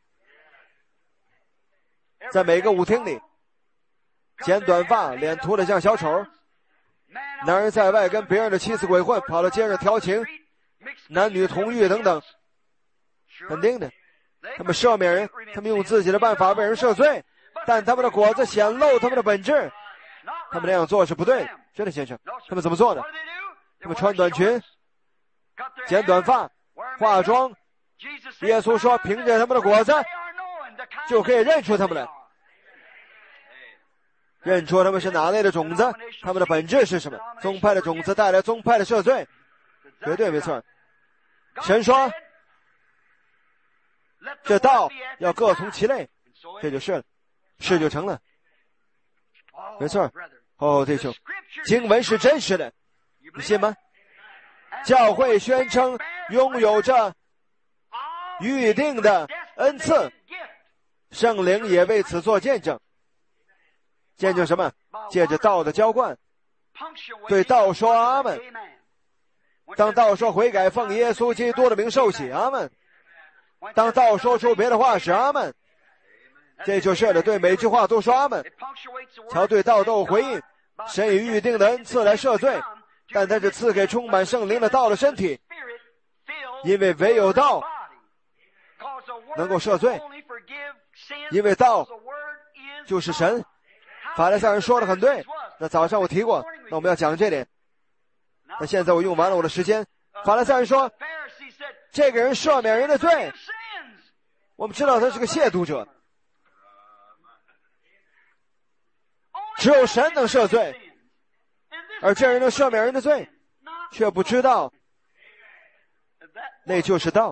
在每个舞厅里剪短发，脸涂得像小丑，男人在外跟别人的妻子鬼混，跑到街上调情，男女同浴等等。肯定的，他们赦免人，他们用自己的办法为人赦罪，但他们的果子显露他们的本质。他们那样做是不对的。真的，先生，他们怎么做的？他们穿短裙，剪短发，化妆。耶稣说凭着他们的果子就可以认出他们来，认出他们是哪类的种子，他们的本质是什么。宗派的种子带来宗派的赦罪，绝对没错。神说这道要各从其类，这就是了，事就成了。没错。哦，弟兄，经文是真实的，你信吗？教会宣称拥有着预定的恩赐，圣灵也为此做见证。见证什么？借着道的浇灌，对道说阿们。当道说悔改，奉耶稣基督的名受洗，阿们。当道说出别的话时，阿们。这就是了，对每句话都说阿们。瞧，对道都有回应。神以预定的恩赐来赦罪，但他是赐给充满圣灵的道的身体，因为唯有道能够赦罪，因为道就是神。法利赛人说的很对， 那早上我提过，那我们要讲这点。那现在我用完了我的时间。法利赛人说，这个人赦免人的罪，我们知道他是个亵渎者，只有神能赦罪，而这人能赦免人的罪，却不知道那就是道。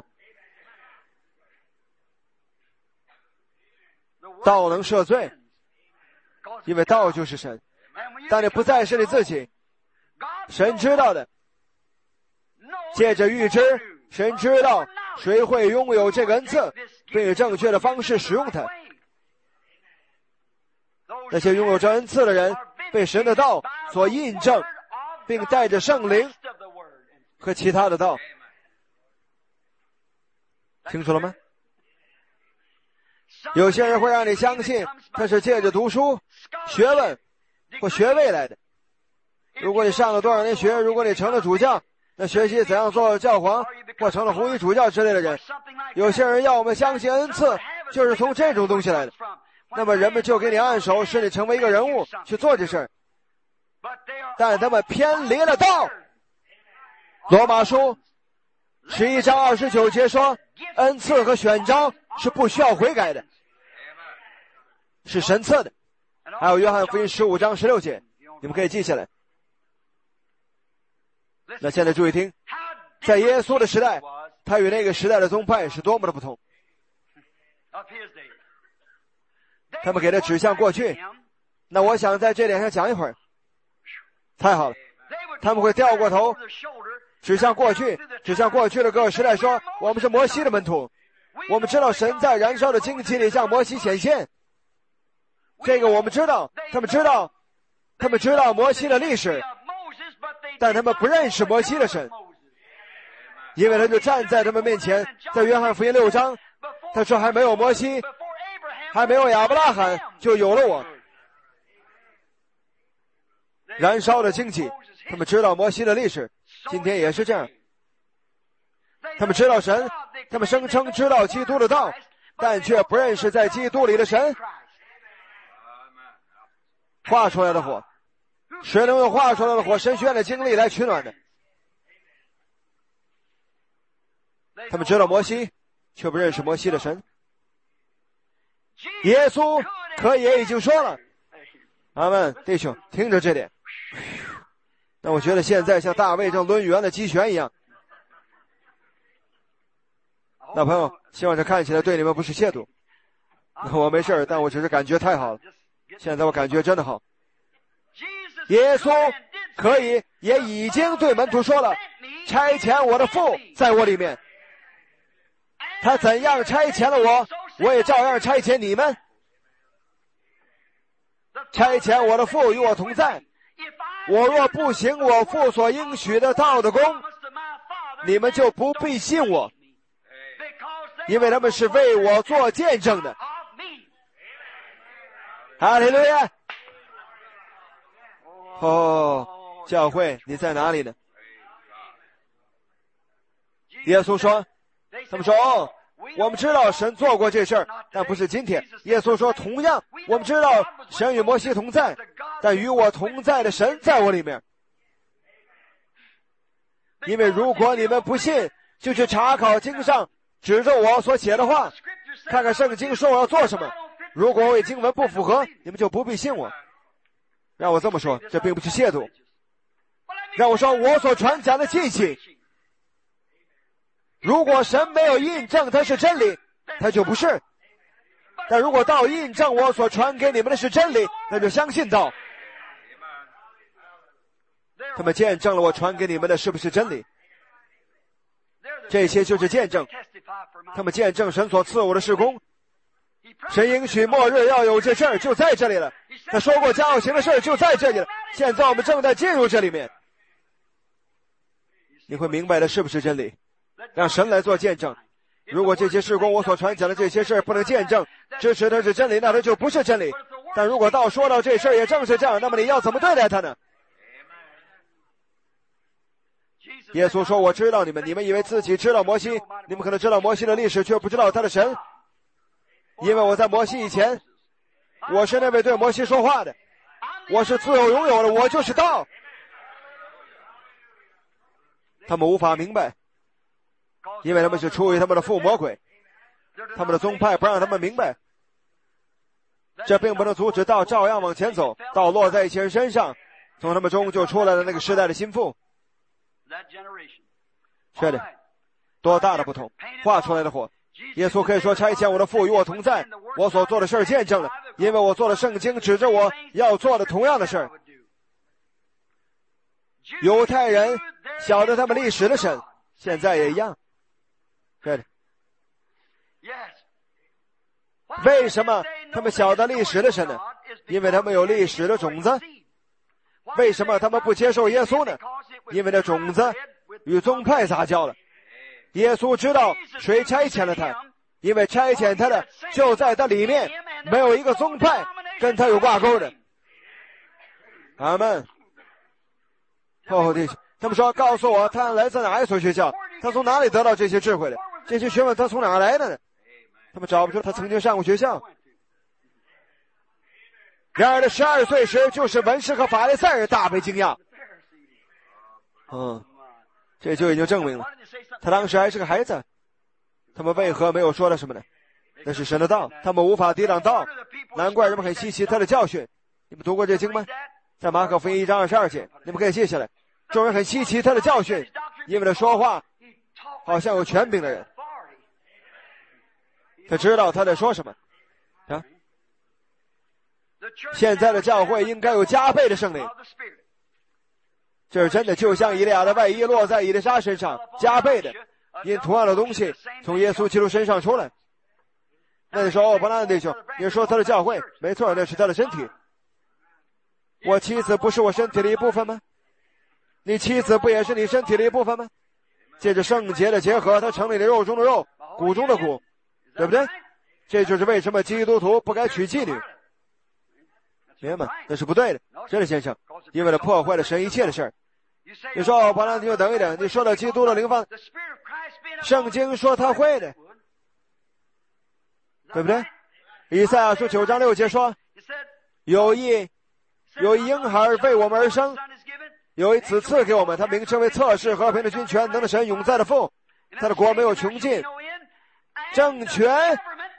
道能赦罪，因为道就是神。但你不再是你自己，神知道的。借着预知，神知道谁会拥有这个恩赐，并以正确的方式使用它。那些拥有这恩赐的人，被神的道所印证，并带着圣灵和其他的道。清楚了吗？有些人会让你相信他是借着读书、学问或学位来的。如果你上了多少年学，如果你成了主教，那学习怎样做教皇或成了红衣主教之类的人，有些人要我们相信恩赐就是从这种东西来的，那么人们就给你按手，使你成为一个人物去做这事儿。但他们偏离了道。罗马书十一章二十九节说，恩赐和选召是不需要悔改的，是神赐的。还有约翰福音十五章十六节，你们可以记下来。那现在注意听，在耶稣的时代，他与那个时代的宗派是多么的不同。他们给他指向过去，那我想在这点上讲一会儿。太好了，他们会掉过头指向过去，指向过去的各个时代，说我们是摩西的门徒，我们知道神在燃烧的荆棘里向摩西显现，这个我们知道。他们知道他们知道摩西的历史，但他们不认识摩西的神，因为他就站在他们面前。在约翰福音六章，他说还没有摩西，还没有亚伯拉罕，就有了我。燃烧的荆棘，他们知道摩西的历史，今天也是这样。他们知道神，他们声称知道基督的道，但却不认识在基督里的神。画出来的火，谁能用画出来的火神学院的经历来取暖的？他们知道摩西，却不认识摩西的神。耶稣可也已经说了，阿们，弟兄，听着这点。但我觉得现在像大卫正抡圆了鸡拳一样。那朋友，希望这看起来对你们不是亵渎。我没事，但我只是感觉太好了。现在我感觉真的好。耶稣可以也已经对门徒说了，差遣我的父在我里面，他怎样差遣了我，我也照样差遣你们。差遣我的父与我同在，我若不行我父所应许的道的功，你们就不必信我，因为他们是为我做见证的。哈利路亚！哦，教会你在哪里呢？耶稣说，他们说哦，我们知道神做过这事儿，但不是今天。耶稣说，同样我们知道神与摩西同在，但与我同在的神在我里面。因为如果你们不信，就去查考经上指着我所写的话，看看圣经说我要做什么。如果我与经文不符合，你们就不必信我。让我这么说，这并不是亵渎。让我说我所传讲的信息，如果神没有印证它是真理，它就不是。但如果道印证我所传给你们的是真理，那就相信道。他们见证了我传给你们的是不是真理，这些就是见证。他们见证神所赐我的事工。神应许末日要有这事儿，就在这里了。他说过将要行的事儿就在这里了，现在我们正在进入这里面。你会明白的是不是真理，让神来做见证。如果这些事工我所传讲的这些事儿不能见证支持它是真理，那它就不是真理。但如果道说到这事儿也正是这样，那么你要怎么对待它呢？耶稣说，我知道你们，你们以为自己知道摩西，你们可能知道摩西的历史，却不知道他的神。因为我在摩西以前，我是那位对摩西说话的。 我是自由拥有的，我就是道。他们无法明白，因为他们是出于他们的父魔鬼，他们的宗派不让他们明白。这并不能阻止道照样往前走，道落在一些人身上，从他们中就出来了那个时代的心腹。是的，多大的不同，画出来的火。耶稣可以说，差遣我的父与我同在，我所做的事见证了，因为我做了圣经指着我要做的同样的事。犹太人晓得他们历史的神，现在也一样。对的。为什么他们晓得历史的神呢？因为他们有历史的种子。为什么他们不接受耶稣呢？因为那种子与宗派杂交了。耶稣知道谁差遣了他，因为差遣他的就在他里面，没有一个宗派跟他有挂钩的。阿们。哦，弟兄，他们说告诉我他来自哪一所学校，他从哪里得到这些智慧的，这些学问他从哪来的呢？他们找不出他曾经上过学校。然而他十二岁时，就是文士和法利赛人大被惊讶。嗯，这就已经证明了他当时还是个孩子。他们为何没有说了什么呢？那是神的道，他们无法抵挡道，难怪人们很稀奇他的教训。你们读过这经吗？在马可福音一章二十二节，你们可以记下来。众人很稀奇他的教训，因为他说话好像有权柄的人。他知道他在说什么啊！现在的教会应该有加倍的圣灵，这是真的，就像以利亚的外衣落在以利沙身上，加倍的，因同样的东西从耶稣基督身上出来。那你说，哦，伯拉弟兄，你说他的教会，没错，那是他的身体。我妻子不是我身体的一部分吗？你妻子不也是你身体的一部分吗？借着圣洁的结合，他成了你肉中的肉，骨中的骨，对不对？这就是为什么基督徒不该娶妓女，明白吗？那是不对的，真的先生，因为他破坏了神一切的事儿。你说，哦，伯拉弟兄，等一等，你说到基督的灵方，圣经说他会的，对不对？以赛亚书九章六节说，有一有一婴孩为我们而生，有一子赐给我们，他名称为测试和平的君，全能的神，永在的父，他的国没有穷尽，政权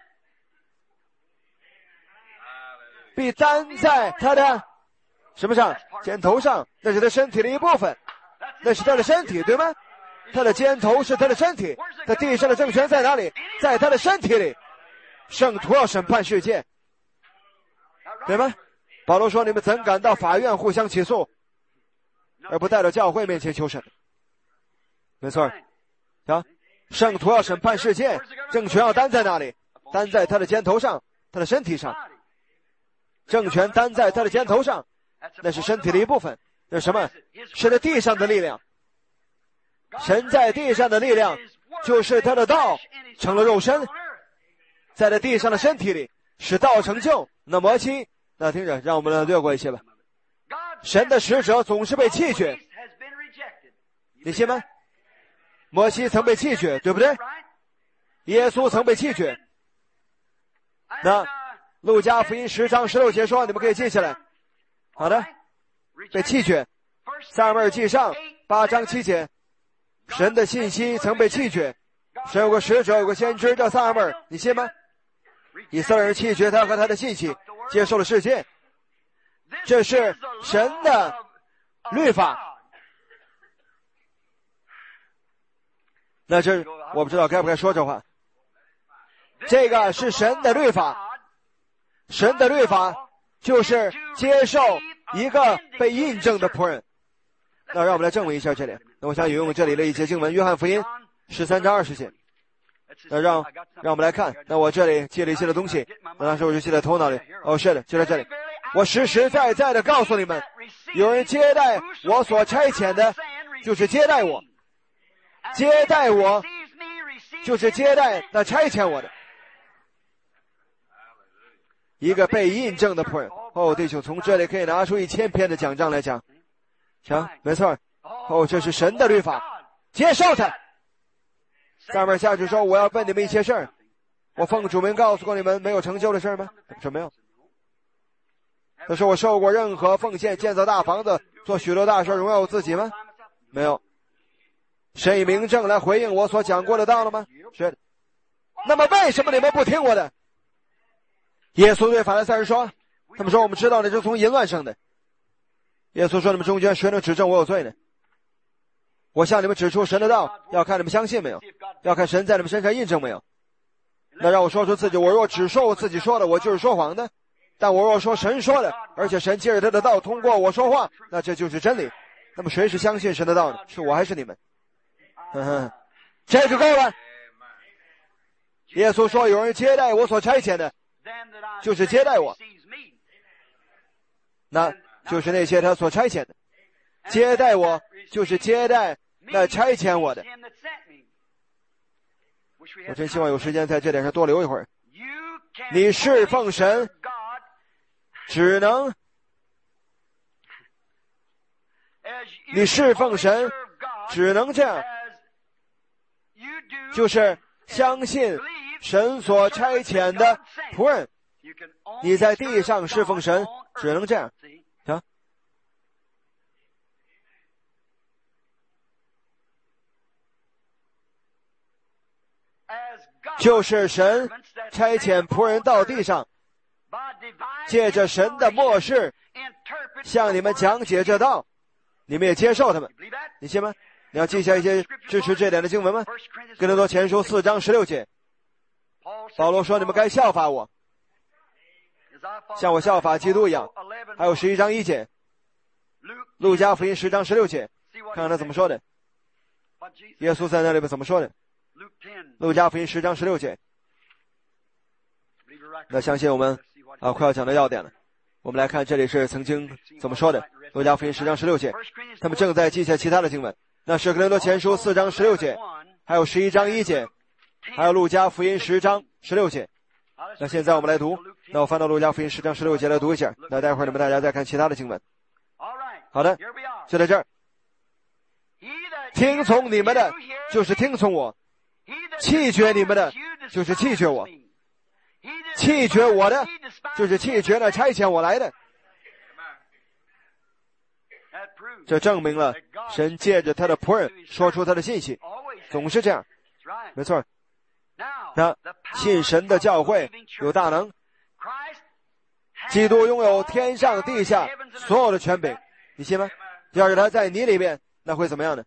必担在他的什么上？肩头上，那是他身体的一部分，那是他的身体，对吗？他的肩头是他的身体，他地上的政权在哪里？在他的身体里。圣徒要审判世界，对吗？保罗说，你们怎敢到法院互相起诉，而不带到教会面前求审？没错啊，圣徒要审判世界，政权要担在哪里？担在他的肩头上，他的身体上。政权担在他的肩头上，那是身体的一部分。那是什么？是在地上的力量。神在地上的力量，就是他的道成了肉身，在这地上的身体里使道成就。那摩西，那听着，让我们来略过一些吧。神的使者总是被弃绝，你信吗？摩西曾被弃绝，对不对？耶稣曾被弃绝。那路加福音十章十六节说，你们可以记下来。好的，被弃绝。撒母耳记上八章七节，神的信息曾被弃绝。神有个使者，有个先知叫撒母耳，你信吗？以色列人弃绝他和他的信息，接受了世界。这是神的律法。那这我不知道该不该说这话。这个是神的律法。神的律法就是接受一个被印证的仆人。那让我们来证明一下这里。那我想引用这里的一节经文，约翰福音十三章二十节。那让让我们来看，那我这里记了一些的东西，那当时我就记在头脑里。哦，是的，就在这里。我实实在在的告诉你们，有人接待我所差遣的，就是接待我；接待我，就是接待那差遣我的。一个被印证的仆人。哦，弟兄，从这里可以拿出一千篇的讲章来讲。行，没错。哦，这是神的律法，接受它。上面下去说，我要问你们一些事儿，我奉主名告诉过你们没有成就的事儿吗？说没有。 他说我受过任何奉献，建造大房子，做许多大事，荣耀我自己吗？没有。神以明证来回应我所讲过的道了吗？是的。那么为什么你们不听我的？耶稣对法利赛人说，他们说我们知道你是从淫乱生的。耶稣说，你们中间谁能指证我有罪呢？我向你们指出神的道，要看你们相信没有，要看神在你们身上印证没有。那让我说出自己，我若只说我自己说的，我就是说谎的。但我若说神说的，而且神借着他的道通过我说话，那这就是真理。那么谁是相信神的道呢？是我还是你们？呵呵，这就够了。耶稣说，有人接待我所差遣的，就是接待我，那就是那些他所差遣的。接待我就是接待那差遣我的。我真希望有时间在这点上多留一会儿。你侍奉神只能你侍奉神只能这样，就是相信神所差遣的仆人。你在地上侍奉神只能这样啊，就是神差遣仆人到地上，借着神的默示向你们讲解这道，你们也接受他们，你信吗？你要记下一些支持这点的经文吗？哥林多前书四章十六节，保罗说，你们该效法我，像我效法基督一样。还有十一章一节，路加福音十章十六节，看看他怎么说的。耶稣在那里边怎么说的？路加福音十章十六节。那相信我们啊，快要讲到要点了。我们来看这里是曾经怎么说的。路加福音十章十六节，他们正在记下其他的经文。那是哥林多前书四章十六节，还有十一章一节，还有路加福音十章十六节。那现在我们来读，那我翻到路加福音十章十六节来读一下。那待会儿你们大家再看其他的经文。好的，就在这儿。听从你们的就是听从我，弃绝你们的就是弃绝我，弃绝我的就是弃绝那差遣我来的。这证明了神借着他的仆人说出他的信息，总是这样，没错。那信神的教会有大能，基督拥有天上地下所有的权柄，你信吗？要是他在你里面，那会怎么样呢？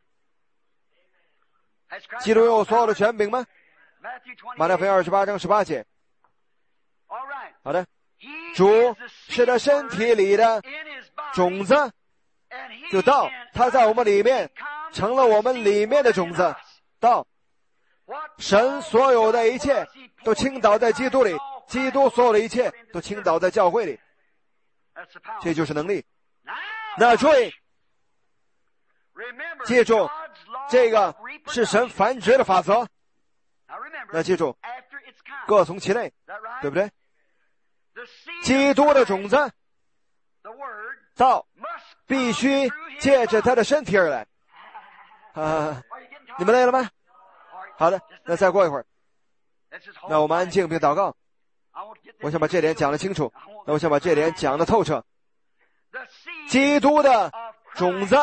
基督拥有所有的权柄吗？马太福音二十八章十八节。好的，主是他身体里的种子，就道，他在我们里面成了我们里面的种子。道，神所有的一切都倾倒在基督里，基督所有的一切都倾倒在教会里，这就是能力。那注意，记住，这个是神繁殖的法则。那记住，各从其类，对不对？基督的种子道必须借着他的身体而来。啊，你们累了吗？好的，那再过一会儿，那我们安静并祷告。我想把这点讲得清楚，那我想把这点讲得透彻。基督的种子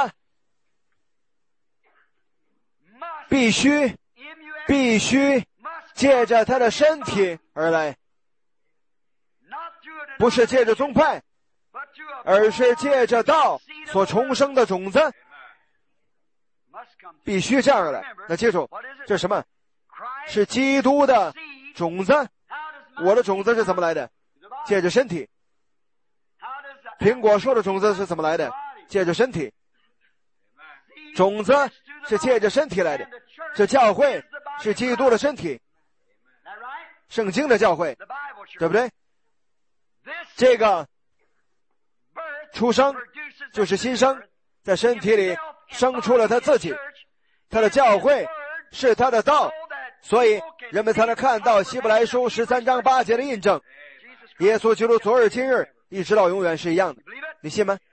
必须必须借着他的身体而来，不是借着宗派，而是借着道所重生的种子，必须这样而来。那记住，这是什么？是基督的种子。我的种子是怎么来的？借着身体。苹果树的种子是怎么来的？借着身体。种子是借着身体来的。这教会是基督的身体，圣经的教会，对不对？这个出生就是新生，在身体里生出了他自己，他的教会是他的道，所以人们才能看到希伯来书十三章八节的印证。耶稣基督昨日今日一直到永远是一样的，你信吗？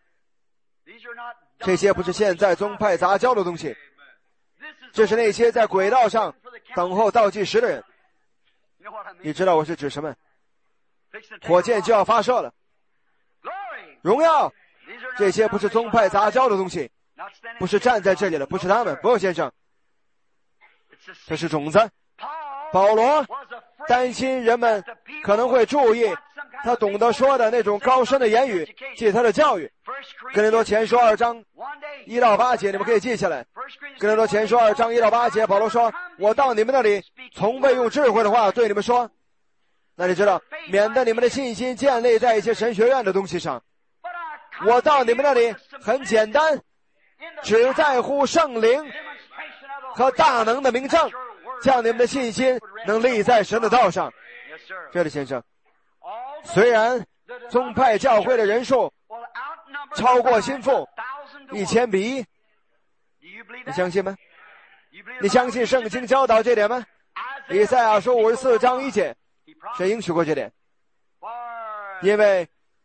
这些不是现在宗派杂交的东西，这是那些在轨道上等候倒计时的人。你知道我是指什么？火箭就要发射了， 荣耀。这些不是宗派杂交的东西，不是站在这里的，不是他们，不用先生，这是种子。保罗担心人们可能会注意他懂得说的那种高深的言语，记他的教育。哥林多前书二章一到八节，你们可以记下来。哥林多前书二章一到八节，保罗说，我到你们那里从未用智慧的话对你们说，那你知道，免得你们的信心建立在一些神学院的东西上。我到你们那里很简单，只在乎圣灵和大能的明证，叫你们的信心能立在神的道上。这里先生，虽然宗派教会的人数超过心腹一千比一，你相信吗？你相信圣经教导这点吗？以赛亚书五十四章一节，谁应许过这点？因为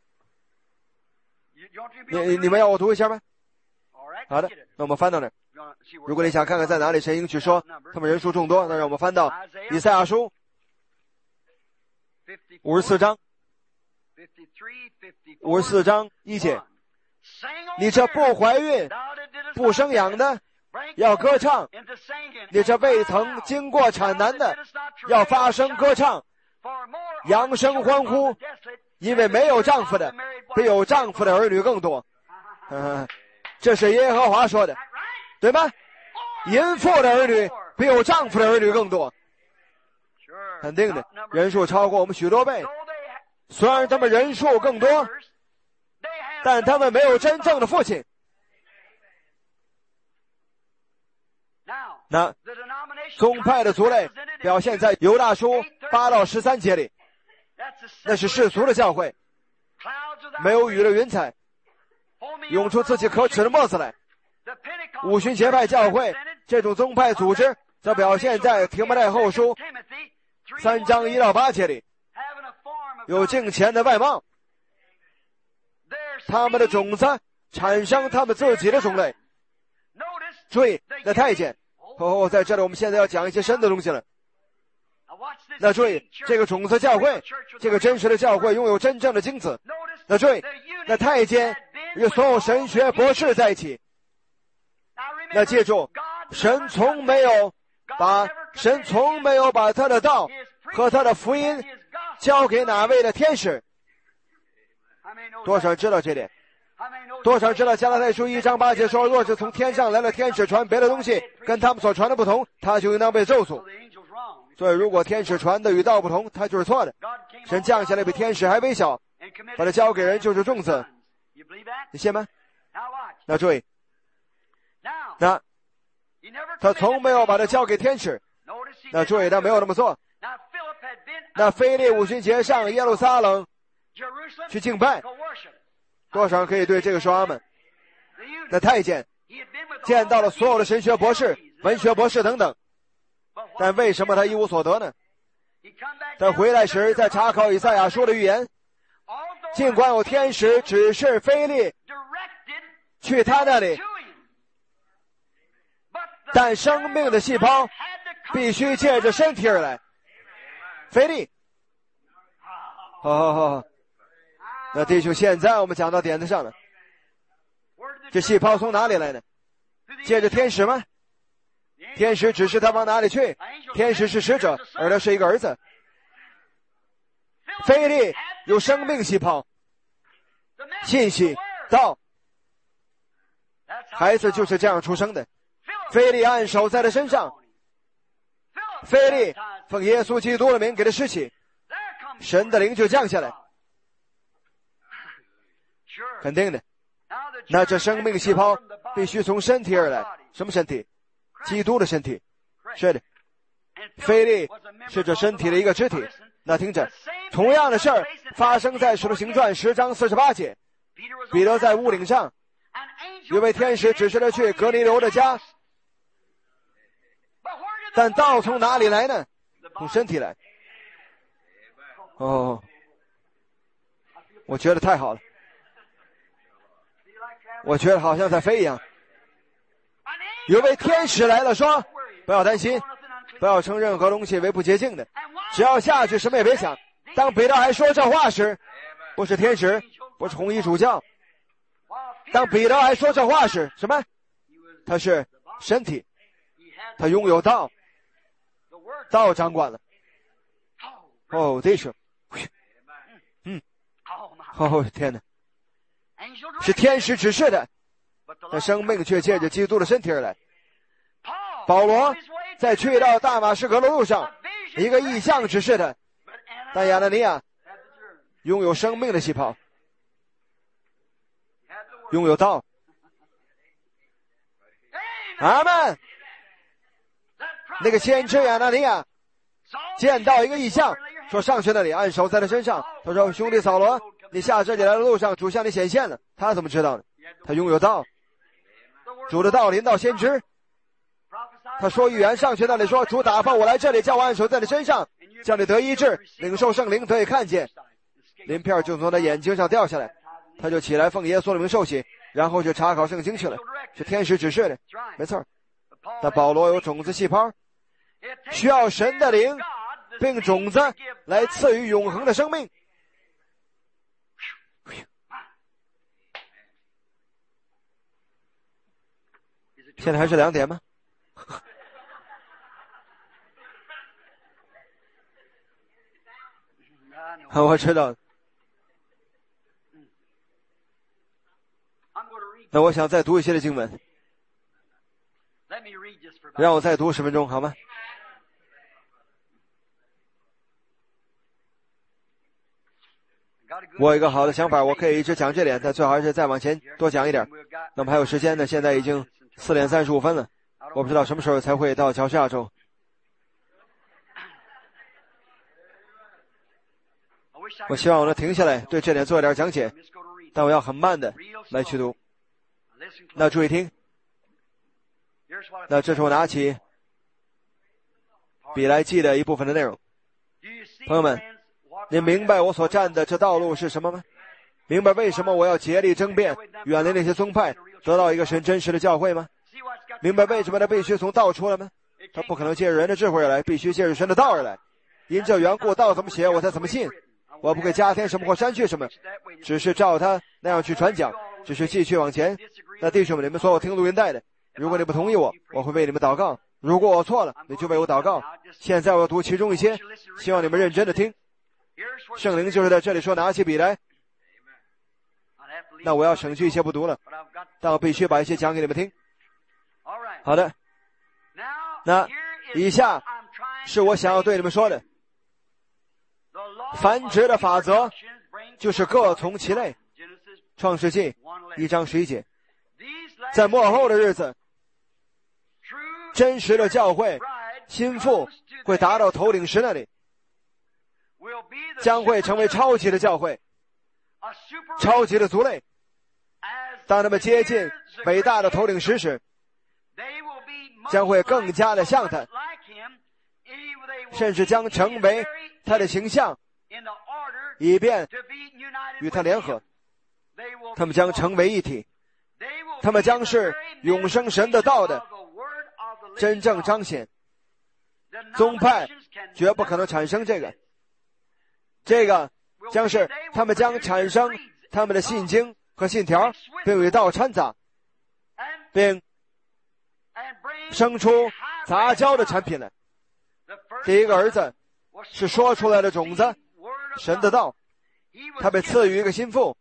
你你们要我读一下吗？好的，那我们翻到那儿。如果你想看看在哪里神应许说他们人数众多，那让我们翻到以赛亚书五十四章五十四章一节，你这不怀孕不生养的要歌唱，你这未曾经过产难的要发声歌唱，扬声欢呼，因为没有丈夫的比有丈夫的儿女更多。嗯，这是耶和华说的，对吗？淫妇的儿女比有丈夫的儿女更多，肯定的，人数超过我们许多倍。虽然他们人数更多，但他们没有真正的父亲。那宗派的族类表现在犹大书八到十三节里，那是世俗的教会，没有雨的云彩，涌出自己可耻的沫子来。五旬节派教会这种宗派组织则表现在提摩太后书三章一到八节里，有敬虔的外貌，他们的种子产生他们自己的种类。注意，那太监哦，在这里我们现在要讲一些深的东西了。那注意，这个种子教会，这个真实的教会拥有真正的精子。那注意，那太监与所有神学博士在一起。那记住，神从没有把神从没有把他的道和他的福音交给哪位的天使。多少人知道这点？多少人知道加拉太书一章八节说，若是从天上来了天使传别的东西跟他们所传的不同，他就应当被咒诅。所以如果天使传的与道不同，他就是错的。神降下来比天使还微小，把它交给人就是种子，你信吗？那注意，那他从没有把它交给天使。那注意，他没有那么做。那腓利五旬节上耶路撒冷去敬拜，多少人可以对这个说阿们？那太监见到了所有的神学博士、文学博士等等，但为什么他一无所得呢？他回来时在查考以赛亚书的预言，尽管有天使指示腓利去他那里，但生命的细胞必须借着身体而来。腓利，好好好，那弟兄，现在我们讲到点子上了。这细胞从哪里来的？借着天使吗？天使指示他往哪里去？天使是使者，而他是一个儿子。腓利有生命细胞，信息道，孩子就是这样出生的。腓利按手在他身上，腓利奉耶稣基督的名给他施洗，神的灵就降下来。肯定的。那这生命细胞必须从身体而来。什么身体？基督的身体。是的，腓利是这身体的一个肢体。那听着，同样的事儿发生在使徒行传十章四十八节。彼得在屋顶上，有位天使指示他去格尼流的家，但道从哪里来呢？从身体来。哦，我觉得太好了，我觉得好像在飞一样。有位天使来了，说不要担心，不要称任何东西为不洁净的，只要下去什么也别想。当彼得还说这话时，不是天使， 不是红衣主教。当彼得还说这话时，什么？他是身体，他拥有道，道掌管了。哦，弟兄，嗯，哦天哪，是天使指示的，但生命却借着基督的身体而来。保罗在去到大马士革的路上，一个异象指示他，但亚拿尼亚拥有生命的气泡，拥有道。阿们。那个先知亚拿尼亚见到一个异象，说上去那里，按手在他身上。他说，兄弟扫罗，你下这里来的路上，主向你显现了。他怎么知道呢？他拥有道，主的道临到先知。他说预言，上去那里说，主打发我来这里，叫我按手在你身上，叫你得医治，领受圣灵，得以看见。鳞片就从他眼睛上掉下来，他就起来奉耶稣的名受洗，然后就查考圣经去了。是天使指示的，没错。但保罗有种子细胞，需要神的灵并种子来赐予永恒的生命。现在还是两点吗？我知道。那我想再读一些的经文，让我再读十分钟好吗？我有一个好的想法，我可以一直讲这点，但最好还是再往前多讲一点。那么还有时间呢，现在已经四点三十五分了，我不知道什么时候才会到乔治亚州。我希望我能停下来对这点做一点讲解，但我要很慢的来去读。那注意听，那这是我拿起笔来记的一部分的内容。朋友们，您明白我所站的这道路是什么吗？明白为什么我要竭力争辩，远离那些宗派，得到一个神真实的教会吗？明白为什么他必须从道出来吗？他不可能借着人的智慧而来，必须借着神的道而来。因这缘故，道怎么写，我才怎么信。我不会加添什么或删去什么，只是照他那样去传讲，只是继续往前。那弟兄们，你们所有听录音带的，如果你不同意我，我会为你们祷告。如果我错了，你就为我祷告。现在我要读其中一些，希望你们认真的听。圣灵就是在这里说，拿起笔来。那我要省去一些不读了，但我必须把一些讲给你们听。好的，那以下是我想要对你们说的。繁殖的法则就是各从其类。创世纪一章十一节，在末后的日子，真实的教会心腹会达到头领石那里，将会成为超级的教会，超级的族类。当他们接近伟大的头领石时，将会更加的像他，甚至将成为他的形象，以便与他联合。他们将成为一体，他们将是永生神的道的真正彰显。宗派绝不可能产生这个，这个将是他们将产生他们的信经和信条，并与道掺杂，并生出杂交的产品来。第一个儿子是说出来的种子，神的道，他被赐予一个心腹。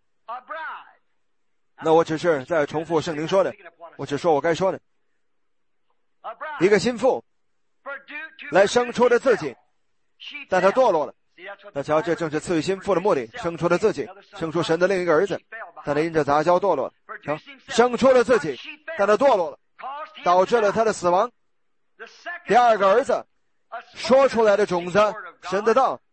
那我只是在重复圣灵说的，我只说我该说的。一个心腹来生出了自己，但他堕落了。那瞧，这正是赐予心腹的目的，生出了自己，生出神的另一个儿子，但他因着杂交堕落了。瞧，生出了自己，但他堕落了，导致了他的死亡。第二个儿子说出来的种子，神的道，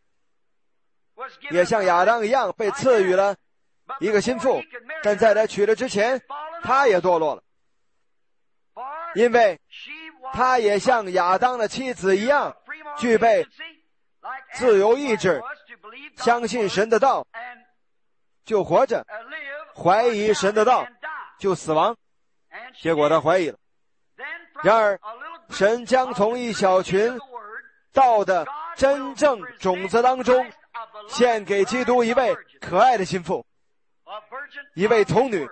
也像亚当一样被赐予了一个心腹，但在他娶了之前，他也堕落了，因为他也像亚当的妻子一样，具备自由意志，相信神的道就活着，怀疑神的道就死亡。结果他怀疑了。然而神将从一小群道的真正种子当中献给基督一位可爱的心腹，一位童女，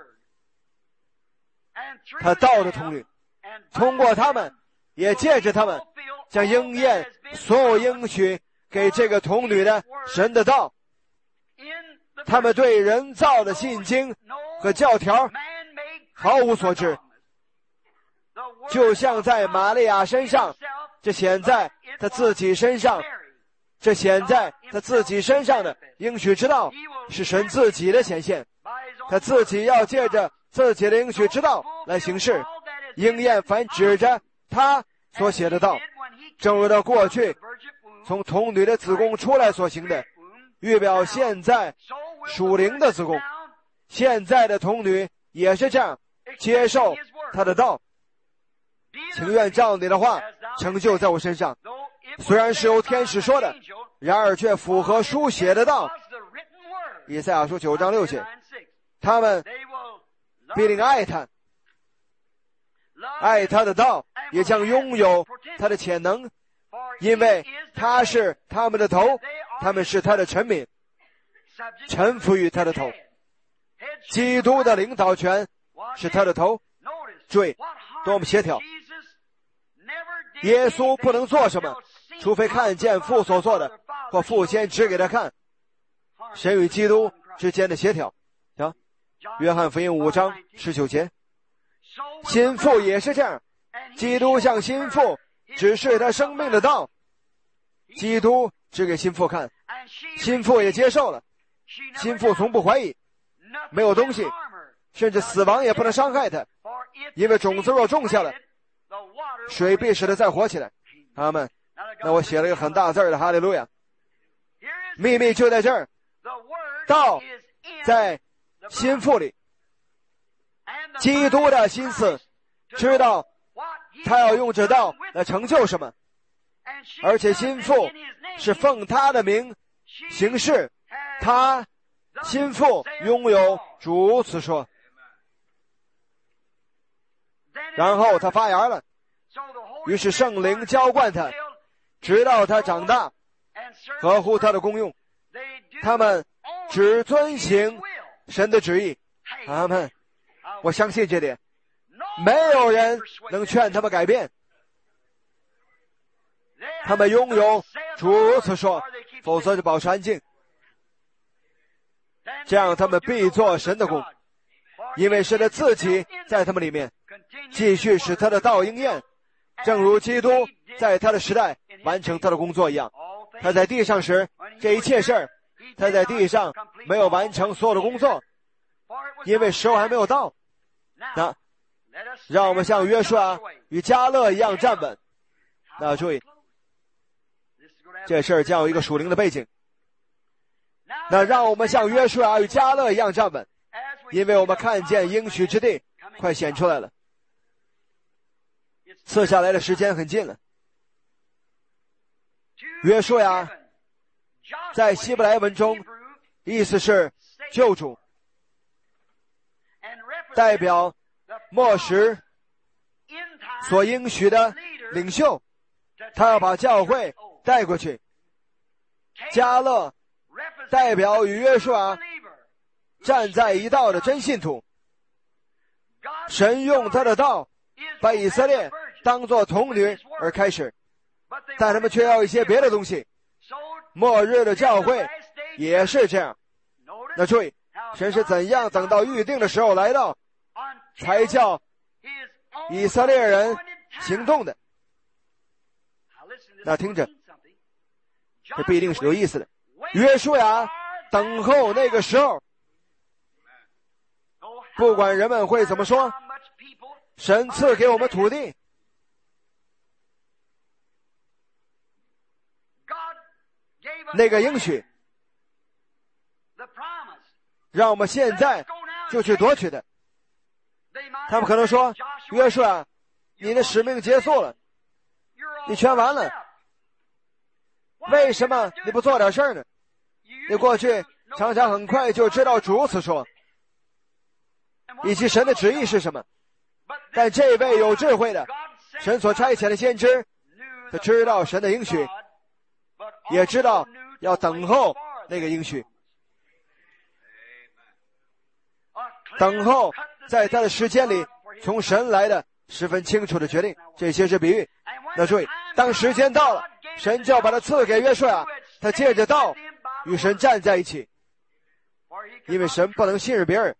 他道的童女，通过他们，也借着他们，将应验所有应许给这个童女的神的道。他们对人造的信经和教条毫无所知，就像在玛利亚身上，这显在他自己身上，这显在他自己身上的应许之道是神自己的显现，他自己要借着自己的应许之道来行事，应验凡指着他所写的道，正如他过去从童女的子宫出来所行的，预表现在属灵的子宫。现在的童女也是这样接受他的道，情愿照你的话成就在我身上，虽然是由天使说的，然而却符合书写的道。以赛亚书九章六节，他们必定爱他，爱他的道，也将拥有他的潜能，因为他是他们的头，他们是他的臣民，臣服于他的头。基督的领导权是他的头。注意，多么协调！耶稣不能做什么，除非看见父所做的，或父先指给他看。神与基督之间的协调。啊，约翰福音五章十九节，心腹也是这样，基督向心腹指示他生命的道，基督指给心腹看，心腹也接受了，心腹从不怀疑，没有东西，甚至死亡也不能伤害他，因为种子若种下了，水必使它再活起来。阿们。那我写了一个很大字的哈利路亚。秘密就在这儿，道在心腹里，基督的心思知道他要用这道来成就什么，而且心腹是奉他的名行事，他心腹拥有主如此说。然后他发芽了，于是圣灵浇灌他，直到他长大，合乎他的功用。他们只遵行神的旨意。阿们。我相信这点，没有人能劝他们改变。他们拥有主如此说，否则就保持安静，这样他们必做神的工，因为神的自己在他们里面继续使他的道应验，正如基督在他的时代完成他的工作一样。他在地上时，这一切事儿，他在地上没有完成所有的工作，因为时候还没有到。那让我们像约书亚与迦勒一样站稳。那注意，这事儿将有一个属灵的背景。那让我们像约书亚与迦勒一样站稳，因为我们看见应许之地快显出来了，赐下来的时间很近了。约书亚在希伯来文中意思是救主，代表末时所应许的领袖，他要把教会带过去。迦勒代表与约书亚站在一道的真信徒，神用他的道把以色列当作童女而开始，但他们却要一些别的东西。末日的教会也是这样。那注意，神是怎样等到预定的时候来到，才叫以色列人行动的。那听着，这必定是有意思的。约书亚等候那个时候，不管人们会怎么说，神赐给我们土地，那个应许，让我们现在就去夺取的。他们可能说，约书亚，你的使命结束了，你全完了，为什么你不做点事儿呢？你过去常常很快就知道主如此说，以及神的旨意是什么。但这位有智慧的神所差遣的先知，他知道神的应许，也知道要等候那个应许。等候在他的时间里从神来的十分清楚的决定，这些是比喻。那注意，当时间到了，神就要把他赐给约书亚，他借着道与神站在一起，因为神不能信任别人，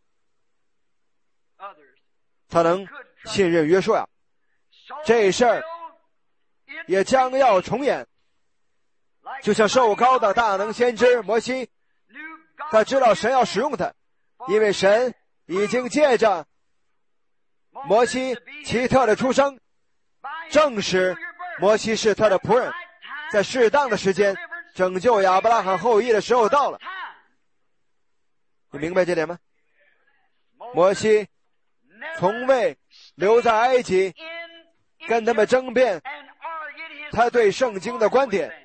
他能信任约书亚。这事儿也将要重演，就像受膏的大能先知摩西，他知道神要使用他，因为神已经借着摩西奇特的出生证实摩西是他的仆人，在适当的时间拯救亚伯拉罕后裔的时候到了。你明白这点吗？摩西从未留在埃及跟他们争辩他对圣经的观点，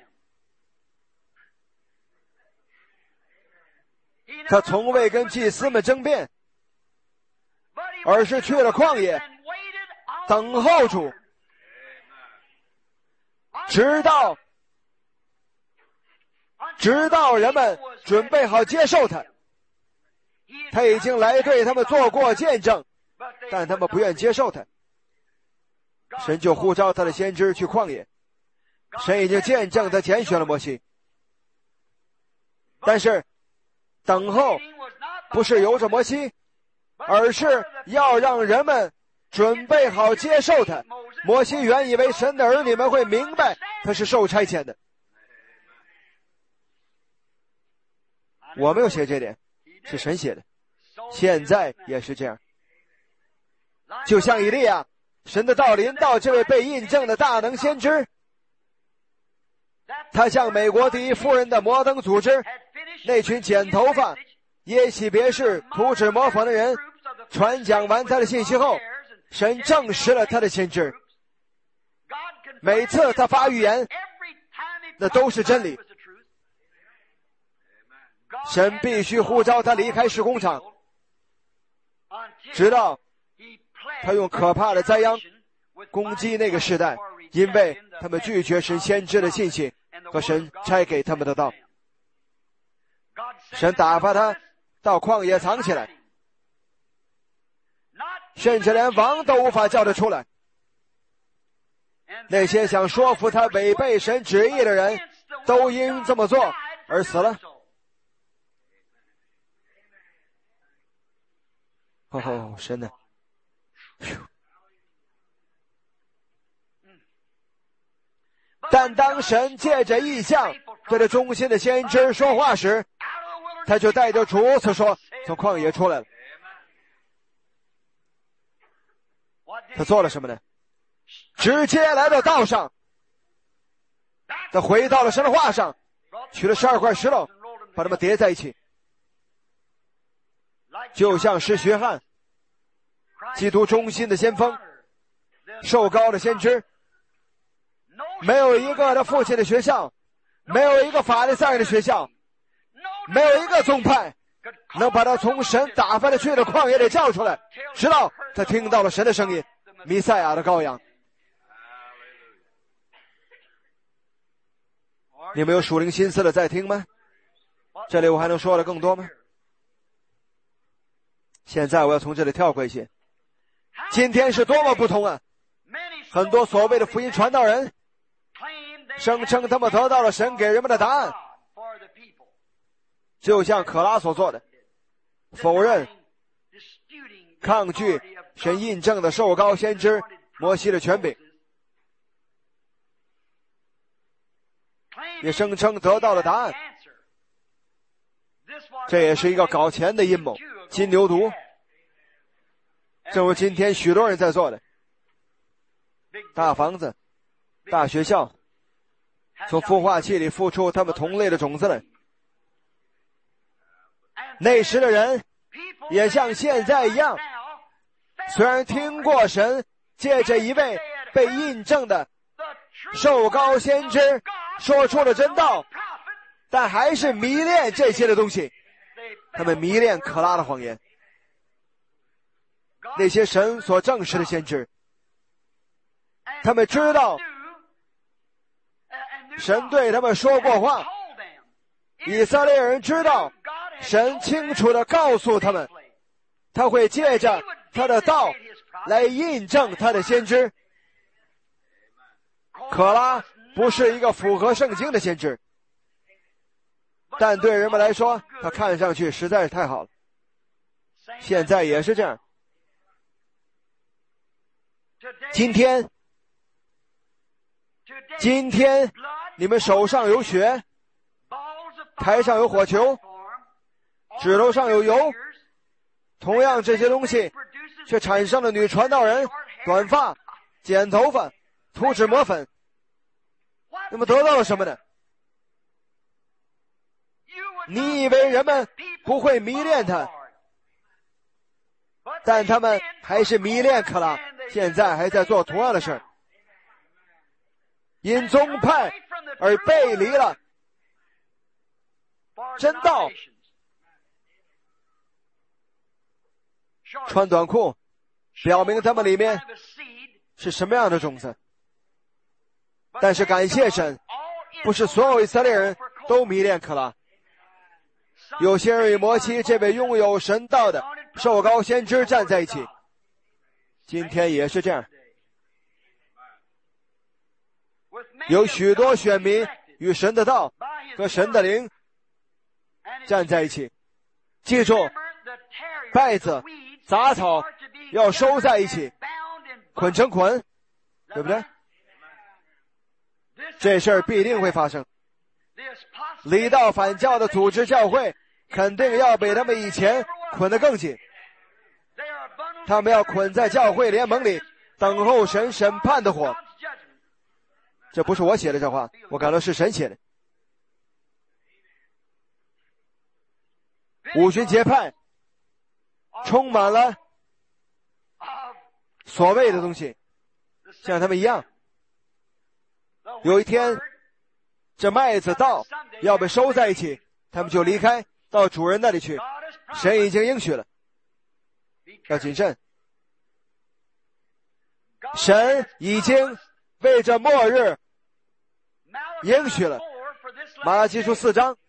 他从未跟祭司们争辩，而是去了旷野等候主，直到直到人们准备好接受他。他已经来对他们做过见证，但他们不愿接受他，神就呼召他的先知去旷野。神已经见证他拣选了摩西，但是等候不是由着摩西，而是要让人们准备好接受他。摩西原以为神的儿女们会明白他是受差遣的，我没有写这点，是神写的，现在也是这样。就像以利亚，神的道临到这位被印证的大能先知，他向美国第一夫人的摩登组织那群剪头发耶洗别式图纸模仿的人传讲完他的信息后，神证实了他的先知。每次他发预言，那都是真理。神必须呼召他离开事工场，直到他用可怕的灾殃攻击那个时代，因为他们拒绝神先知的信息和神差给他们的道。神打发他到旷野藏起来，甚至连王都无法叫他出来。那些想说服他违背神旨意的人都因这么做而死了。哦，神呢？但当神借着异象对着忠心的先知说话时，他就带着主此说从旷野出来了。他做了什么呢？直接来到道上，他回到了神的话上，取了十二块石头，把它们叠在一起，就像是约翰，基督忠心的先锋，受膏的先知。没有一个他父亲的学校，没有一个法利赛人的学校，没有一个宗派能把他从神打发的去的旷野里叫出来，直到他听到了神的声音，弥赛亚的羔羊。你们有属灵心思的在听吗？这里我还能说的更多吗？现在我要从这里跳过一些。今天是多么不同啊！很多所谓的福音传道人声称他们得到了神给人们的答案，就像可拉所做的，否认抗拒神印证的受膏先知摩西的权柄，也声称得到了答案。这也是一个搞钱的阴谋，金牛犊，正如今天许多人在做的。大房子，大学校，从孵化器里孵出他们同类的种子来。那时的人也像现在一样，虽然听过神借着一位被印证的受膏先知说出了真道，但还是迷恋这些的东西。他们迷恋可拉的谎言，那些神所证实的先知，他们知道神对他们说过话， 以色列人知道，神清楚地告诉他们，他会借着他的道来印证他的先知。可拉不是一个符合圣经的先知，但对人们来说，他看上去实在是太好了。现在也是这样。今天，今天你们手上有血，台上有火球，指头上有油，同样这些东西却产生了女传道人短发、剪头发、涂脂抹粉。那么得到了什么呢？你以为人们不会迷恋他，但他们还是迷恋可拉，现在还在做同样的事儿，因宗派而背离了真道。穿短裤表明他们里面是什么样的种子。但是感谢神，不是所有以色列人都迷恋可拉，有些人与摩西这位拥有神道的受膏先知站在一起。今天也是这样，有许多选民与神的道和神的灵站在一起。记住，稗子、杂草要收在一起，捆成捆，对不对？这事儿必定会发生。离道反教的组织教会肯定要比他们以前捆得更紧，他们要捆在教会联盟里，等候神审判的火。这不是我写的这话，我感到是神写的。五旬节派充满了所谓的东西，像他们一样。有一天，这麦子稻要被收在一起，他们就离开到主人那里去。神已经应许了，要谨慎。神已经为这末日应许了。马拉基书四章，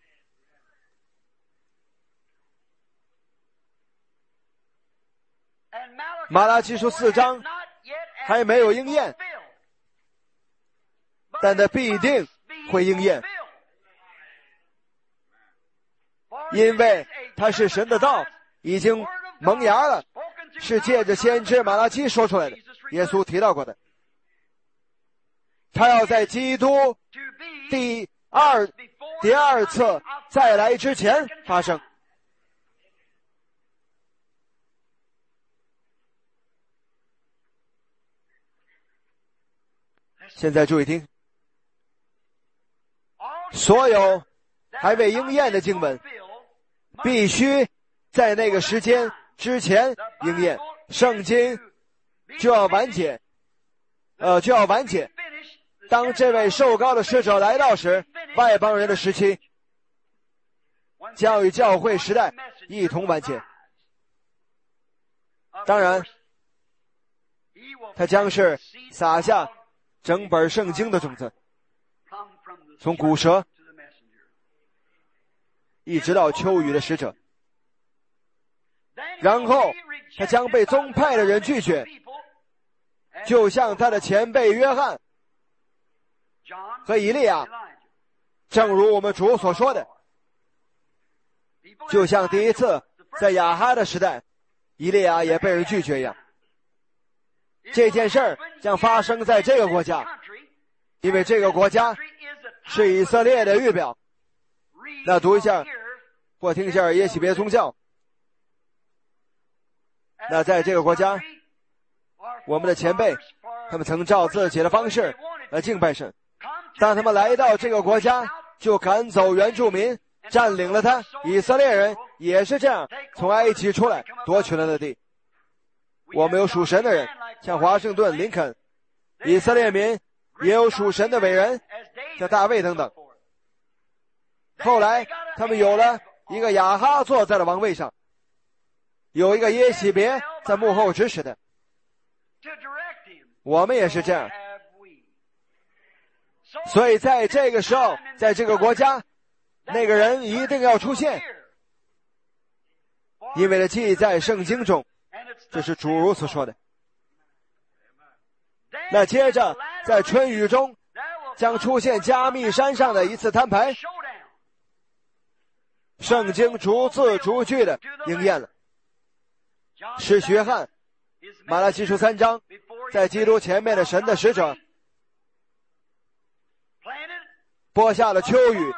马拉基书四章还没有应验，但它必定会应验，因为它是神的道，已经萌芽了，是借着先知马拉基说出来的，耶稣提到过的。他要在基督第二第二次再来之前发生。现在注意听，所有还未应验的经文必须在那个时间之前应验，圣经就要完结呃，就要完结。当这位受膏的使者来到时，外邦人的时期将与教会时代一同完结。当然，他将是撒下整本圣经的种子，从古蛇一直到秋雨的使者。然后他将被宗派的人拒绝，就像他的前辈约翰和以利亚，正如我们主所说的，就像第一次在亚哈的时代，以利亚也被人拒绝一样。这件事儿将发生在这个国家，因为这个国家是以色列的预表。那读一下或听一下耶洗别宗教。那在这个国家，我们的前辈他们曾照自己的方式来敬拜神，当他们来到这个国家，就赶走原住民，占领了他。以色列人也是这样从埃及出来，夺取了那地。我们有属神的人，像华盛顿、林肯。以色列民也有属神的伟人，像大卫等等。后来他们有了一个亚哈坐在了王位上，有一个耶洗别在幕后指使的。我们也是这样。所以在这个时候，在这个国家， 那个人一定要出现，因为它记在圣经中，这是主如此说的。那接着在春雨中将出现加密山上的一次摊牌，圣经逐字逐句的应验了。使约翰马拉基书三章，在基督前面的神的使者播下了秋雨，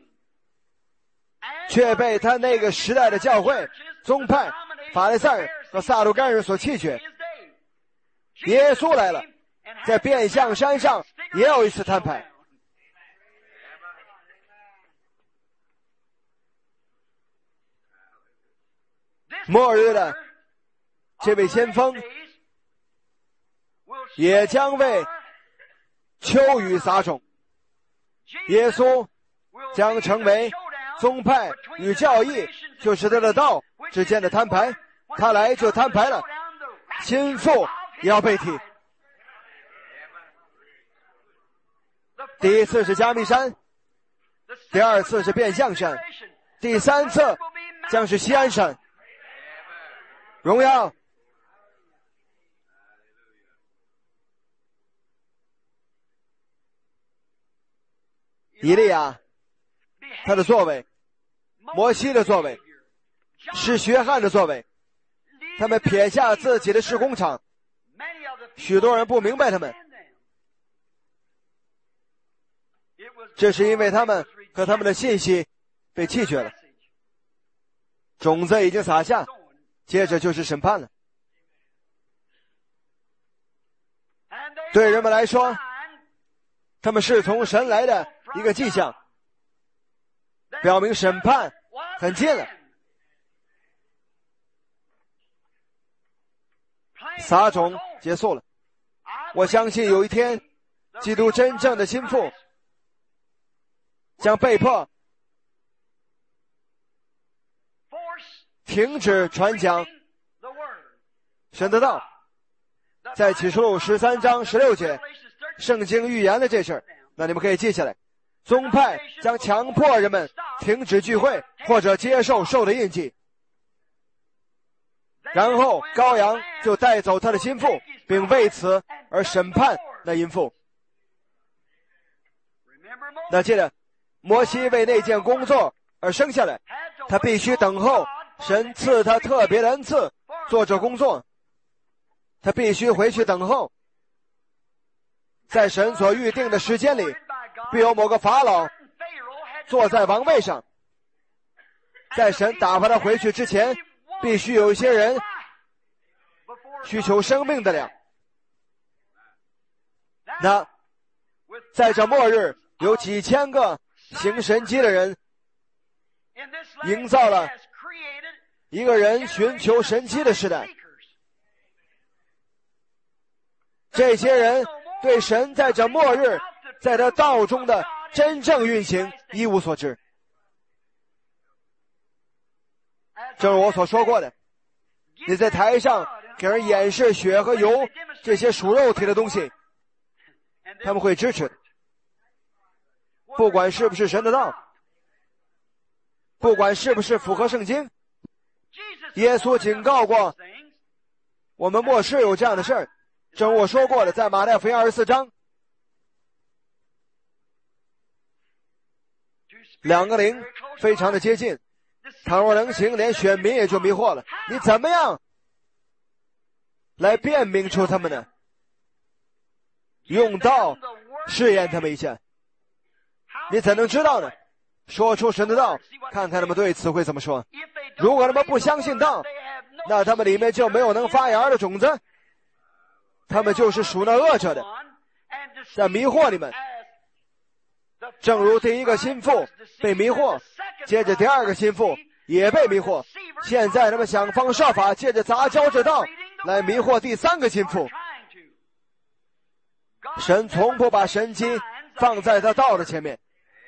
却被他那个时代的教会、宗派、法利赛人和撒都该人所弃绝。耶稣来了，在变相山上也有一次摊牌。末日的这位先锋也将为秋雨撒种，耶稣将成为宗派与教义，就是他的道之间的摊牌。他来就摊牌了，心腹也要被提。第一次是加密山，第二次是变相山，第三次将是锡安山。荣耀以利亚，他的作为，摩西的作为，是约翰的作为，他们撇下自己的事工场，许多人不明白他们，这是因为他们和他们的信息被弃绝了。种子已经撒下，接着就是审判了。对人们来说，他们是从神来的一个迹象，表明审判很近了。撒种结束了，我相信有一天，基督真正的心腹将被迫停止传讲神的道。在启示录十三章十六节，圣经预言了这事儿，那你们可以记下来。宗派将强迫人们停止聚会或者接受兽的印记，然后羔羊就带走他的心腹，并为此而审判那淫妇。那记得摩西为那件工作而生下来，他必须等候神赐他特别的恩赐做这工作，他必须回去等候。在神所预定的时间里，必有某个法老坐在王位上，在神打发他回去之前，必须有一些人需求生命的粮。那在这末日，有几千个行神迹的人营造了一个人寻求神迹的时代。这些人对神在这末日在他道中的真正运行一无所知。正如我所说过的，你在台上给人演示血和油这些属肉体的东西，他们会支持的，不管是不是神的道，不管是不是符合圣经。耶稣警告过我们末世有这样的事儿，正如我说过的，在马太福音二十四章，两个灵非常的接近，倘若能行，连选民也就迷惑了。你怎么样来辨明出他们呢？用道试验他们一下，你怎能知道呢？说出神的道，看看他们对此会怎么说。如果他们不相信道，那他们里面就没有能发芽的种子，他们就是属那恶者的，在迷惑你们。正如第一个心腹被迷惑，接着第二个心腹也被迷惑，现在他们想方设法借着杂交之道来迷惑第三个心腹。神从不把神迹放在他道的前面。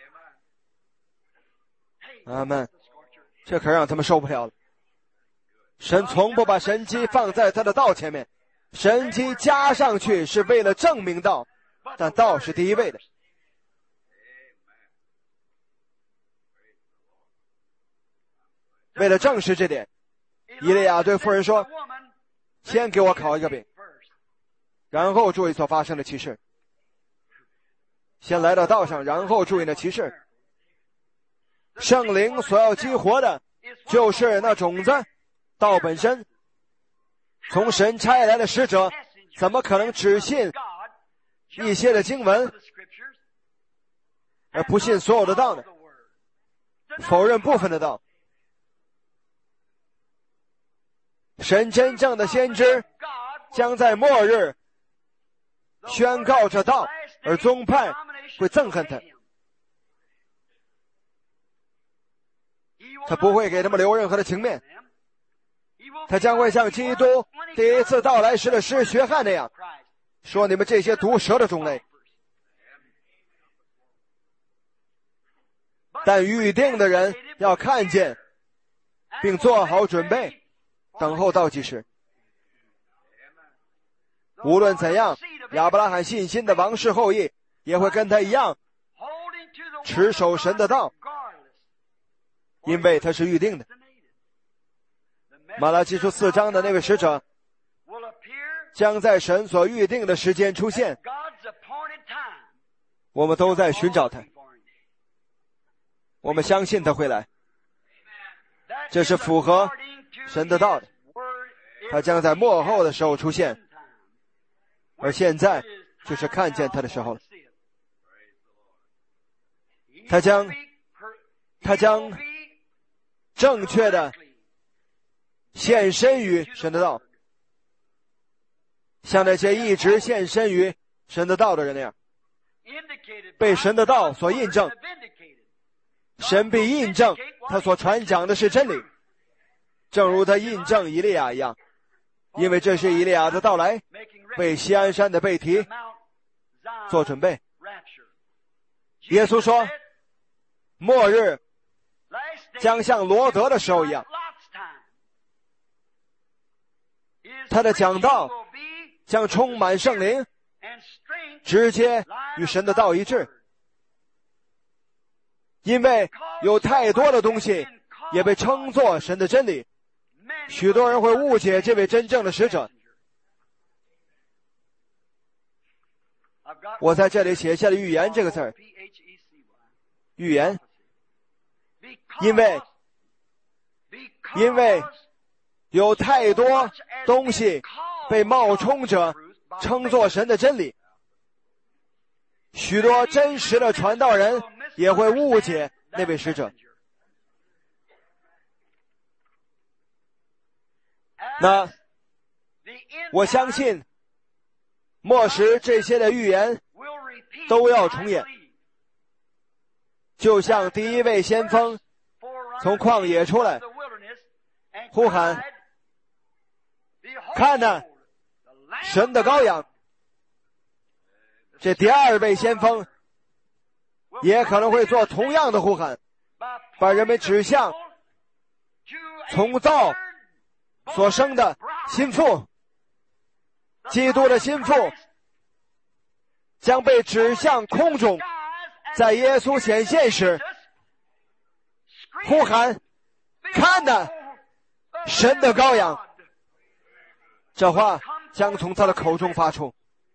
阿们，这可让他们受不了了。神从不把神迹放在他的道前面，神迹加上去是为了证明道，但道是第一位的。 为了证实这点，以利亚对妇人说，先给我烤一个饼，然后注意所发生的奇事。先来到道上，然后注意那奇事。圣灵所要激活的就是那种子，道本身。从神差来的使者怎么可能只信一些的经文，而不信所有的道呢？否认部分的道。神真正的先知将在末日宣告这道，而宗派会憎恨他，他不会给他们留任何的情面。他将会像基督第一次到来时的施学翰那样说，你们这些毒蛇的种类。但预定的人要看见并做好准备，等候倒计时。无论怎样，亚伯拉罕信心的王室后裔也会跟他一样持守神的道，因为他是预定的。马拉基书四章的那位使者将在神所预定的时间出现，我们都在寻找他，我们相信他会来，这是符合神的道的。他将在末后的时候出现，而现在就是看见他的时候了。他将他将正确的献身于神的道，像那些一直献身于神的道的人那样，被神的道所印证，神必印证他所传讲的是真理，正如他印证以利亚一样，因为这是以利亚的到来，为锡安山的背题做准备。耶稣说，末日将像罗德的时候一样，他的讲道将充满圣灵，直接与神的道一致，因为有太多的东西也被称作神的真理，许多人会误解这位真正的使者。我在这里写下了预言这个字儿，预言，因为因为有太多东西被冒充着称作神的真理，许多真实的传道人也会误解那位使者。那我相信末时这些的预言都要重演，就像第一位先锋从旷野出来呼喊，看哪，神的羔羊。这第二位先锋也可能会做同样的呼喊，把人们指向从造所生的心腹，基督的心腹将被指向空中，在耶稣显现时呼喊，看哪，神的羔羊。这话将从他的口中发出。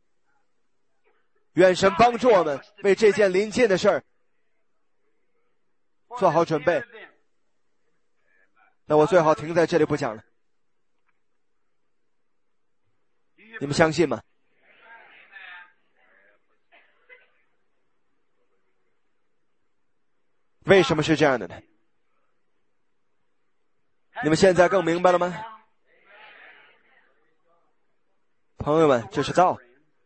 愿神帮助我们为这件临近的事儿做好准备。那我最好停在这里不讲了，你们相信吗？为什么是这样的呢？你们现在更明白了吗？朋友们，这是道。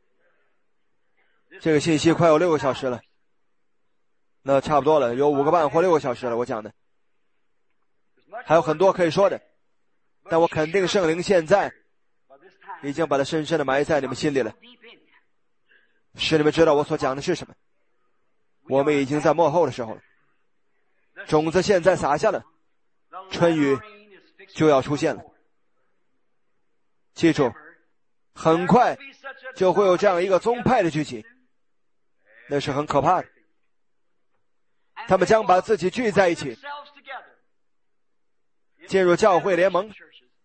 这个信息快有六个小时了，那差不多了，有五个半或六个小时了，我讲的还有很多可以说的，但我肯定圣灵现在已经把它深深的埋在你们心里了，使你们知道我所讲的是什么。我们已经在末后的时候了，种子现在撒下了，春雨就要出现了。记住，很快就会有这样一个宗派的聚集，那是很可怕的。他们将把自己聚在一起， 进入教会联盟，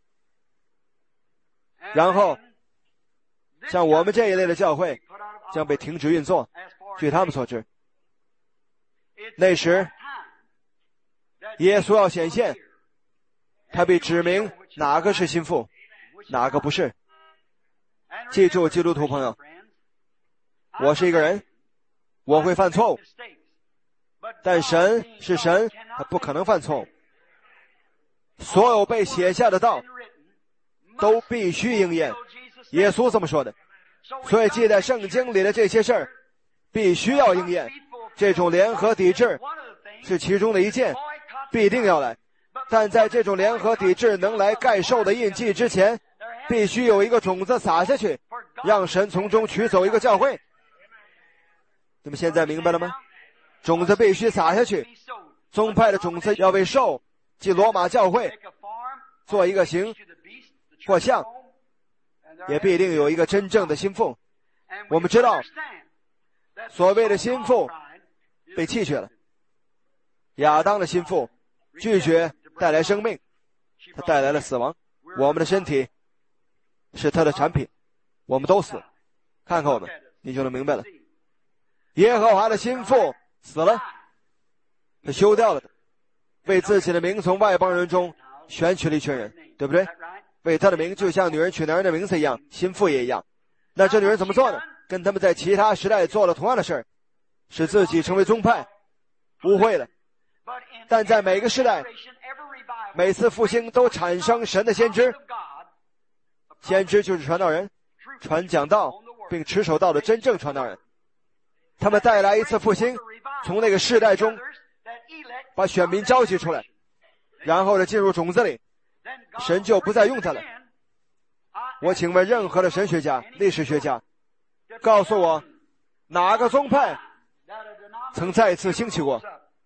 然后像我们这一类的教会将被停止运作。据他们所知，那时耶稣要显现，他被指明哪个是心腹，哪个不是。记住，基督徒朋友，我是一个人，我会犯错误，但神是神，他不可能犯错误。所有被写下的道都必须应验，耶稣这么说的。所以记在圣经里的这些事儿必须要应验。这种联合抵制是其中的一件，必定要来。但在这种联合抵制能来盖受的印记之前，必须有一个种子撒下去，让神从中取走一个教会。你们现在明白了吗？种子必须撒下去，宗派的种子要被受，即罗马教会做一个形或像，也必定有一个真正的心腹。我们知道所谓的心腹被弃绝了，亚当的心腹拒绝带来生命，他带来了死亡。我们的身体是他的产品，我们都死。看看我们，你就能明白了。耶和华的心腹死了，他休掉了的，为自己的名从外邦人中选取了一群人，对不对？为他的名，就像女人取男人的名字一样，心腹也一样。那这女人怎么做呢？跟他们在其他时代做了同样的事儿，使自己成为宗派，污秽了。但在每个时代，每次复兴都产生神的先知，先知就是传道人，传讲道并持守道的真正传道人。他们带来一次复兴，从那个世代中把选民召集出来，然后呢进入种子里，神就不再用他了。我请问任何的神学家、历史学家，告诉我哪个宗派曾再次兴起过？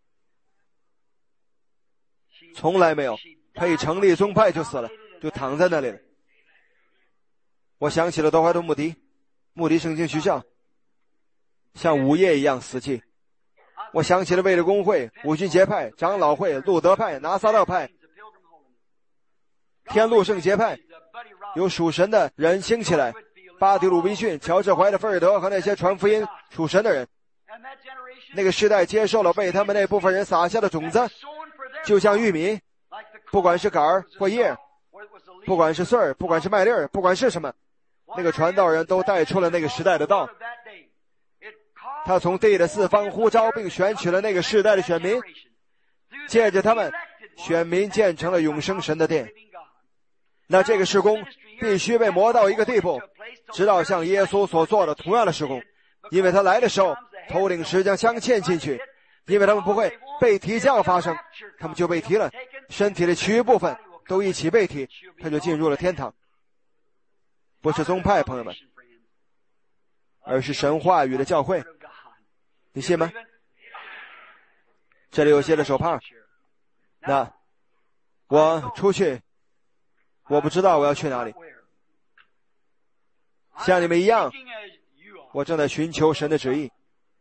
从来没有。他一成立宗派就死了，就躺在那里了。我想起了德怀特·穆迪，穆迪圣经学校像午夜一样死寂。我想起了卫理公会、五旬节派、长老会、路德派、拿撒勒派、天路圣节派，有属神的人兴起来，巴迪鲁维逊、乔治怀特菲尔德和那些传福音属神的人。那个时代接受了为他们那部分人撒下的种子，就像玉米，不管是杆儿或叶，不管是穗儿，不管是麦粒儿，不管是什么，那个传道人都带出了那个时代的道。他从地的四方呼召并选取了那个世代的选民，借着他们，选民建成了永生神的殿。那这个事工必须被磨到一个地步，直到像耶稣所做的同样的事工。因为他来的时候，头领时将镶嵌进去，因为他们不会被提这样发生，他们就被提了，身体的其余部分都一起被提，他就进入了天堂。不是宗派，朋友们，而是神话语的教会。你信吗？这里有些的手帕，那我出去，我不知道我要去哪里。像你们一样，我正在寻求神的旨意。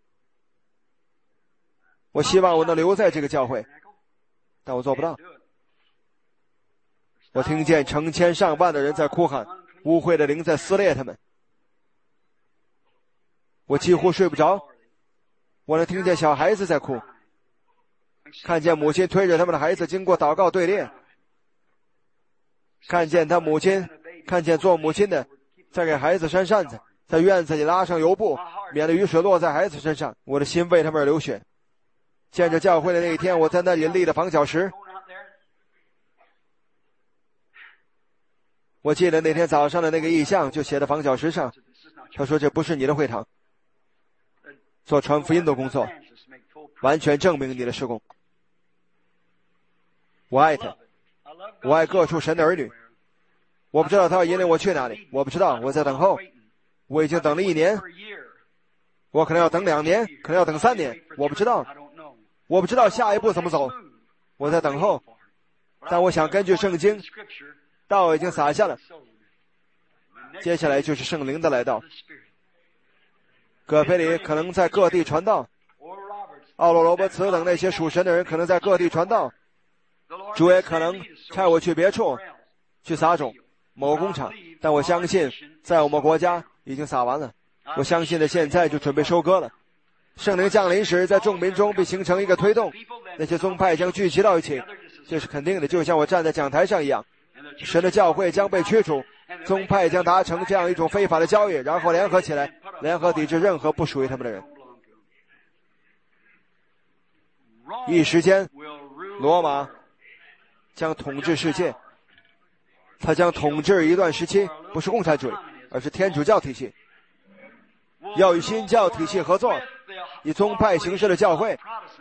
我希望我能留在这个教会，但我做不到。我听见成千上万的人在哭喊，污秽的灵在撕裂他们。我几乎睡不着，我能听见小孩子在哭，看见母亲推着他们的孩子经过祷告队列，看见他母亲，看见做母亲的在给孩子扇扇子，在院子里拉上油布，免得雨水落在孩子身上。我的心为他们而流血。见着教会的那一天，我在那里立了房角石。我记得那天早上的那个意象就写在房角石上，他说这不是你的会堂，做传福音的工作，完全证明你的事工。我爱他，我爱各处神的儿女。我不知道他要引领我去哪里，我不知道，我在等候。我已经等了一年，我可能要等两年，可能要等三年，我不知道，我不知道下一步怎么走，我在等候。但我想根据圣经，道已经撒下了，接下来就是圣灵的来到。葛培里可能在各地传道，奥罗罗伯茨等那些属神的人可能在各地传道，主也可能差我去别处去撒种某工厂，但我相信在我们国家已经撒完了，我相信的现在就准备收割了。圣灵降临时，在众民中必形成一个推动，那些宗派将聚集到一起，这是肯定的，就像我站在讲台上一样。神的教会将被驱除，宗派将达成这样一种非法的交易，然后联合起来，联合抵制任何不属于他们的人。一时间，罗马将统治世界，他将统治一段时期，不是共产主义，而是天主教体系，要与新教体系合作，以宗派形式的教会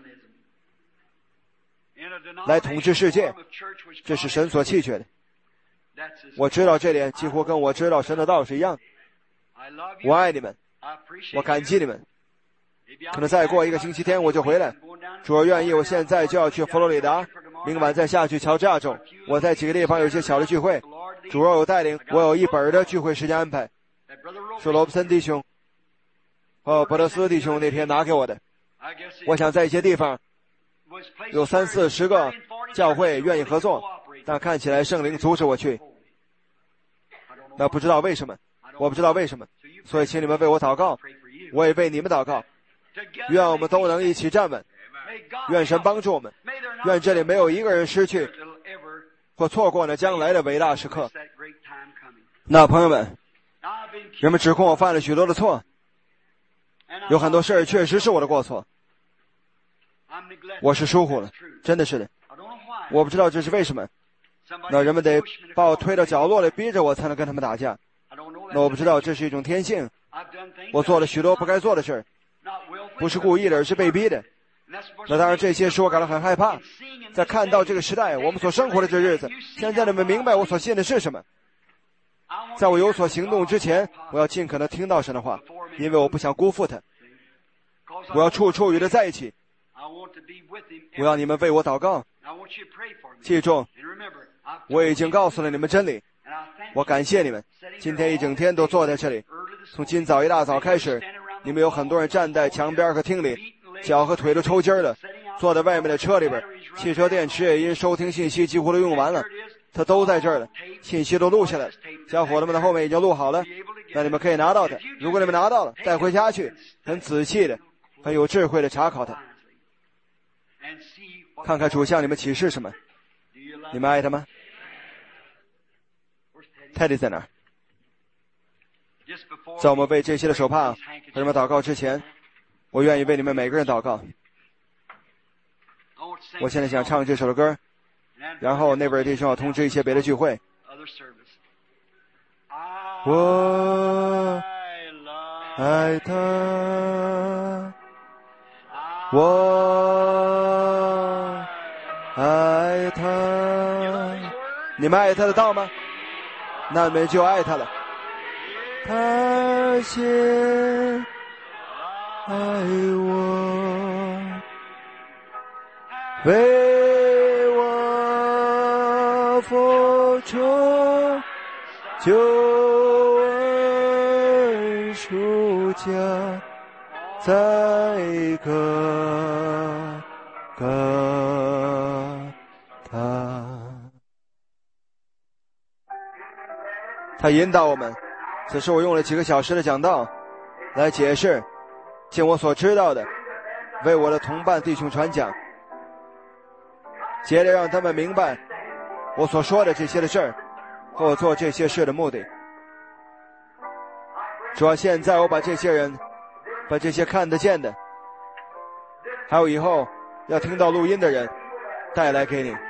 来统治世界，这是神所弃绝的。我知道这点几乎跟我知道神的道是一样。我爱你们，我感激你们。可能再过一个星期天我就回来，主要愿意我现在就要去佛罗里达，明晚再下去乔治亚州。我在几个地方有些小的聚会，主要有带领，我有一本的聚会时间安排，是罗布森弟兄和伯特斯弟兄那天拿给我的。我想在一些地方有三四十个教会愿意合作，但看起来圣灵阻止我去，那不知道为什么，我不知道为什么，所以请你们为我祷告，我也为你们祷告，愿我们都能一起站稳，愿神帮助我们，愿这里没有一个人失去或错过那将来的伟大时刻。那朋友们，人们指控我犯了许多的错，有很多事儿确实是我的过错，我是疏忽了，真的是的，我不知道这是为什么。那人们得把我推到角落里，逼着我才能跟他们打架。那我不知道这是一种天性，我做了许多不该做的事儿，不是故意的，而是被逼的。那当然这些使我感到很害怕。在看到这个时代我们所生活的这日子，现在你们明白我所信的是什么。在我有所行动之前，我要尽可能听到神的话，因为我不想辜负他，我要处处与他在一起。我要你们为我祷告，记住我已经告诉了你们真理，我感谢你们，今天一整天都坐在这里，从今早一大早开始，你们有很多人站在墙边和厅里，脚和腿都抽筋了，坐在外面的车里边，汽车电池也因收听信息几乎都用完了，它都在这儿了，信息都录下来了，小伙子们的后面已经录好了，那你们可以拿到它，如果你们拿到了，带回家去，很仔细的很有智慧的查考它，看看主向你们启示什么。你们爱他吗？泰迪在哪儿？在我们为这些的手帕和你们祷告之前，我愿意为你们每个人祷告。我现在想唱这首的歌，然后那位弟兄要通知一些别的聚会。我爱他，我爱他，你们爱他的道吗？那你们就爱他了。他先爱我，为我付出救恩赎价，在个个他。他引导我们，此时我用了几个小时的讲道来解释，尽我所知道的为我的同伴弟兄传讲，接着让他们明白我所说的这些的事儿和我做这些事的目的。主要现在我把这些人，把这些看得见的，还有以后要听到录音的人带来给你。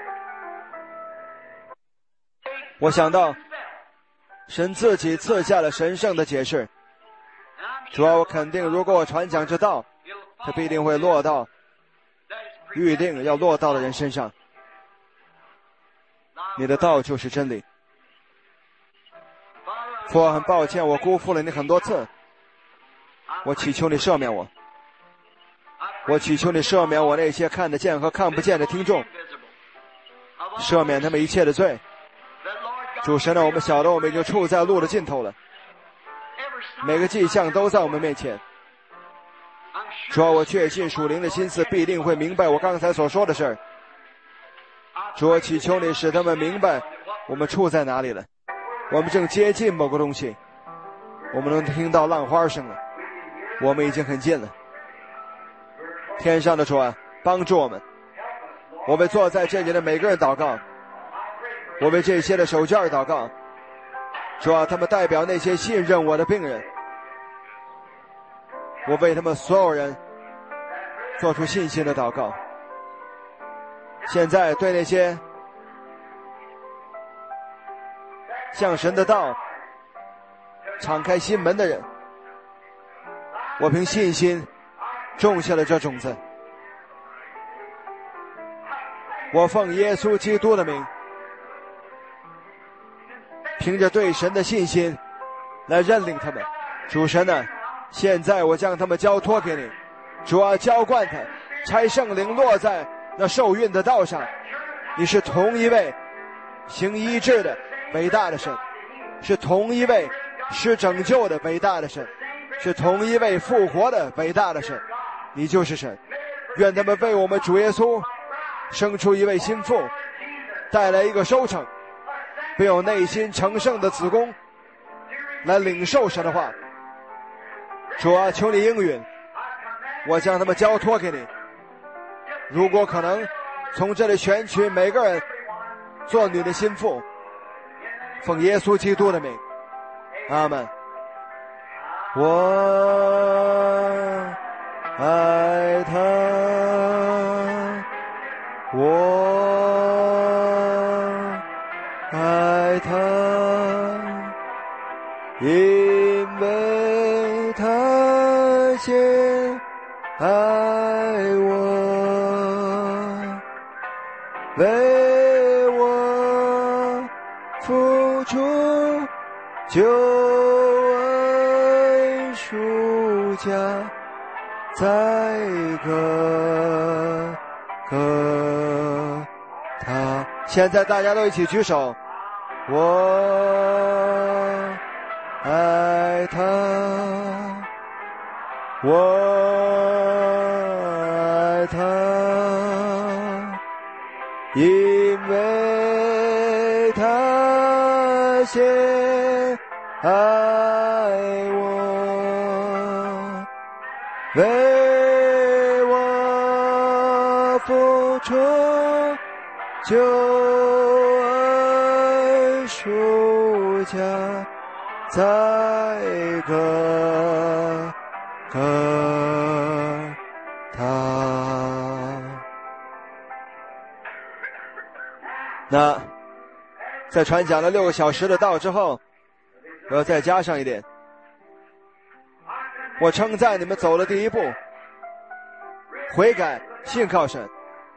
我想到神自己赐下了神圣的解释，主要我肯定如果我传讲这道，它必定会落到预定要落到的人身上。你的道就是真理。父，我很抱歉我辜负了你很多次，我祈求你赦免我，我祈求你赦免我那些看得见和看不见的听众，赦免他们一切的罪。主神啊，我们晓得我们已经处在路的尽头了，每个迹象都在我们面前。主啊，我确信属灵的心思必定会明白我刚才所说的事儿。 主啊，祈求你使他们明白我们处在哪里了。我们正接近某个东西，我们能听到浪花声了，我们已经很近了。天上的主啊，帮助我们。我为坐在这里的每个人祷告，我为这些的手绢祷告。主啊，他们代表那些信任我的病人，我为他们所有人做出信心的祷告。现在对那些向神的道敞开心门的人，我凭信心种下了这种子。我奉耶稣基督的名，凭着对神的信心来认领他们。主神啊，现在我将他们交托给你。主啊，浇灌他，差圣灵落在那受孕的道上。你是同一位行医治的伟大的神，是同一位施拯救的伟大的神，是同一位复活的伟大的神。你就是神。愿他们为我们主耶稣生出一位心腹，带来一个收成，并有内心成圣的子宫来领受神的话。主啊，求你应允，我将他们交托给你。如果可能，从这里选取每个人做你的心腹，奉耶稣基督的名，阿们。我爱他，我爱他，因为他先爱我，为我付出救恩赎价，在个个他。现在大家都一起举手。我爱他，我爱他，因为他先爱我，为我付出救恩赎价，在个个他。那在传讲了六个小时的道之后，我要再加上一点。我称赞你们走了第一步，悔改信靠神。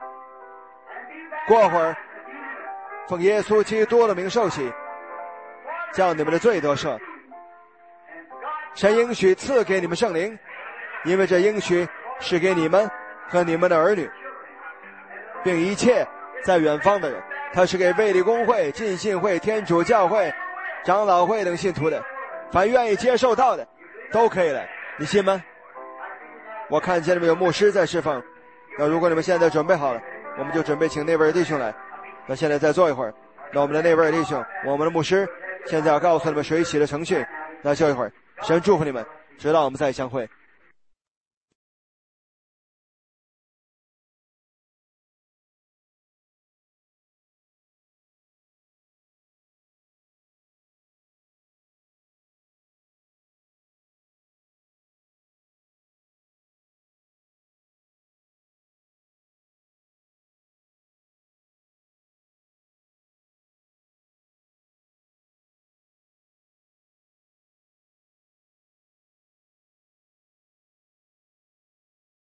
过会儿奉耶稣基督的名受洗，叫你们的罪得赦。神应许赐给你们圣灵，因为这应许是给你们和你们的儿女，并一切在远方的人。他是给卫理公会、浸信会、天主教会、长老会等信徒的，凡愿意接受到的都可以来，你信吗？我看见你们有牧师在侍奉，那如果你们现在准备好了，我们就准备请那位弟兄来。那现在再坐一会儿，那我们的那位弟兄，我们的牧师现在要告诉你们水洗的程序，那就一会儿。神祝福你们，直到我们再相会。